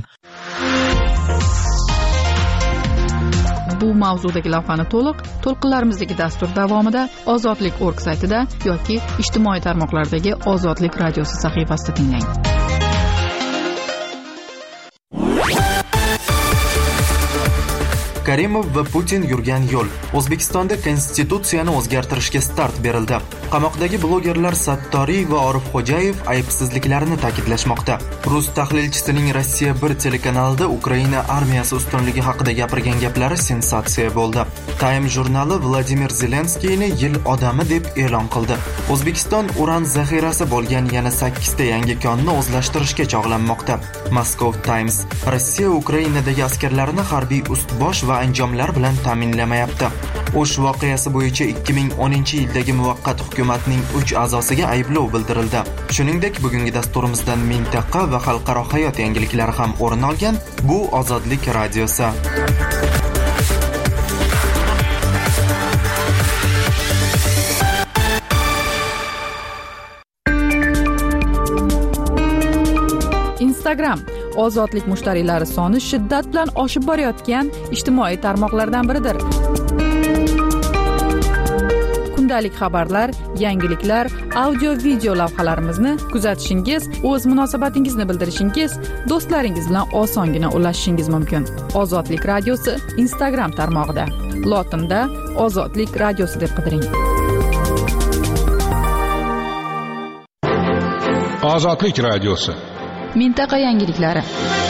Bu mavzudagi lavhani to'liq to'lqinlarimizdagi dastur davomida ozodlik nokta org saytida yoki ijtimoiy tarmoqlardagi Ozodlik radiosi sahifasida tinglang. Karimov va Putin yurgan yo'l. O'zbekistonda konstitutsiyani o'zgartirishga start berildi. Qamoqdagi blogerlar Sattoriy va Orifxo'jayev aybsizliklarini ta'kidlashmoqda. Rus tahlilchisining Rossiya bir telekanalida Ukraina armiyasi ustunligi haqida gapirgan gaplari sensatsiya bo'ldi. Time jurnali Vladimir Zelenskiyni yil odami deb e'lon qildi. O'zbekiston uran zaxirasi bo'lgan yana sakkizta yangi konni o'zlashtirishga chog'lanmoqda. Moscow Times: Rossiya Ukrainadagi askarlarini harbiy ustbosh va anjomlar bilan ta'minlamayapti. O'sh voqeasi bo'yicha ikki ming o'ninchi yildagi muvaqqat hukumatning uch a'zosiga ayblov bildirildi. Shuningdek, bugungi dasturimizdan mintaqa va xalqaro hayot yangiliklari ham o'rin olgan. Bu Ozodlik radiosi. Instagram ozodlik mushtariylari soni shiddat bilan oshib borayotgan ijtimoiy tarmoqlardan biridir. Kundalik xabarlar, yangiliklar, audio-video lavhalarimizni kuzatishingiz, o'z munosabatingizni bildirishingiz, do'stlaringiz bilan osongina ulashishingiz mumkin. Ozodlik radiosi Instagram tarmog'ida. Lotinda Ozodlik radiosi deb qidiring. Ozodlik radiosi. Mintaqa yangiliklari.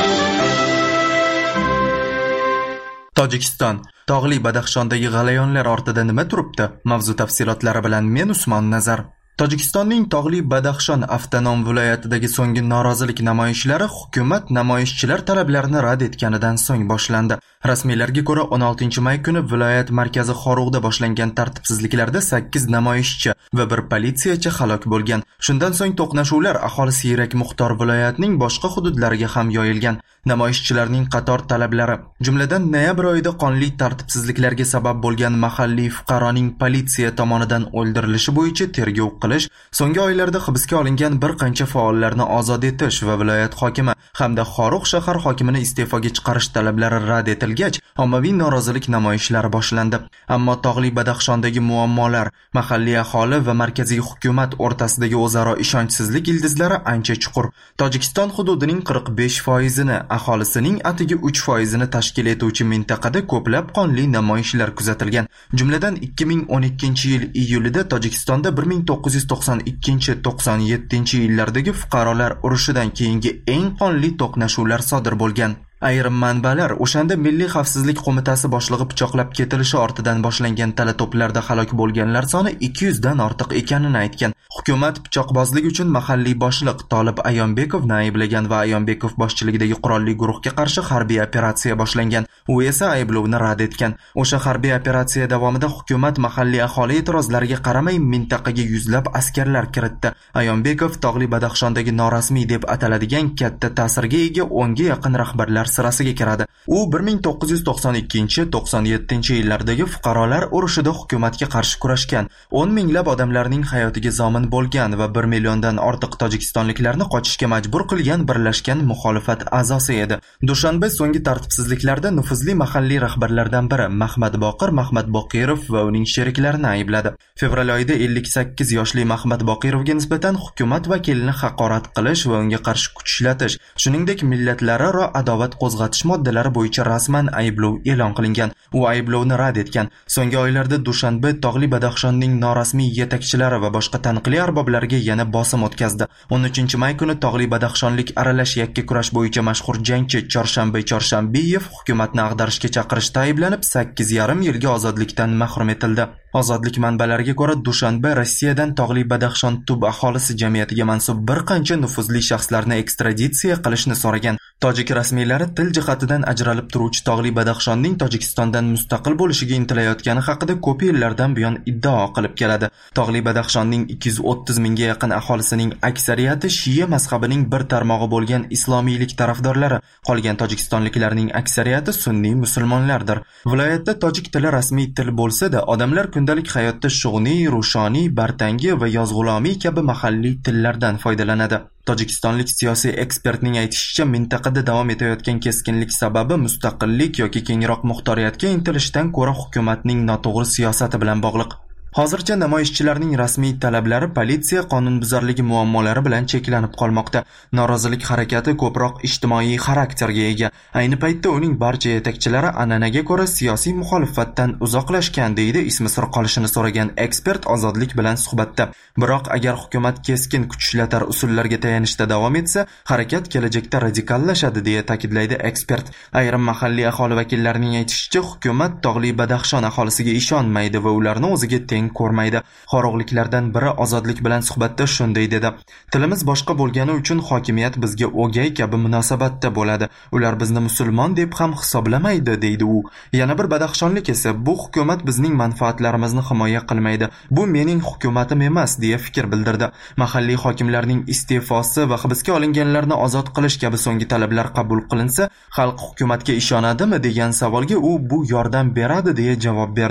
Tojikiston tog'li Badaxshondagi g'alayonlar ortida nima turibdi? Mavzu tafsilotlari bilan men Usmon Nazar. Tojikistonning tog'li Badaxshon avtonom viloyatidagi so'nggi norozilik namoyishlari hukumat namoyishchilar talablarini rad etganidan so'ng boshlandi. Rasmiylarga ko'ra o'n oltinchi may kuni viloyat markazi Xorug'da boshlangan tartibsizliklarda sakkiz namoyishchi va bir politsiyachi halok bo'lgan. Shundan so'ng to'qnashuvlar aholi siyrak muxtor viloyatning boshqa hududlariga ham yoyilgan. Namoyishchilarning qator talablari, jumladan noyabr oyida qonli tartibsizliklarga sabab bo'lgan mahalliy fuqaroning politsiya tomonidan o'ldirilishi bo'yicha tergov qilish, so'nggi oylarda hibsga olingan bir qancha faollarni ozod etish va viloyat hokimi hamda Xorugʼ shahar hokimini iste'foga chiqarish talablari rad etilgach, ommaviy norozilik namoyishlari boshlandi. Ammo tog'li Badaxshondagi muammolar, mahalliy aholi va markaziy hukumat o'rtasidagi o'zaro ishonchsizlik ildizlari ancha chuqur. Tojikiston hududining qirq besh foizini, aholisining atigi uch foizini tashkil etuvchi mintaqada ko'plab qonli namoyishlar kuzatilgan. Jumladan ikki ming o'n ikkinchi yil iyulida Tojikistonda bir ming to'qqiz yuz to'qson ikkinchi to'qson yettinchi yillardagi fuqarolar urushidan keyingi eng qonli to'qnashuvlar sodir bo'lgan. Ayrim manbalar o'shanda Milliy xavfsizlik qo'mitasi boshlig'i pichoqlab ketilishi ortidan boshlangan tala-to'plarda halok bo'lganlar soni ikki yuz dan ortiq ekanini aytgan. Hukumat pichoqbozlik uchun mahalliy boshliq Tolib Ayonbekovni ayblagan va Ayonbekov boshchiligidagi qurolli guruhga qarshi harbiy operatsiya boshlangan. U esa ayblovni rad etgan. O'sha harbiy operatsiya davomida hukumat mahalliy aholi e'tirozlariga qaramay mintaqaga yuzlab askarlar kiritdi. Ayonbekov tog'li Badaxshondagi norasmiy deb ataladigan katta ta'sirga ega o'nga yaqin rahbarlar sirasiga kiradi. U bir ming to'qqiz yuz to'qson ikkinchi to'qson yettinchi yillardagi fuqarolar urushida hukumatga qarshi kurashgan, o'n minglab odamlarning hayotiga zomin bo'lgan va bir milliondan ortiq tojikistonliklarni qochishga majbur qilgan birlashgan muxolifat a'zosi edi. Dushanba so'nggi tartibsizliklarda nufuzli mahalliy rahbarlardan biri Mahmad Boqir Mahmad Boqirov va uning sheriklarini aybladi. Fevral oyida ellik sakkiz yoshli Mahmad Boqirovga nisbatan hukumat vakilini haqorat qilish va unga qarshi kuch ishlatish, shuningdek millatlararo adovat qo'zg'atish moddalari bo'yicha rasman ayblov e'lon qilingan. U ayblovni rad etgan. So'nggi oylarda Dushanbe tog'li Badaxshonning norasmiy yetakchilari va boshqa taniqli arboblariga yana bosim o'tkazdi. o'n uchinchi may kuni tog'li Badaxshonlik aralash yakka kurash bo'yicha mashhur jangchi Chorshanbe Chorshambiyev hukumatni ag'darishga chaqirishda ayblanib sakkiz yarim yilga ozodlikdan mahrum etildi. Ozodlik manbalariga ko'ra, Dushanbe Rossiyadan tog'li Badaxshon tub aholisi jamiyatiga mansub bir qancha nufuzli shaxslarni ekstraditsiya qilishni so'ragan. Tojik rasmiylari til jihatidan ajralib turuvchi tog'li Badaxshonning Tojikistondan mustaqil bo'lishiga intilayotgani haqida ko'p yillardan buyon iddao qilib keladi. Tog'li Badaxshonning ikki yuz o'ttiz mingga yaqin aholisining aksariyati Shiya mazhabining bir tarmog'i bo'lgan islomiylik tarafdorlari, qolgan tojikistonliklarning aksariyati sunniy musulmonlardir. Viloyatda tojik tili rasmiy til bo'lsa-da, odamlar kundalik hayotda shug'niy, rushoniy, bartangi va yozg'ulomiy kabi mahalliy tillardan foydalanadi. Tojikistonlik siyosiy ekspertning aytishicha, mintaqada davom etayotgan keskinlik sababi mustaqillik yoki kengroq muxtoriyatga intilishdan ko'ra hukumatning noto'g'ri siyosati bilan bog'liq. Hozircha namoyishchilarning rasmiy talablari politsiya qonunbuzarligi muammolari bilan cheklanib qolmoqda. Norozilik harakati ko'proq ijtimoiy xarakterga ega. Ayni paytda uning barcha yetakchilari an'anaga ko'ra siyosiy muxolifatdan uzoqlashgan, deydi ismi sir qolishini so'ragan ekspert Ozodlik bilan suhbatda. Biroq agar hukumat keskin kuch ishlatar usullarga tayanishda davom etsa, harakat kelajakda radikallashadi, deya ta'kidlaydi ekspert. Ayrim mahalliy aholi vakillarining aytishicha, hukumat tog'li Badaxshon aholisiga ishonmaydi va ularni o'ziga teng ko'rmaydi. Xorug'liklardan biri Ozodlik bilan suhbatda shunday dedi: "Tilimiz boshqa bo'lgani uchun hokimiyat bizga o'gay kabi munosabatda bo'ladi. Ular bizni musulmon deb ham hisoblamaydi", deydi u. Yana bir badaxshonlik esa "Bu hukumat bizning manfaatlarimizni himoya qilmaydi. Bu mening hukumatim emas", deya fikr bildirdi. Mahalliy hokimlarning iste'fosi va hibsga olinganlarni ozod qilish kabi so'nggi talablar qabul qilinsa, xalq hukumatga ishonadimi degan savolga u "Bu yordam beradi", deya javob berdi.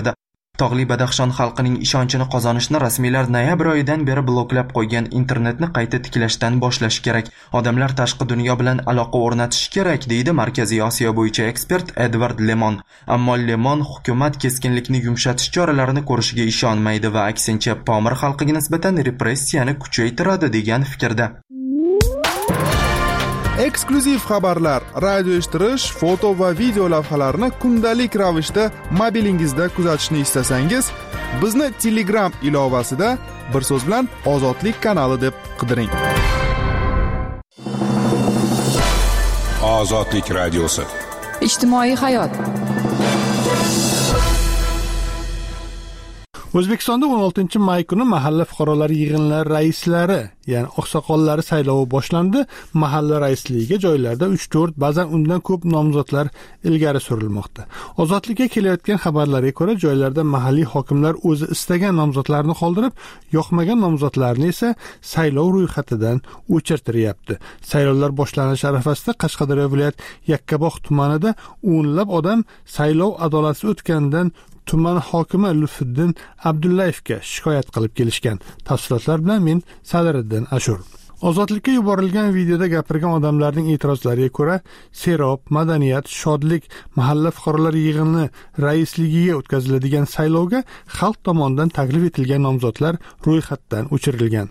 Tog'li Badaxshon xalqining ishonchini qozonishni rasmiylar noyabr oyidan beri bloklab qo'ygan internetni qayta tiklashdan boshlash kerak. Odamlar tashqi dunyo bilan aloqa o'rnatish kerak, deydi Markaziy Osiyo bo'yicha ekspert Edward Lemon. Ammo Lemon hukumat keskinlikni yumshatish choralarini ko'rishiga ishonmaydi va aksincha Pomir xalqiga nisbatan repressiyani kuchaytiradi degan fikrda. Eksklyuziv xabarlar, radio eshittirish, foto va video lavhalarni kundalik ravishda mobilingizda kuzatishni istasangiz, bizni Telegram ilovasida bir so'z bilan Ozodlik kanali deb qidiring. Ozodlik radiosi. Ijtimoiy hayot. O'zbekistonda o'n oltinchi may kuni mahalla fuqarolar yig'inlari raislari, ya'ni oqsoqollari saylovi boshlandi. Mahalla raisligiga joylarda uch to'rt, ba'zan undan ko'p nomzodlar ilgari surilmoqda. Ozodlikka kelayotgan xabarlarga ko'ra, joylarda mahalliy hokimlar o'zi istagan nomzodlarni qoldirib, yoqmagan nomzodlarni esa saylov ro'yxatidan o'chirtiryapti. Saylovlar boshlanish arafasida Qashqadaryo viloyat Yakkabog' tumanida o'nlab odam saylov adolatsiz o'tganidan tuman hokimi Lutfiddin Abdullayevga shikoyat qilib kelishgan. Tafsilotlar bilan men Sadiriddin Ashur. Ozodlikka yuborilgan videoda gapirgan odamlarning e'tirozlariga ko'ra, Serob, Madaniyat, Shodlik mahalla fuqarolar yig'ini raisligiga o'tkaziladigan saylovga xalq tomonidan taklif etilgan nomzodlar ro'yxatdan o'chirilgan.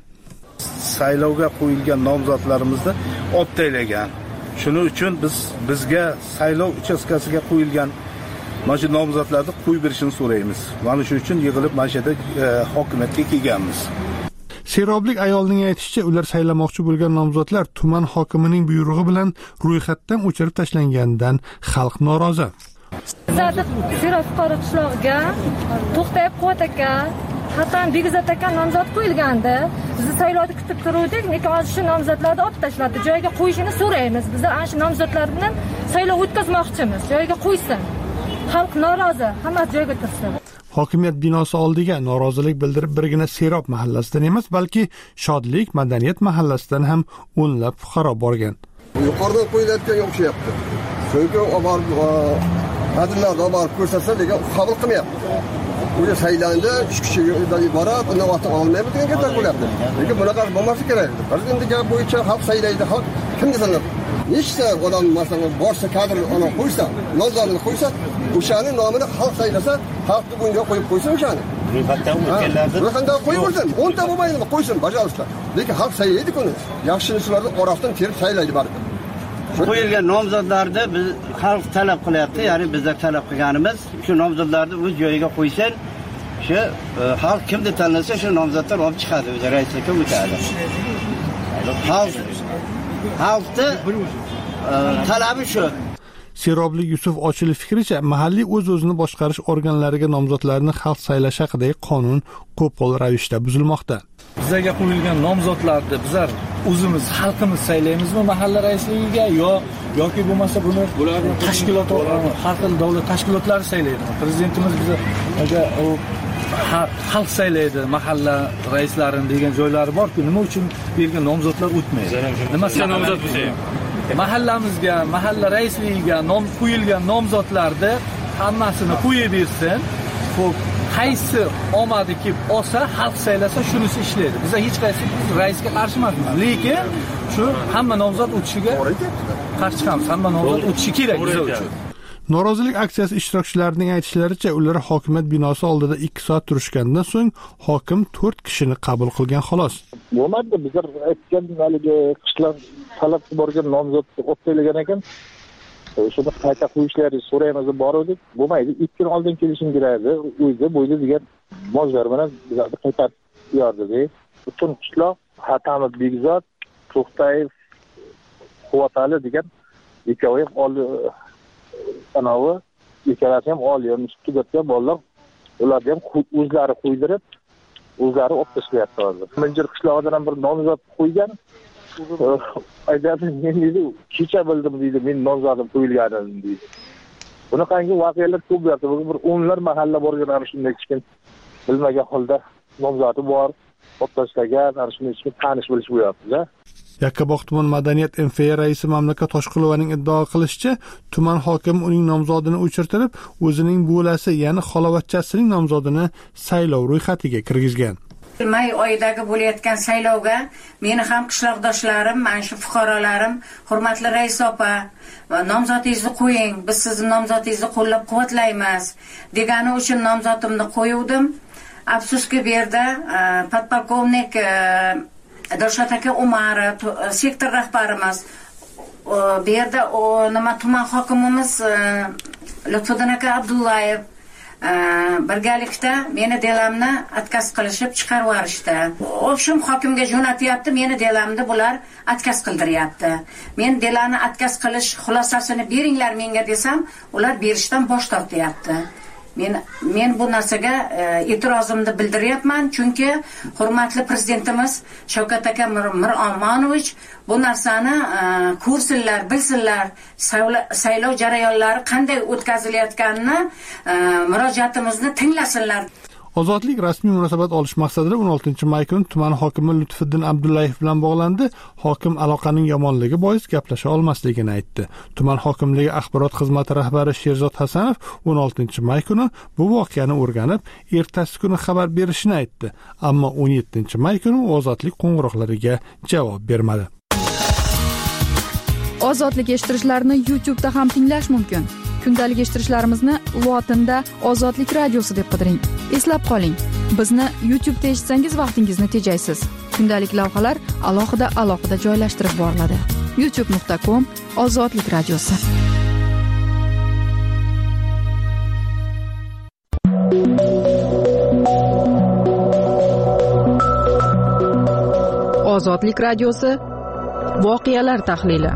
Saylovga qo'yilgan nomzodlarimizni olib tashlagan. Shuning uchun biz bizga saylov uchastkasiga qo'yilgan mana shu nomzodlarni qo'yib berishini so'raymiz. Mana shu uchun yig'ilib mana shu yerda hokimiyatga kelganmiz. Seroblik ayolning aytishicha, ular saylamoqchi bo'lgan nomzodlar tuman hokimining buyrug'i bilan ro'yxatdan o'chirib tashlanganidan xalq norozi. Bizlarda Serob fuqaro qishlog'iga To'xtayib Quvvat aka, Hasan Begizat aka nomzod qo'yilgandi. Biz saylovni kutib turuvdik, lekin hozir shu nomzodlarni olib tashladi. Joyiga qo'yishini so'raymiz. Biz ana shu nomzodlar bilan saylov o'tkazmoqchimiz. Joyiga qo'ysin. Xalq norozi, hamma joyga tursin. Hokimiyat binosi oldiga norozilik bildirib birgina Serob mahallasidan emas, balki Shodlik, Madaniyat mahallasidan ham o'nlab fuqaro borgan. Yuqoridan qo'yilayotganga o'xshayapti. Chunki oborib hadlarni oborib ko'rsatsa degan qabul qilmayapti. Bu saylanda uch kishidan iborat, uni ota olmaydi degan gaplar bo'lyapti. Lekin bunaqa bo'lmasa kerak. Prezidentga bo'yicha xalq saylaydi, xalq kimga tanlab? Nechta odam masalan borsa kadr ona qo'ysa, nomzodini qo'ysa, o'shani nomini xalq saylasa, xalqni bunga qo'yib qo'ysin o'shani. Ro'yxatdan o'tganlarni ro'yxatdan qo'yib qo'ysin. o'nta bo'lmaydimi? Qo'ysin, bajarishlar. Lekin xalq saylaydi kuni. Yaxshiliklarni orasidan terib saylaydi baribir. Qo'yilgan nomzodlarni biz xalq talab qilyapti, ya'ni bizlar talab qilganimiz shu nomzodlarni o'z joyiga qo'ysin. Shu xalq kimni tanlasa, shu nomzodlar olib chiqadi, o'zi raislikka o'tadi. Xalq xalqni talabi shu. Seroblik Yusuf Ochilov fikricha, mahalliy o'z-o'zini boshqarish organlariga nomzodlarni xalq saylash haqidagi qonun qo'pol ravishda buzilmoqda. Bizga qo'yilgan nomzodlarni bizlar o'zimiz xalqimiz saylaymizmi mahalla raisligiga yo yoki bo'lmasa buni tashkilot har xil davlat tashkilotlari saylaydi. Prezidentimiz bizga u xalq saylaydi mahalla raislarini degan joylari bor-ku, nima uchun bergan nomzodlar o'tmaydi? Nima uchun nomzod bo'lsa? Mahallamizga, mahalla raisligiga nom qo'yilgan nomzodlarni hammasini qo'yib bersin. Xo'p, qaysi omadi kelib olsa, xalq saylasa shunisi ishlaydi. Biz hech qaysi raisga qarshi emasmiz, lekin shu hamma nomzod o'tishiga qarshi chiqamiz. Hamma nomzod o'tishi kerak biz uchun. Norozilik aksiyasi ishtirokchilarining aytishlaricha, ular hokimiyat binosi oldida ikki soat turishgandan so'ng hokim to'rt kishini qabul qilgan xolos. Bo'lmadi, bizlar aytgan haligi qishloq talab borgan nomzod o'taylagan ekan. Shuni qayta qo'yishlaringizni so'raymiz deb bordik. Bo'lmaydi, ikki kun oldin kelishim kerak edi. O'zi bo'yda degan mojlar bilan bizlarni qaytarib yordi. Butun qishloq Hatamid Begzod, To'xtayev, Quvvatali degan ikkovi ham anavi ikkalasi ham oliy tugatgan bolalar, ularni ham o'zlari qo'ydirib, o'zlari olib tashlayapti hozir. Minjir qishlog'idan ham bir nomzod qo'ygan. Aytadi, men dedi, kecha bildim deydi, men nomzodim qo'yilganini deydi. Bunaqangi voqealar ko'p bo'lyapti. Bir o'nlar mahalla borgan ana shunday kichkin bilmagan holda nomzodi bor, olib tashlagan, ana shunday kichkin tanish bilish bo'lyapti-da. Yakkabog' tuman madaniyat M F A raisi Mamlakat Toshqulovaning iddao qilishicha, tuman hokimi uning nomzodini o'chirtirib, o'zining bo'lasi, ya'ni xalovatchasining nomzodini saylov ro'yxatiga kirgizgan. May oyidagi bo'layotgan saylovga meni ham qishloqdoshlarim, mana shu fuqarolarim, hurmatli rais opa, nomzodingizni qo'ying, biz sizni nomzodingizni qo'llab-quvvatlaymiz degani uchun nomzodimni qo'yuvdim. Afsuski bu yerda podpolkovnik Dilshod aka Umarov, sektor rahbarimiz, bu yerda nima tuman hokimimiz Lutfiddin aka Abdullayev birgalikda meni delamni atkaz qilishib chiqarib yuborishdi. O'shum hokimga jo'natyapti, meni delamni bular atkaz qildiryapti. Men delani atkaz qilish xulosasini beringlar menga desam, ular berishdan bosh tortyapti. Men men bu narsaga e'tirozimni bildiryapman, chunki hurmatli prezidentimiz Shavkat aka Miromonovich bu narsani ko'rsinlar, bilsinlar, saylov jarayonlari qanday o'tkazilayotganini, murojaatimizni tinglasinlar. Ozodlik rasmiy munosabat olish maqsadida o'n oltinchi may kuni tuman hokimi Lutfiddin Abdullayev bilan bog'landi. Hokim aloqaning yomonligi bois gaplasha olmasligini aytdi. Tuman hokimligi axborot xizmati rahbari Sherzod Hasanov o'n oltinchi may kuni bu voqeani o'rganib, ertasi kuni xabar berishini aytdi. Ammo o'n yettinchi may kuni Ozodlik qo'ng'iroqlariga javob bermadi. Ozodlik eshittirishlarini YouTube da ham tinglash mumkin. Kundalik eshittirishlarimizni lotinda Ozodlik radiosi deb qidiring. Eslab qoling, bizni YouTube da eshitsangiz vaqtingizni tejaysiz. Kundalik lavhalar alohida alohida joylashtirib boriladi. youtube nuqta com Ozodlik radiosi. Ozodlik radiosi voqealar tahlili.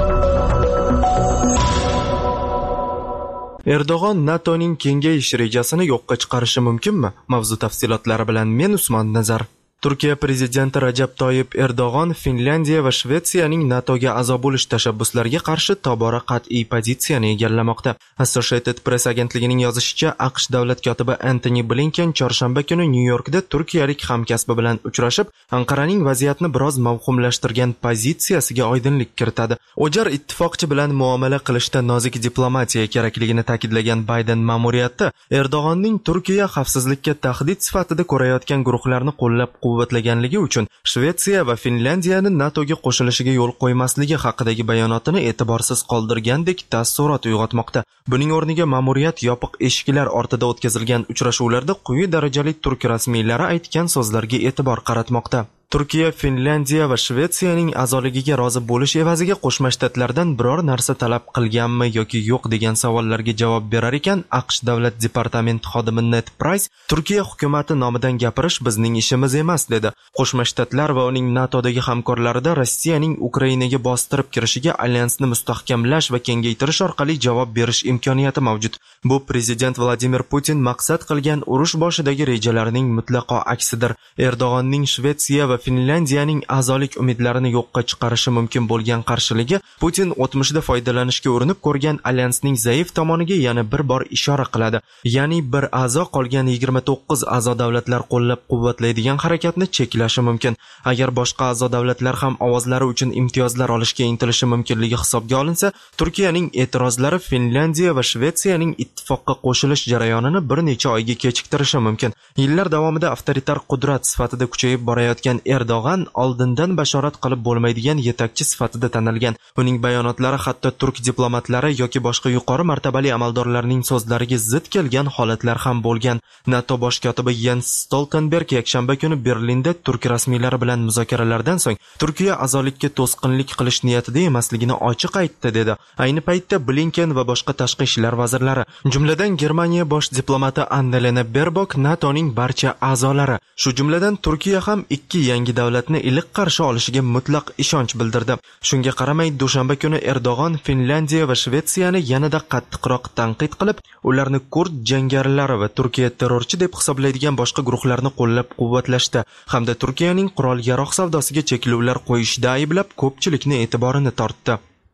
Erdo'g'on NATOning kengayish rejasini yo'qqa chiqarishi mumkinmi? Mavzu tafsilotlari bilan men Usmon Nazar. Turkiya prezidenti Rajab Toyyib Erdo'g'on Finlandiya va Shvetsiyaning NATOga a'zo bo'lish tashabbuslariga qarshi tobora qat'iy pozitsiyani egallamoqda. Associated Press agentligining yozishicha, AQSh davlat kotibi Antony Blinken chorshanba kuni Nyu-Yorkda turkiyalik hamkasbi bilan uchrashib, Anqaraning vaziyatni biroz mavhumlashtirgan pozitsiyasiga oydinlik kiritadi. O'jar ittifoqchi bilan muomala qilishda nozik diplomatiya kerakligini ta'kidlagan Bayden ma'muriyati Erdo'g'onning Turkiya xavfsizlikka tahdid sifatida ko'rayotgan guruhlarni qo'llab quvvatlaganligi uchun Shvetsiya va Finlandiyani NATOga qo'shilishiga yo'l qo'ymasligi haqidagi bayonotini e'tiborsiz qoldirgandek taassurot uyg'otmoqda. Buning o'rniga ma'muriyat yopiq eshiklar ortida o'tkazilgan uchrashuvlarda quyi darajali turk rasmiylari aytgan so'zlarga e'tibor qaratmoqda. Turkiya, Finlandiya va Shvetsiyaning a'zoligiga rozi bo'lish evaziga Qo'shma Shtatlardan biror narsa talab qilganmi yoki yo'q degan savollarga javob berar ekan, AQSh davlat departamenti xodimi Ned Price Turkiya hukumati nomidan gapirish bizning ishimiz emas dedi. Qo'shma Shtatlar va uning NATOdagi hamkorlarida Rossiyaning Ukrainaga bostirib kirishiga alyansni mustahkamlash va kengaytirish orqali javob berish imkoniyati mavjud. Bu prezident Vladimir Putin maqsad qilgan urush boshidagi rejalarining mutlaqo aksidir. Erdo'g'onning Shvetsiya va Finlandiyaning a'zolik umidlarini yo'qqa chiqarishi mumkin bo'lgan qarshiligi Putin o'tmishda foydalanishga urinib ko'rgan alyansning zaif tomoniga yana bir bor ishora qiladi. Ya'ni bir a'zo qolgan yigirma to'qqiz a'zo davlatlar qo'llab-quvvatlaydigan harakatni cheklashi mumkin. Agar boshqa a'zo davlatlar ham ovozlari uchun imtiyozlar olishga intilishi mumkinligi hisobga olinsa, Turkiyaning e'tirozlari Finlandiya va Shvetsiyaning ittifoqqa qo'shilish jarayonini bir necha oyga kechiktirishi mumkin. Yillar davomida avtoritar qudrat sifatida kuchayib borayotgan Erdo'g'an oldindan bashorat qilib bo'lmaydigan yetakchi sifatida tanilgan. Uning bayonotlari hatto turk diplomatlari yoki boshqa yuqori martabali amaldorlarning so'zlariga zid kelgan holatlar ham bo'lgan. NATO bosh kotibi Jens Stoltenberg yakshanba kuni Berlinda turk rasmiylari bilan muzokaralardan so'ng Turkiya a'zolikka to'sqinlik qilish niyatida emasligini ochiq aytdi dedi. Ayni paytda Blinken va boshqa tashqi ishlar vazirlari, jumladan Germaniya bosh diplomati Annalena Baerbock, NATOning barcha a'zolari, shu jumladan Turkiya ham ikki yangi davlatni iliq qarshi olishiga mutlaq ishonch bildirdi. Shunga qaramay, dushanba kuni Erdo'g'on Finlandiya va Shvetsiyani yanada qattiqroq tanqid qilib, ularni kurd jangarilari va Turkiya terrorchi deb hisoblaydigan boshqa guruhlarni qo'llab-quvvatlashda hamda Turkiyaning qurol-yarog' savdosiga cheklovlar qo'yishda ayblab, ko'pchilikni e'tiborini tortdi.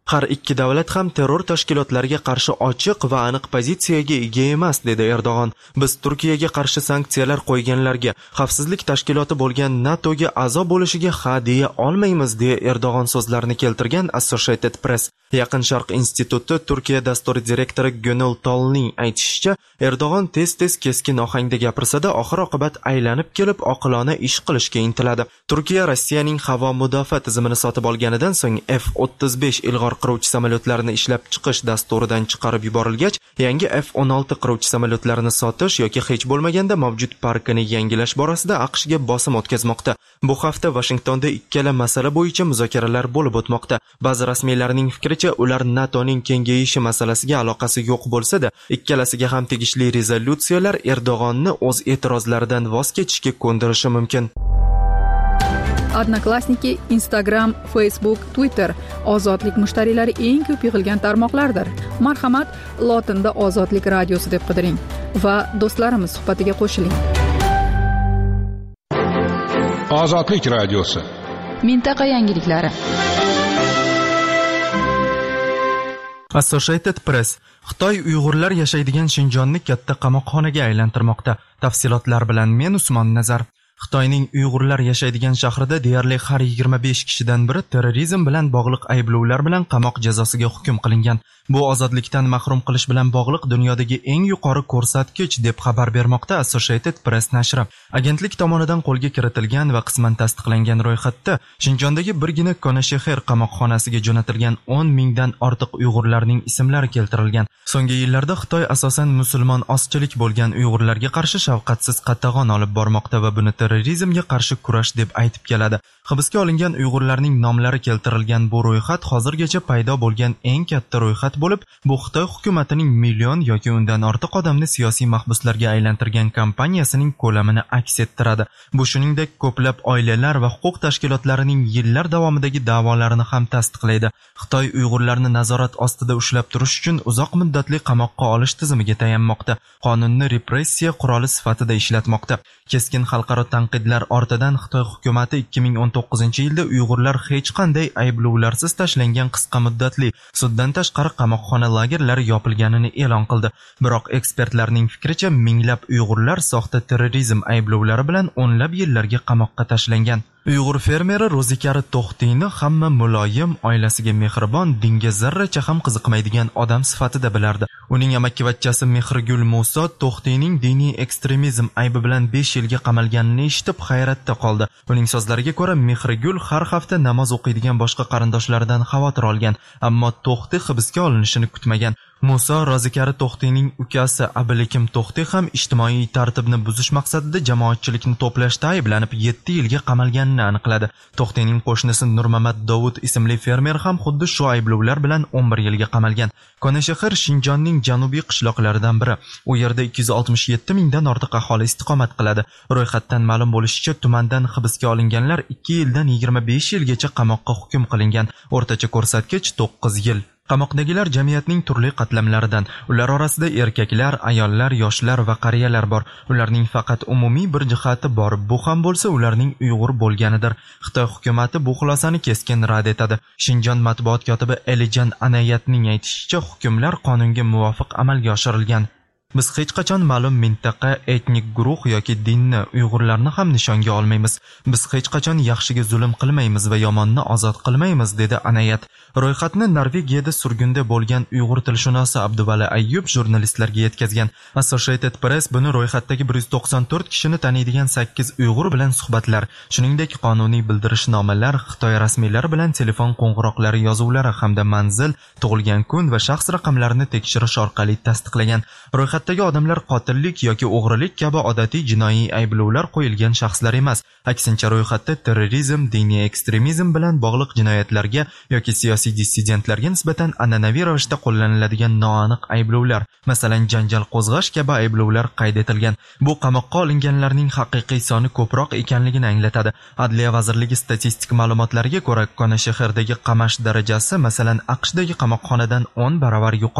Har ikki davlat ham terror tashkilotlariga qarshi ochiq va aniq pozitsiyaga ega emas, dedi Erdo'g'on. Biz Turkiyaga qarshi sanksiyalar qo'yganlarga, xavfsizlik tashkiloti bo'lgan NATOga a'zo bo'lishiga ha deya olmaymiz, deya Erdo'g'on so'zlarini keltirgan Associated Press. Yaqin Sharq instituti Turkiya dasturi direktori Gönül Tolning aytishicha, Erdo'g'on tez-tez keskin ohangda gapirsa-da, oxir-oqibat aylanib kelib oqilona ish qilishga intiladi. Turkiya Rossiyaning havo mudofaa tizimini sotib olganidan so'ng F o'ttiz besh ilg'or qiruvchi samolyotlarni ishlab chiqish dasturidan chiqarib yuborilgach, yangi F o'n olti qiruvchi samolyotlarini sotish yoki hech bo'lmaganda mavjud parkini yangilash borasida AQShga bosim o'tkazmoqda. Bu hafta Washingtonda ikkala masala bo'yicha muzokaralar bo'lib o'tmoqda. Ba'zi rasmiylarning fikricha, ular NATOning kengayishi masalasiga aloqasi yo'q bo'lsa-da, ikkalasiga ham tegishli rezolyutsiyalar Erdo'g'onni o'z e'tirozlaridan voz kechishga ko'ndirishi mumkin. Odnoklassniki, Instagram, Facebook, Twitter ozodlik mushtariylari eng ko'p yig'ilgan tarmoqlardir. Marhamat, lotinda Ozodlik radiosi deb qidiring va do'stlarimiz suhbatiga qo'shiling. Ozodlik radiosi. Mintaqa yangiliklari. Associated Press: Xitoy Uyg'urlar yashaydigan Shinjonni katta qamoqxonaga aylantirmoqda. Tafsilotlar bilan men Usmon Nazar. Xitoyning Uyg'urlar yashaydigan shahrida deyarli har yigirma besh kishidan biri terrorizm bilan bog'liq ayblovlar bilan qamoq jazosiga hukm qilingan. Bu ozodlikdan mahrum qilish bilan bog'liq dunyodagi eng yuqori ko'rsatkich, deb xabar bermoqda Associated Press nashri. Agentlik tomonidan qo'lga kiritilgan va qisman tasdiqlangan ro'yxatda Shinjondagi birgina Konashexer qamoqxonasiga jo'natilgan o'n mingdan ortiq Uyg'urlarning ismlari keltirilgan. So'nggi yillarda Xitoy asosan musulmon ozchilik bo'lgan Uyg'urlarga qarshi shafqatsiz qatag'on olib bormoqda va buni terrorizmga qarshi kurash deb aytib keladi. Hibsga olingan Uyg'urlarning nomlari keltirilgan bu ro'yxat hozirgacha paydo bo'lgan eng katta ro'yxat bo'lib, bu Xitoy hukumatining million yoki undan ortiq odamni siyosiy mahbuslarga aylantirgan kampaniyasining ko'lamini aks ettiradi. Bu shuningdek ko'plab oilalar va huquq tashkilotlarining yillar davomidagi da'volarini ham tasdiqlaydi. Xitoy Uyg'urlarni nazorat ostida ushlab turish uchun uzoq muddatli qamoqqa olish tizimiga tayanmoqda. Qonunni repressiya quroli sifatida ishlatmoqda. Keskin xalqaro tanqidlar ortidan Xitoy hukumati ikki ming o'n to'qqizinchi yilda Uyg'urlar hech qanday ayblovlarsiz tashlangan qisqa muddatli suddan tashqari qamoqxona lagerlari yopilganini e'lon qildi. Biroq ekspertlarning fikricha, minglab Uyg'urlar soxta terrorizm ayblovlari bilan o'nlab yillarga qamoqqa tashlangan. Uyg'ur fermeri Ro'zikari To'xtiyni hamma muloyim, oilasiga mehribon, dinga zarracha ham qiziqmaydigan odam sifatida bilardi. Uning amakivachchasi Mehrigul Muso To'xtiyning diniy ekstremizm aybi bilan besh yilga qamalganini eshitib hayratda qoldi. Uning so'zlariga ko'ra, Mehrigul har hafta namoz o'qiydigan boshqa qarindoshlaridan xavotir olgan, ammo To'xti hibsga olinishini kutmagan. Muso Ro'zikari To'xtiyning ukasi Abilikim To'xtiy ham ijtimoiy tartibni buzish maqsadida jamoatchilikni to'plashda ayblanib yetti yilga qamalganini aniqladi. To'xtiyning qo'shnisi Nurmamat Dovud ismli fermer ham xuddi shu ayblovlar bilan o'n bir yilga qamalgan. Konashexer Shinjonning janubiy qishloqlaridan biri. U yerda ikki yuz oltmish yetti mingdan ortiq aholi istiqomat qiladi. Ro'yxatdan ma'lum bo'lishicha, tumandan hibsga olinganlar ikki yildan yigirma besh yilgacha qamoqqa hukm qilingan. O'rtacha ko'rsatkich to'qqiz yil. Qamoqdagilar jamiyatning turli qatlamlaridan. Ular orasida erkaklar, ayollar, yoshlar va qariyalar bor. Ularning faqat umumiy bir jihati bor. Bu ham bo'lsa, ularning Uyg'ur bo'lganidir. Xitoy hukumati bu xulosani keskin rad etadi. Shinjon matbuot kotibi Elijan Anayatning aytishicha, hukmlar qonunga muvofiq amalga oshirilgan. Biz hech qachon ma'lum mintaqa, etnik guruh yoki dinni, Uyg'urlarni ham nishonga olmaymiz. Biz hech qachon yaxshiga zulm qilmaymiz va yomonni ozod qilmaymiz, dedi Anayat. Ro'yxatni Norvegiyada surgunda bo'lgan Uyg'ur tilshunosi Abduvali Ayyub jurnalistlarga yetkazgan. Associated Press buni ro'yxatdagi bir yuz to'qson to'rt kishini taniydigan sakkiz Uyg'ur bilan suhbatlar, shuningdek qonuniy bildirishnomalar, Xitoy rasmiylari bilan telefon qo'ng'iroqlari, yozuvlari hamda manzil, tug'ilgan kun va shaxs raqamlarini tekshirish orqali tasdiqlagan. Ro'yxatdagi odamlar qotillik yoki o'g'rilik kabi odatiy jinoiy ayblovlar qo'yilgan shaxslar emas. Aksincha, ro'yxatda terrorizm, diniy ekstremizm bilan bog'liq jinoyatlarga yoki siyosiy dissidentlarga nisbatan an'anaviy ravishda qo'llaniladigan noaniq ayblovlar, masalan, janjal qo'zg'ash kabi ayblovlar qayd etilgan. Bu qamoqqa olinganlarning haqiqiy soni ko'proq ekanligini anglatadi. Adliya vazirligi statistik ma'lumotlariga ko'ra, Konashexerdagi qamash darajasi, masalan, AQShdagi qamoqxonadan o'n baravar yuqori.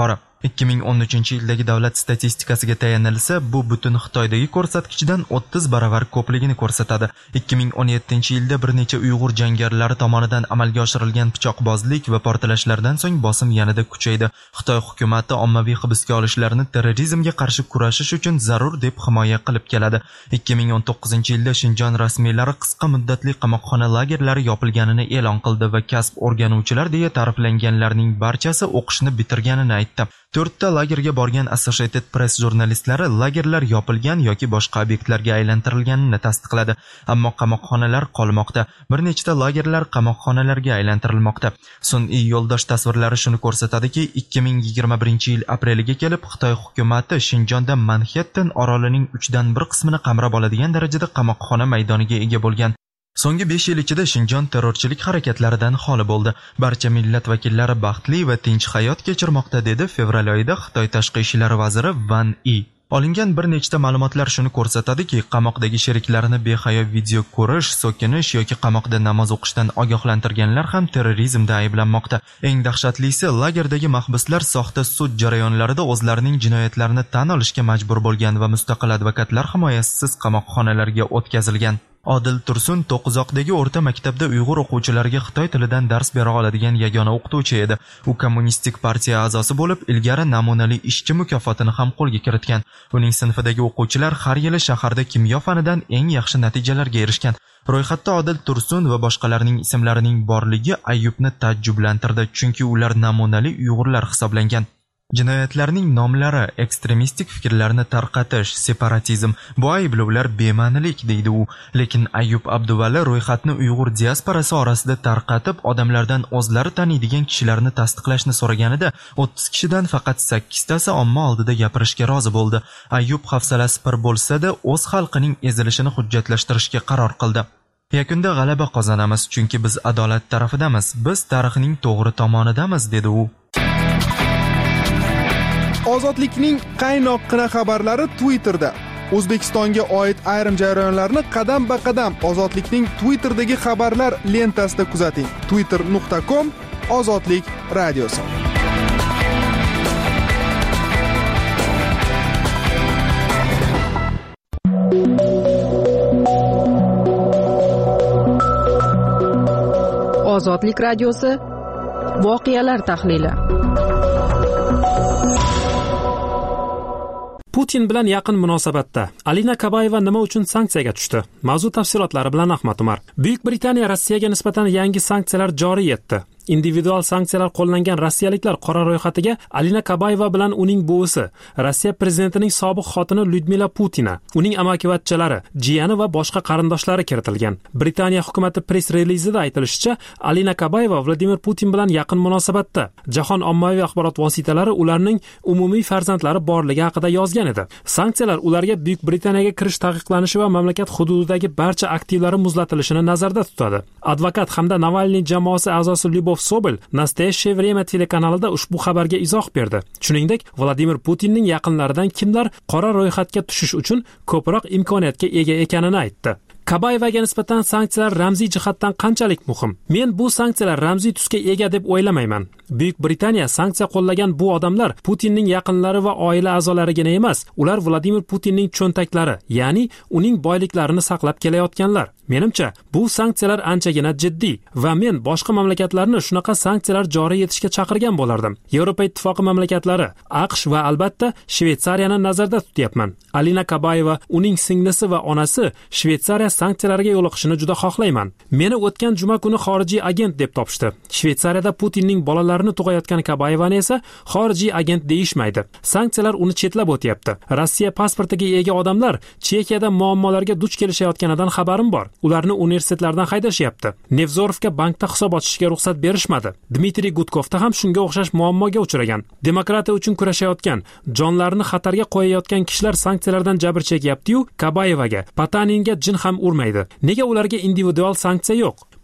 ikki ming o'n uchinchi yildagi davlat statistikasiga tayanilsa, bu butun Xitoydagi ko'rsatkichdan o'ttiz baravar ko'pligini ko'rsatadi. ikki ming o'n yettinchi yilda bir necha Uyg'ur jangarilari tomonidan amalga oshirilgan pichoqbozlik va portlashlardan so'ng bosim yanada kuchaydi. Xitoy hukumati ommaviy hibsga olishlarni terrorizmga qarshi kurashish uchun zarur deb himoya qilib keladi. ikki ming o'n to'qqizinchi yilda Shinjon rasmiylari qisqa muddatli qamoqxona lagerlari yopilganini e'lon qildi va kasb o'rganuvchilar deya ta'riflanganlarning barchasi o'qishni bitirganini aytdi. to'rtta lagerga borgan Associated Press jurnalistlari lagerlar yopilgan yoki boshqa obyektlarga aylantirilganini tasdiqladi. Ammo qamoqxonalar qolmoqda. Bir nechta lagerlar qamoqxonalarga aylantirilmoqda. Sun'iy yo'ldosh tasvirlari shuni ko'rsatadiki, ikki ming yigirma birinchi yil apreliga kelib Xitoy hukumati Shinjonda Manhattan orolining uchdan bir qismini qamrab oladigan darajada qamoqxona maydoniga ega bo'lgan. So'nggi besh yil ichida Shinjon terrorchilik harakatlaridan xoli bo'ldi. Barcha millat vakillari baxtli va tinch hayot kechirmoqda, dedi fevral oyida Xitoy tashqi ishlar vaziri Van Yi. Olingan bir nechta ma'lumotlar shuni ko'rsatadiki, qamoqdagi sheriklarini behayo video ko'rish, so'kinish yoki qamoqda namoz o'qishdan ogohlantirganlar ham terrorizmda ayblanmoqda. Eng dahshatlisi, lagerdagi mahbuslar soxta sud jarayonlarida o'zlarining jinoyatlarini tan olishga majbur bo'lgan va mustaqil advokatlar himoyasisiz qamoqxonalarga o'tkazilgan. Odil Tursun To'qqizoqdagi o'rta maktabda Uyg'ur o'quvchilariga Xitoy tilidan dars bera oladigan yagona o'qituvchi edi. U kommunistik partiya a'zosi bo'lib, ilgari namunali ishchi mukofotini ham qo'lga kiritgan. Uning sinfidagi o'quvchilar har yili shaharda kimyo fanidan eng yaxshi natijalarga erishgan. Ro'yxatda Odil Tursun va boshqalarning ismlarining borligi Ayyubni taajjublantirdi, chunki ular namunali Uyg'urlar hisoblangan. Jinoyatlarning nomlari ekstremistik fikrlarni tarqatish, separatizm. Bu ayblovlar bema'nilik, deydi u. Lekin Ayyub Abduvali ro'yxatni Uyg'ur diasporasi orasida tarqatib, odamlardan o'zlari taniydigan kishilarni tasdiqlashni so'raganida, o'ttiz kishidan faqat sakkiztasi omma oldida gapirishga rozi bo'ldi. Ayyub hafsalasi pir bo'lsa-da, o'z xalqining ezilishini hujjatlashtirishga qaror qildi. Yakunda g'alaba qozonamiz, chunki biz adolat tarafidamiz. Biz tarixning to'g'ri tomonidamiz, dedi u. Ozodlikning qaynoqqina xabarlari Twitterda. O'zbekistonga oid ayrim jarayonlarni qadam-ba-qadam Ozodlikning Twitterdagi xabarlar lentasida kuzating. twitter nuqta com Ozodlik radiosi. Ozodlik radiosi voqealar tahlili. Putin bilan yaqin munosabatda Alina Kabayeva nima uchun sanksiyaga tushdi? Mavzu tafsilotlari bilan Ahmad Umar. Buyuk Britaniya Rossiyaga nisbatan yangi sanksiyalar joriy etdi. Individual sanksiyalar qo'llangan rossiyaliklar qora ro'yxatiga Alina Kabayeva bilan uning buvisi, Rossiya prezidentining sobiq xotini Lyudmila Putina, uning amakivachchalari, jiyani va boshqa qarindoshlari kiritilgan. Britaniya hukumati press relizida aytilishicha, Alina Kabayeva Vladimir Putin bilan yaqin munosabatda. Jahon ommaviy axborot vositalari ularning umumiy farzandlari borligi haqida yozgan edi. Sanksiyalar ularga Buyuk Britaniyaga kirish taqiqlanishi va mamlakat hududidagi barcha aktivlari muzlatilishini nazarda tutadi. Advokat hamda Navalniy jamoasi a'zosi Lyubov Sobel Nastoящее время telekanalida ushbu xabarga izoh berdi. Shuningdek, Vladimir Putinning yaqinlaridan kimlar qora ro'yxatga tushish uchun ko'proq imkoniyatga ega ekanini aytdi. Kabayevaga nisbatan sanksiyalar ramziy jihatdan qanchalik muhim? Men bu sanksiyalar ramziy tusga ega deb o'ylamayman. Buyuk Britaniya sanksiya qo'llagan bu odamlar Putinning yaqinlari va oila a'zolarigina emas, ular Vladimir Putinning cho'ntaklari, ya'ni uning boyliklarini saqlab kelayotganlar. Menimcha, bu sanksiyalar anchagina jiddiy va men boshqa mamlakatlarni shunaqa sanksiyalar joriy etishga chaqirgan bo'lardim. Yevropa ittifoqi mamlakatlari, AQSh va albatta Shveysariyani nazarda tutyapman. Alina Kabayeva, uning singlisi va onasi Shveysariya sanksiyalarga yo'liqishini juda xohlayman. Meni o'tgan juma kuni xorijiy agent deb topishdi. Shveysariyada Putinning bolalarini tug'ayotgan Kabayevani esa xorijiy agent deyishmaydi. Sanksiyalar uni chetlab o'tyapti. Rossiya pasportiga ega odamlar Chexiyada muammolarga duch kelishayotganidan xabarim bor. Ularni universitetlardan haydashyapti. Nevzorovga bankda hisob ochishga ruxsat berishmadi. Dmitriy Gudkovda ham shunga o'xshash muammoga uchragan. Demokratiya uchun kurashayotgan, jonlarini xatarga qo'yayotgan kishilar sanksiyalardan jabr chekyapti-yu, Kabayevaga, Pataninga jin ham urmaydi. Nega ularga individual sanksiya yo'q?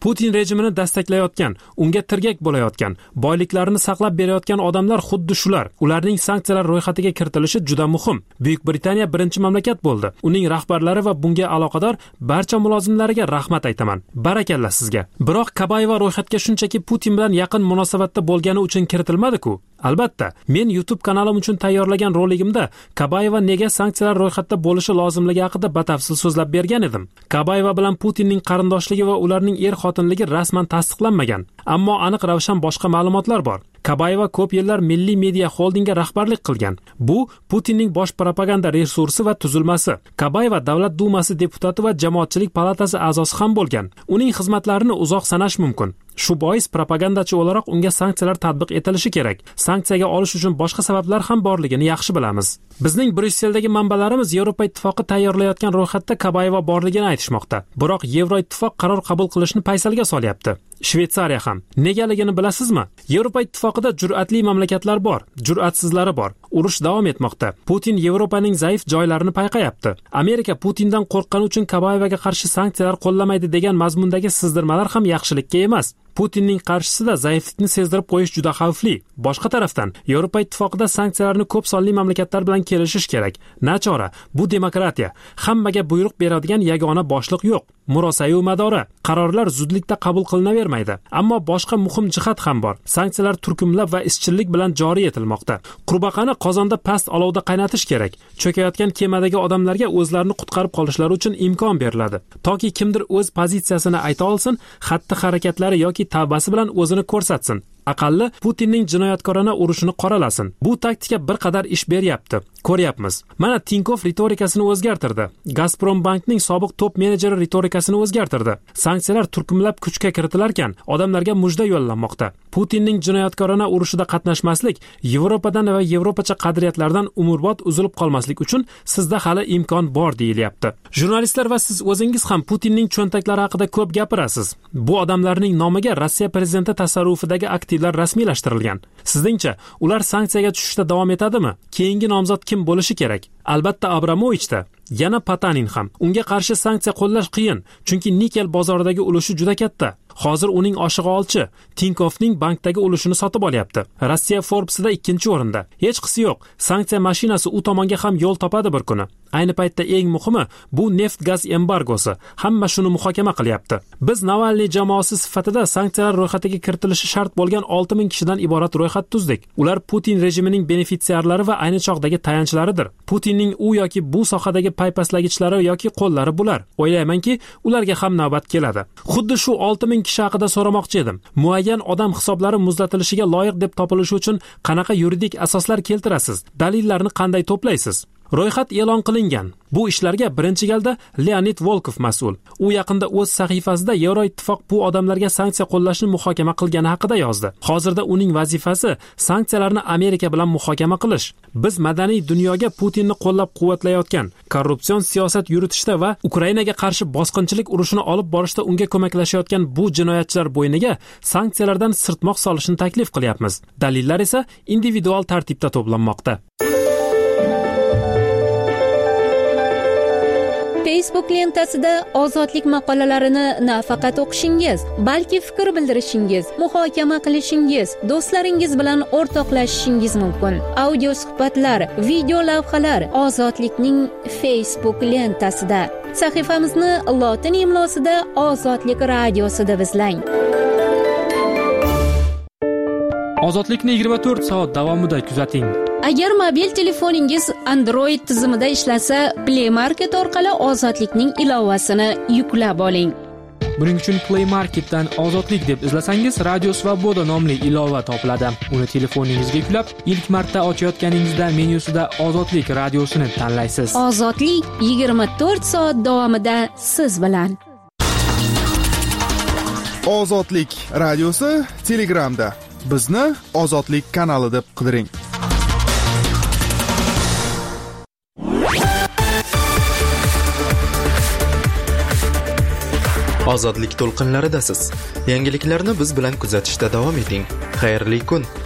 Putin rejimini dastaklayotgan, unga tirgak bo'layotgan, boyliklarini saqlab berayotgan odamlar xuddi shular. Ularning sanksiyalar ro'yxatiga kiritilishi juda muhim. Buyuk Britaniya birinchi mamlakat bo'ldi. Uning rahbarlari va bunga aloqador barcha mulozimlariga rahmat aytaman. Barakalla sizga. Biroq Kabayeva ro'yxatga shunchaki Putin bilan yaqin munosabatda bo'lgani uchun kiritilmadi-ku. Albatta, men YouTube kanalim uchun tayyorlagan roligimda Kabayeva nega sanksiyalar ro'yxatda bo'lishi lozimligi haqida batafsil so'zlab bergan edim. Kabayeva bilan Putinning qarindoshligi va ularning er-xotinligi rasman tasdiqlanmagan, ammo aniq ravshan boshqa ma'lumotlar bor. Kabayeva ko'p yillar Milliy media xoldingga rahbarlik qilgan. Bu Putinning bosh propaganda resursi va tuzilmasi. Kabayeva Davlat dumasi deputati va Jamoatchilik palatasi a'zosi ham bo'lgan. Uning xizmatlarini uzoq sanash mumkin. Shu bois propagandachi o'laroq unga sanksiyalar tatbiq etilishi kerak. Sanksiyaga olish uchun boshqa sabablar ham borligini yaxshi bilamiz. Bizning Brusseldagi manbalarimiz Yevropa Ittifoqi tayyorlayotgan ro'yxatda Kabayeva borligini aytishmoqda. Biroq Yevroittifoq qaror qabul qilishni paysalga solyapti. Shveysariya ham. Negaligini bilasizmi? Yevropa Ittifoqida jur'atli mamlakatlar bor, jur'atsizlari bor. Urush davom etmoqda. Putin Yevropaning zaif joylarini payqayapti. Amerika Putindan qo'rqqani uchun Kabayevaga qarshi sanksiyalar qo'llamaydi degan mazmundagi sizdirmalar ham yaxshilikka emas. Putinning qarshisida zaiflikni sezdirib qo'yish juda xavfli. Boshqa tarafdan, Yevropa Ittifoqida sanksiyalarni ko'p sonli mamlakatlar bilan kelishish kerak. Nachora, bu demokratiya. Hammaga buyruq beradigan yagona boshliq yo'q. Murosa-yu madora. Qarorlar zudlikda qabul qilinavermaydi. Ammo boshqa muhim jihat ham bor. Sanksiyalar turkumlab va izchillik bilan joriy etilmoqda. Qurbaqani qozonda past olovda qaynatish kerak. Cho'kayotgan kemadagi odamlarga o'zlarini qutqarib qolishlari uchun imkon beriladi. Toki kimdir o'z pozitsiyasini ayta olsin, xatti-harakatlari yoki tavbasi bilan o'zini ko'rsatsin. Aqalli Putinning jinoyatkorona urushini qoralasin. Bu taktika bir qadar ish beryapti. Ko'ryapmiz. Mana Tinkov ritorikasini o'zgartirdi. Gazprom bankning sobiq top menejeri ritorikasini o'zgartirdi. Sanksiyalar turkumlab kuchga kiritilarkan, odamlarga mujda yo'llanmoqda. Putinning jinoyatkorona urushida qatnashmaslik, Yevropadan va yevropacha qadriyatlardan umrbod uzilib qolmaslik uchun sizda hali imkon bor deyilyapti. Jurnalistlar va siz o'zingiz ham Putinning cho'ntaklari haqida ko'p gapirasiz. Bu odamlarning nomiga Rossiya prezidenti tasarrufidagi aktivlar rasmiylashtirilgan. Sizningcha, ular sanksiyaga tushishda davom etadimi? Keyingi nomzod kim bo'lishi kerak? Albatta Abramovichda. Yana Patanin ham. Unga qarshi sanksiya qo'llash qiyin, chunki nikel bozoridagi ulushi juda katta. Hozir uning oshig'i olchi Tinkovning bankdagi ulushini sotib olyapti. Rossiya Forbes'da ikkinchi o'rinda. Hech qisi yo'q. Sanksiya mashinasi u tomonga ham yo'l topadi bir kuni. Ayni paytda eng muhimi bu neft-gaz embargosi. Hamma shuni muhokama qilyapti. Biz Navalniy jamoasi sifatida sanksiyalar ro'yxatiga kiritilishi shart bo'lgan olti ming kishidan iborat ro'yxat tuzdik. Ular Putin rejimining benefitsiarlari va ayni chog'dagi tayanchlaridir. Putinning u yoki bu sohadagi paypastlagichlari yoki qo'llari bular. O'ylaymanki, ularga ham navbat keladi. Xuddi shu olti ming kishi haqida so'ramoqchi edim. Muayyan odam hisoblari muzlatilishiga loyiq deb topilishi uchun qanaqa yuridik asoslar keltirasiz? Dalillarni qanday to'playsiz? Ro'yxat e'lon qilingan. Bu ishlarga birinchi galda Leonid Volkov mas'ul. U yaqinda o'z sahifasida Yevroittifoq bu odamlarga sanksiya qo'llashni muhokama qilgani haqida yozdi. Hozirda uning vazifasi sanksiyalarni Amerika bilan muhokama qilish. Biz madaniy dunyoga Putinni qo'llab-quvvatlayotgan, korrupsion siyosat yuritishda va Ukrainaga qarshi bosqinchilik urushini olib borishda unga ko'maklashayotgan bu jinoyatchilar bo'yniga sanksiyalardan sirtmoq solishni taklif qilyapmiz. Dalillar esa individual tartibda to'planmoqda. Facebook lentasida ozodlik maqolalarini nafaqat o'qishingiz, balki fikr bildirishingiz, muhokama qilishingiz, do'stlaringiz bilan o'rtoqlashishingiz mumkin. Audio suhbatlar, video lavhalar Ozodlikning Facebook lentasida. Sahifamizni lotin imlosida Ozodlik radiosida izlang. Ozodlikni yigirma to'rt soat davomida kuzating. Agar mobil telefoningiz Android tizimida ishlasa, Play Market orqali Ozodlikning ilovasini yuklab oling. Buning uchun Play Marketdan Ozodlik deb izlasangiz, Radio Svoboda nomli ilova topiladi. Uni telefoningizga yuklab, ilk marta ochayotganingizda menyusida Ozodlik radiosini tanlaysiz. Ozodlik yigirma to'rt soat davomida siz bilan. Ozodlik radiosi Telegramda. Bizni Ozodlik kanali deb qidiring. Ozodlik to'lqinlaridasiz. Yangiliklarni biz bilan kuzatishda davom eting. Xayrli kun.